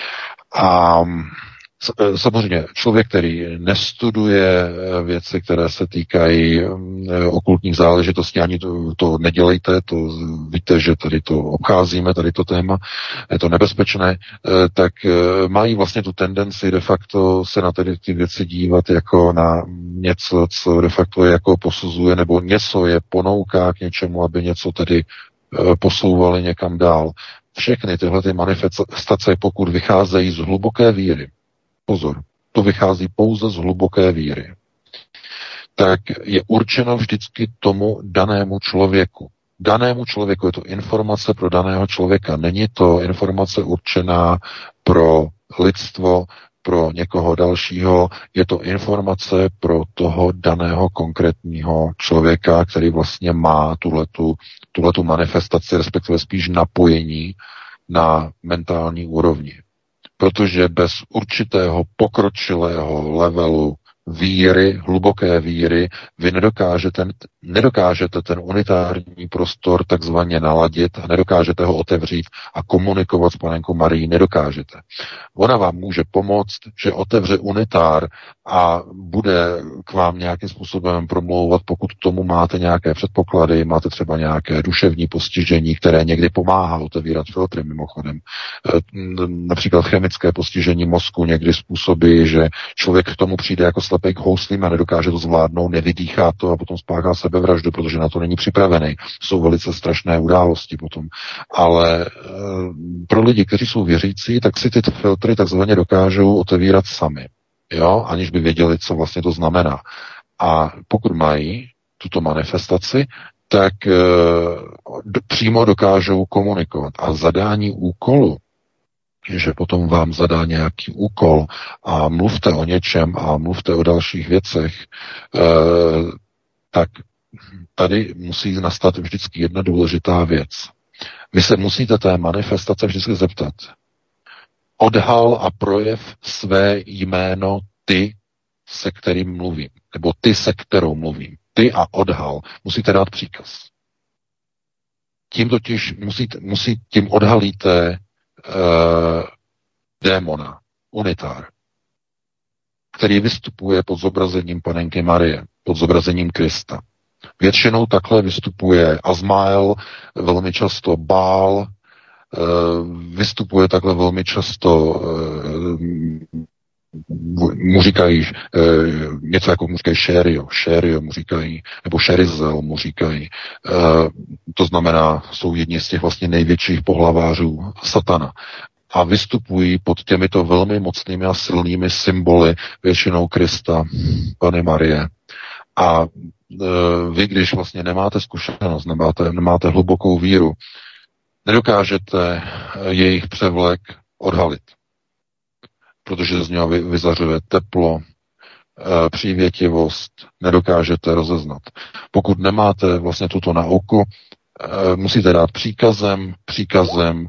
a samozřejmě člověk, který nestuduje věci, které se týkají okultních záležitostí, ani to, to nedělejte, to víte, že tady to obcházíme, tady to téma, je to nebezpečné, tak mají vlastně tu tendenci de facto se na tady ty věci dívat jako na něco, co de facto je jako posuzuje, nebo něco je ponouká k něčemu, aby něco tedy posouvali někam dál. Všechny tyhle ty manifestace, pokud vycházejí z hluboké víry, pozor, to vychází pouze z hluboké víry, tak je určeno vždycky tomu danému člověku. Danému člověku je to informace pro daného člověka. Není to informace určená pro lidstvo, pro někoho dalšího. Je to informace pro toho daného konkrétního člověka, který vlastně má tuhletu, tuhletu manifestaci, respektive spíš napojení na mentální úrovni. Protože bez určitého pokročilého levelu víry, hluboké víry, vy nedokážete, nedokážete ten unitární prostor takzvaně naladit a nedokážete ho otevřít a komunikovat s panenkou Marií, nedokážete. Ona vám může pomoct, že otevře unitár a bude k vám nějakým způsobem promlouvat, pokud k tomu máte nějaké předpoklady, máte třeba nějaké duševní postižení, které někdy pomáhá otevírat filtry mimochodem. Například chemické postižení mozku někdy způsobí, že člověk k tomu přijde jako slepej k houslím a nedokáže to zvládnout, nevydýchá to a potom spáchá sebevraždu, protože na to není připravený. Jsou velice strašné události potom. Ale e, pro lidi, kteří jsou věřící, tak si ty filtry takzvaně dokážou otevírat sami. Jo? Aniž by věděli, co vlastně to znamená. A pokud mají tuto manifestaci, tak e, d- přímo dokážou komunikovat. A zadání úkolu, že potom vám zadá nějaký úkol a mluvte o něčem a mluvte o dalších věcech, e, tak tady musí nastat vždycky jedna důležitá věc. Vy se musíte té manifestace vždycky zeptat. Odhal a projev své jméno ty, se kterým mluvím. Nebo ty, se kterou mluvím. Ty a odhal. Musíte dát příkaz. Tím totiž musíte, musí, tím odhalíte démona, unitár, který vystupuje pod zobrazením Panenky Marie, pod zobrazením Krista. Většinou takhle vystupuje Azmael, velmi často Bál, vystupuje takhle velmi často, mu říkají něco jako mu říkají Šério, Šério mu říkají, nebo Šerizel mu říkají. To znamená, jsou jedni z těch vlastně největších pohlavářů satana. A vystupují pod těmito velmi mocnými a silnými symboly, většinou Krista, Panny Marie. A vy, když vlastně nemáte zkušenost, nemáte, nemáte hlubokou víru, nedokážete jejich převlek odhalit, protože z něho vyzařuje teplo, přívětivost, nedokážete rozeznat. Pokud nemáte vlastně tuto nauku, musíte dát příkazem, příkazem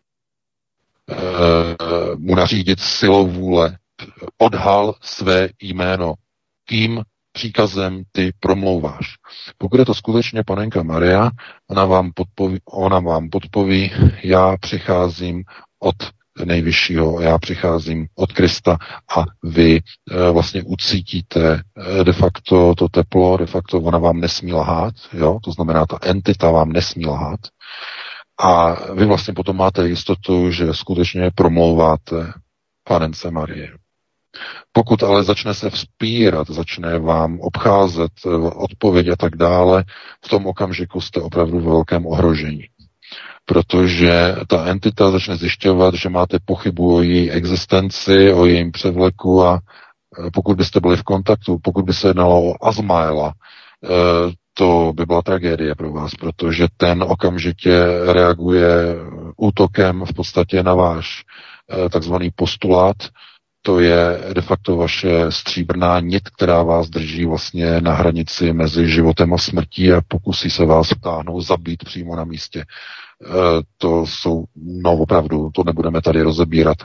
mu nařídit silou vůle, odhal své jméno, kým příkazem ty promlouváš. Pokud je to skutečně Panenka Maria, ona vám podpoví, ona vám podpoví, já přicházím od nejvyššího, já přicházím od Krista a vy e, vlastně ucítíte e, de facto to teplo, de facto ona vám nesmí lhát, jo? To znamená, ta entita vám nesmí lhát a vy vlastně potom máte jistotu, že skutečně promlouváte Panence Marie. Pokud ale začne se vzpírat, začne vám obcházet odpověď a tak dále, v tom okamžiku jste opravdu v velkém ohrožení. Protože ta entita začne zjišťovat, že máte pochybu o její existenci, o jejím převleku a pokud byste byli v kontaktu, pokud by se jednalo o Azmaela, to by byla tragédie pro vás, protože ten okamžitě reaguje útokem v podstatě na váš takzvaný postulát. To je de facto vaše stříbrná nit, která vás drží vlastně na hranici mezi životem a smrtí a pokusí se vás vtáhnout, zabít přímo na místě. E, to jsou, no opravdu, to nebudeme tady rozebírat. E,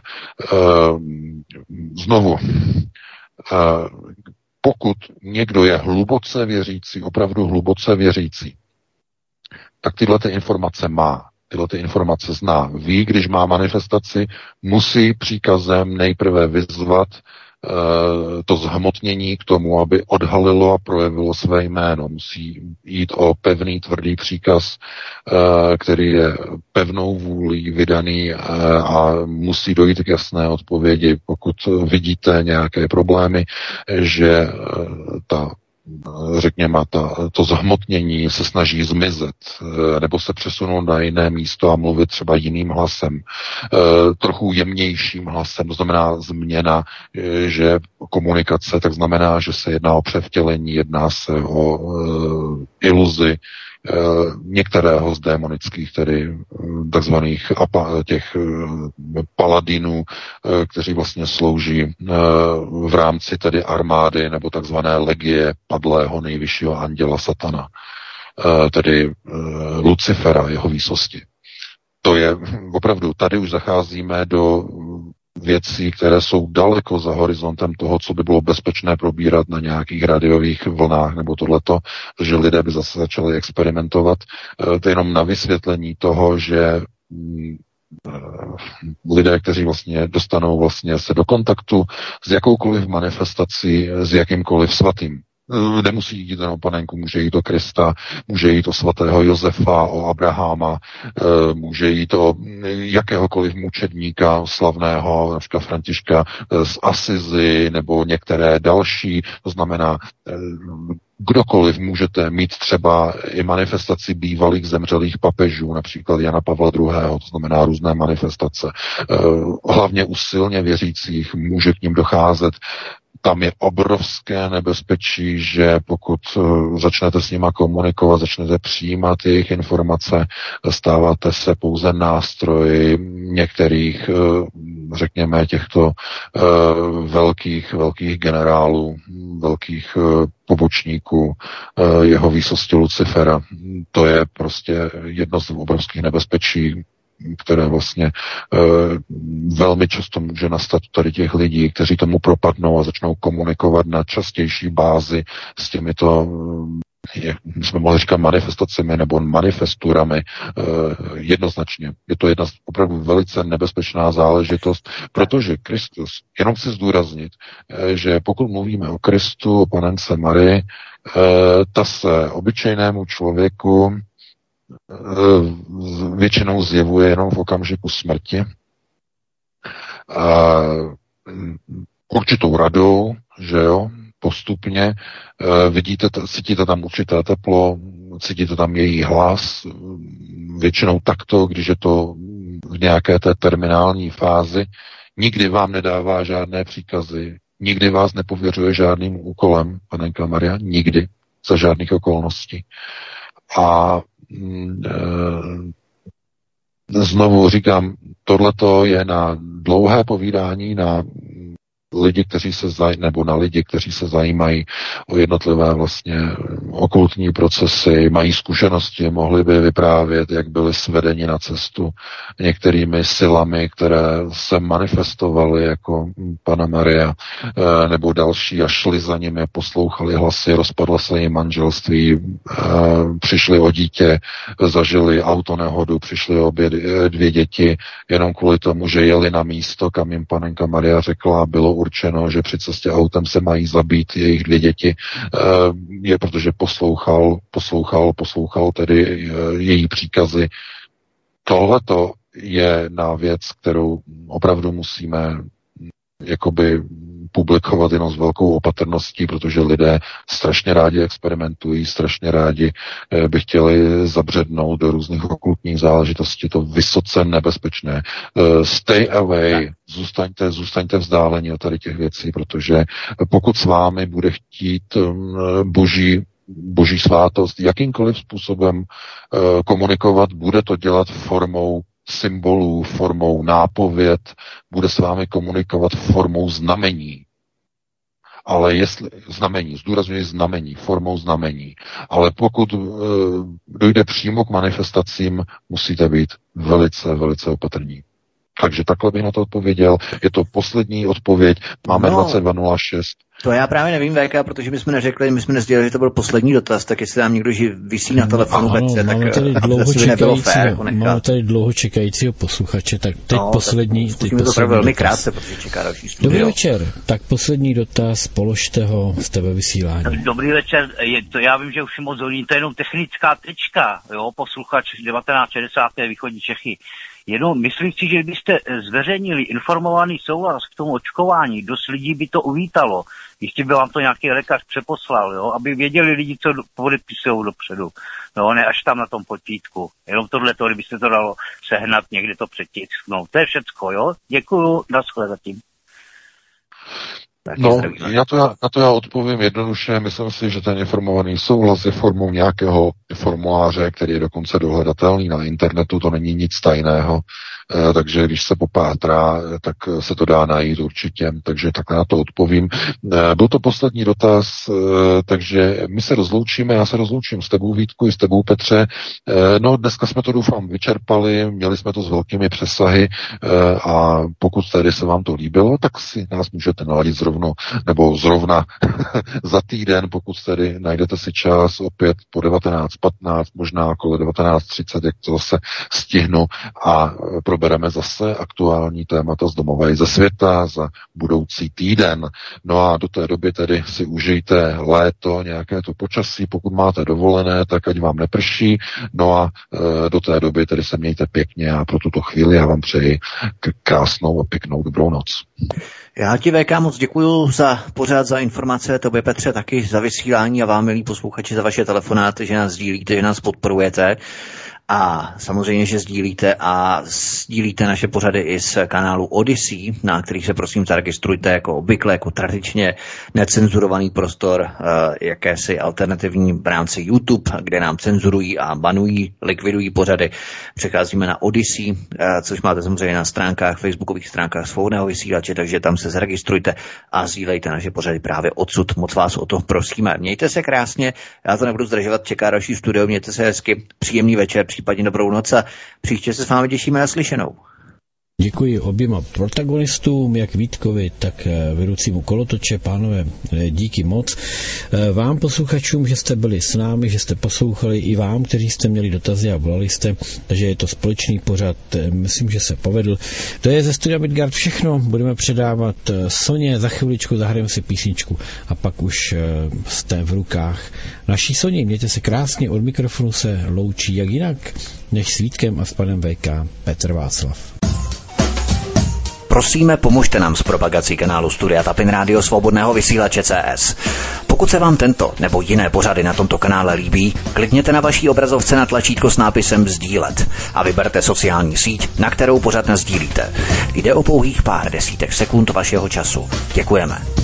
znovu, e, pokud někdo je hluboce věřící, opravdu hluboce věřící, tak tyhle ty informace má. Tyhle ty informace zná. Ví, když má manifestaci, musí příkazem nejprve vyzvat e, to zhmotnění k tomu, aby odhalilo a projevilo své jméno. Musí jít o pevný, tvrdý příkaz, e, který je pevnou vůlí vydaný e, a musí dojít k jasné odpovědi. Pokud vidíte nějaké problémy, že e, ta řekněme, ta, to zhmotnění se snaží zmizet nebo se přesunout na jiné místo a mluvit třeba jiným hlasem, trochu jemnějším hlasem, to znamená změna, že komunikace, tak znamená, že se jedná o převtělení, jedná se o iluzi některého z démonických, tedy takzvaných těch paladinů, kteří vlastně slouží v rámci tedy armády nebo takzvané legie padlého nejvyššího anděla satana, tedy Lucifera, jeho výsosti. To je opravdu, tady už zacházíme do věcí, které jsou daleko za horizontem toho, co by bylo bezpečné probírat na nějakých rádiových vlnách nebo tohleto, že lidé by zase začali experimentovat. To je jenom na vysvětlení toho, že lidé, kteří vlastně dostanou vlastně se do kontaktu s jakoukoliv manifestací, s jakýmkoliv svatým. Nemusí jít o Panenku, může jít o Krista, může jít o svatého Josefa, o Abraháma, může jít o jakéhokoliv mučedníka slavného, například Františka z Asizi, nebo některé další, to znamená, kdokoliv můžete mít třeba i manifestaci bývalých zemřelých papežů, například Jana Pavla druhého., to znamená různé manifestace. Hlavně u silně věřících může k nim docházet. Tam je obrovské nebezpečí, že pokud začnete s nima komunikovat, začnete přijímat jejich informace, stáváte se pouze nástroji některých, řekněme, těchto velkých, velkých generálů, velkých pobočníků jeho výsosti Lucifera. To je prostě jedno z obrovských nebezpečí, které vlastně e, velmi často může nastat tady těch lidí, kteří tomu propadnou a začnou komunikovat na častější bázi s těmito jak jsme mohli říkat manifestacemi nebo manifesturami, eh, jednoznačně. Je to jedna opravdu velice nebezpečná záležitost, protože Kristus, jenom chci zdůraznit, eh, že pokud mluvíme o Kristu, o Panence Marii, eh, ta se obyčejnému člověku eh, většinou zjevuje jenom v okamžiku smrti. A určitou radou, že jo, postupně e, vidíte, cítíte tam určité teplo, cítíte tam její hlas, většinou takto, když je to v nějaké té terminální fázi, nikdy vám nedává žádné příkazy, nikdy vás nepověřuje žádným úkolem, panenka Maria, nikdy, za žádných okolností. A e, znovu říkám, tohleto je na dlouhé povídání, na lidi, kteří se zaj, nebo na lidi, kteří se zajímají o jednotlivé vlastně okultní procesy, mají zkušenosti, mohli by vyprávět, jak byli svedeni na cestu některými silami, které se manifestovaly jako Panna Maria nebo další a šli za nimi, poslouchali hlasy, rozpadlo se jim manželství, přišli o dítě, zažili autonehodu, přišli o obě dvě děti, jenom kvůli tomu, že jeli na místo, kam jim panenka Maria řekla, bylo určeno, že při cestě autem se mají zabít jejich dvě děti, je protože poslouchal, poslouchal, poslouchal tedy její příkazy. Tohleto je na věc, kterou opravdu musíme jakoby publikovat jenom s velkou opatrností, protože lidé strašně rádi experimentují, strašně rádi by chtěli zabřednout do různých okultních záležitostí, to vysoce nebezpečné. Stay away, zůstaňte, zůstaňte vzdáleni od tady těch věcí, protože pokud s vámi bude chtít boží boží svátost jakýmkoliv způsobem komunikovat, bude to dělat formou symbolů, formou nápověd, bude s vámi komunikovat formou znamení. Ale jestli, znamení, zdůrazňuji znamení, formou znamení. Ale pokud e, dojde přímo k manifestacím, musíte být velice, velice opatrní. Takže takhle bych na to odpověděl. Je to poslední odpověď. Máme no, dvacet dva nula šest. To já právě nevím, V K, protože my jsme neřekli, my jsme nezdělili, že to byl poslední dotaz, tak jestli nám někdo visí na telefonu, no, ano, tak máme tady dlouho čekajícího, jako máme tady dlouho čekajícího posluchače, tak teď no, poslední, tak teď to poslední velmi dotaz. krátce, protože čeká další studio. Dobrý večer, tak poslední dotaz, položte ho z tebe vysílání. Dobrý večer, je to, já vím, že už si moc hodí, to je jenom technická tečka, jo, posluchač devatenáct šedesát východní Čechy. Jenom myslím si, že kdybyste zveřejnili informovaný souhlas k tomu očkování, dost lidí by to uvítalo. Ještě by vám to nějaký lékař přeposlal, jo, aby věděli lidi, co podepisují dopředu. No, ne až tam na tom potítku. Jenom tohleto, kdybyste to dalo sehnat, někde to přetisknout. To je všecko, jo. Děkuju, naschle zatím. No, na to, já, na to já odpovím jednoduše. Myslím si, že ten informovaný souhlas je formou nějakého formuláře, který je dokonce dohledatelný na internetu, to není nic tajného, e, takže když se popátrá, tak se to dá najít určitě, takže takhle na to odpovím. E, byl to poslední dotaz, e, takže my se rozloučíme, já se rozloučím s tebou, Vítku, i s tebou, Petře. E, no, dneska jsme to, doufám, vyčerpali, měli jsme to s velkými přesahy e, a pokud tedy se vám to líbilo, tak si nás můžete naladit zrovna Zrovno, nebo zrovna za týden, pokud tedy najdete si čas opět po devatenáct patnáct, možná okolo devatenáct třicet, jak to zase stihnu a probereme zase aktuální témata z domova i ze světa za budoucí týden. No a do té doby tedy si užijte léto, nějaké to počasí, pokud máte dovolené, tak ať vám neprší. No a e, do té doby tedy se mějte pěkně a pro tuto chvíli já vám přeji krásnou a pěknou dobrou noc. Já ti, V K, moc děkuju za pořád, za informace, tobě, Petře, taky za vysílání a vám, milí posluchači, za vaše telefonáty, že nás sdílíte, že nás podporujete. A samozřejmě, že sdílíte a sdílíte naše pořady i z kanálu Odyssey, na kterých se prosím zaregistrujte jako obvykle, jako tradičně necenzurovaný prostor, jakési alternativní v rámci YouTube, kde nám cenzurují a banují, likvidují pořady. Přecházíme na Odyssey, což máte samozřejmě na stránkách, facebookových stránkách Svobodného vysílače, takže tam se zaregistrujte a sdílejte naše pořady právě odsud. Moc vás o to prosíme. Mějte se krásně, já to nebudu zdržovat, čeká další studio, mějte se hezky, příjemný večer, případně dobrou noc a příště se s vámi těšíme na slyšenou. Děkuji oběma protagonistům, jak Vítkovi, tak vedoucímu kolotoče. Pánové, díky moc. Vám posluchačům, že jste byli s námi, že jste poslouchali, i vám, kteří jste měli dotazy a volali jste, takže je to společný pořad. Myslím, že se povedl. To je ze studia Midgard všechno. Budeme předávat Soně, za chviličku zahrajeme si písničku a pak už jste v rukách naší Soni. Mějte se krásně, od mikrofonu se loučí jak jinak než s Vítkem a s panem V K Petr Václav. Prosíme, pomožte nám s propagací kanálu Studia Tapin Rádio Svobodného vysílače C S. Pokud se vám tento nebo jiné pořady na tomto kanále líbí, klikněte na vaší obrazovce na tlačítko s nápisem sdílet a vyberte sociální síť, na kterou pořad nasdílíte. Jde o pouhých pár desítek sekund vašeho času. Děkujeme.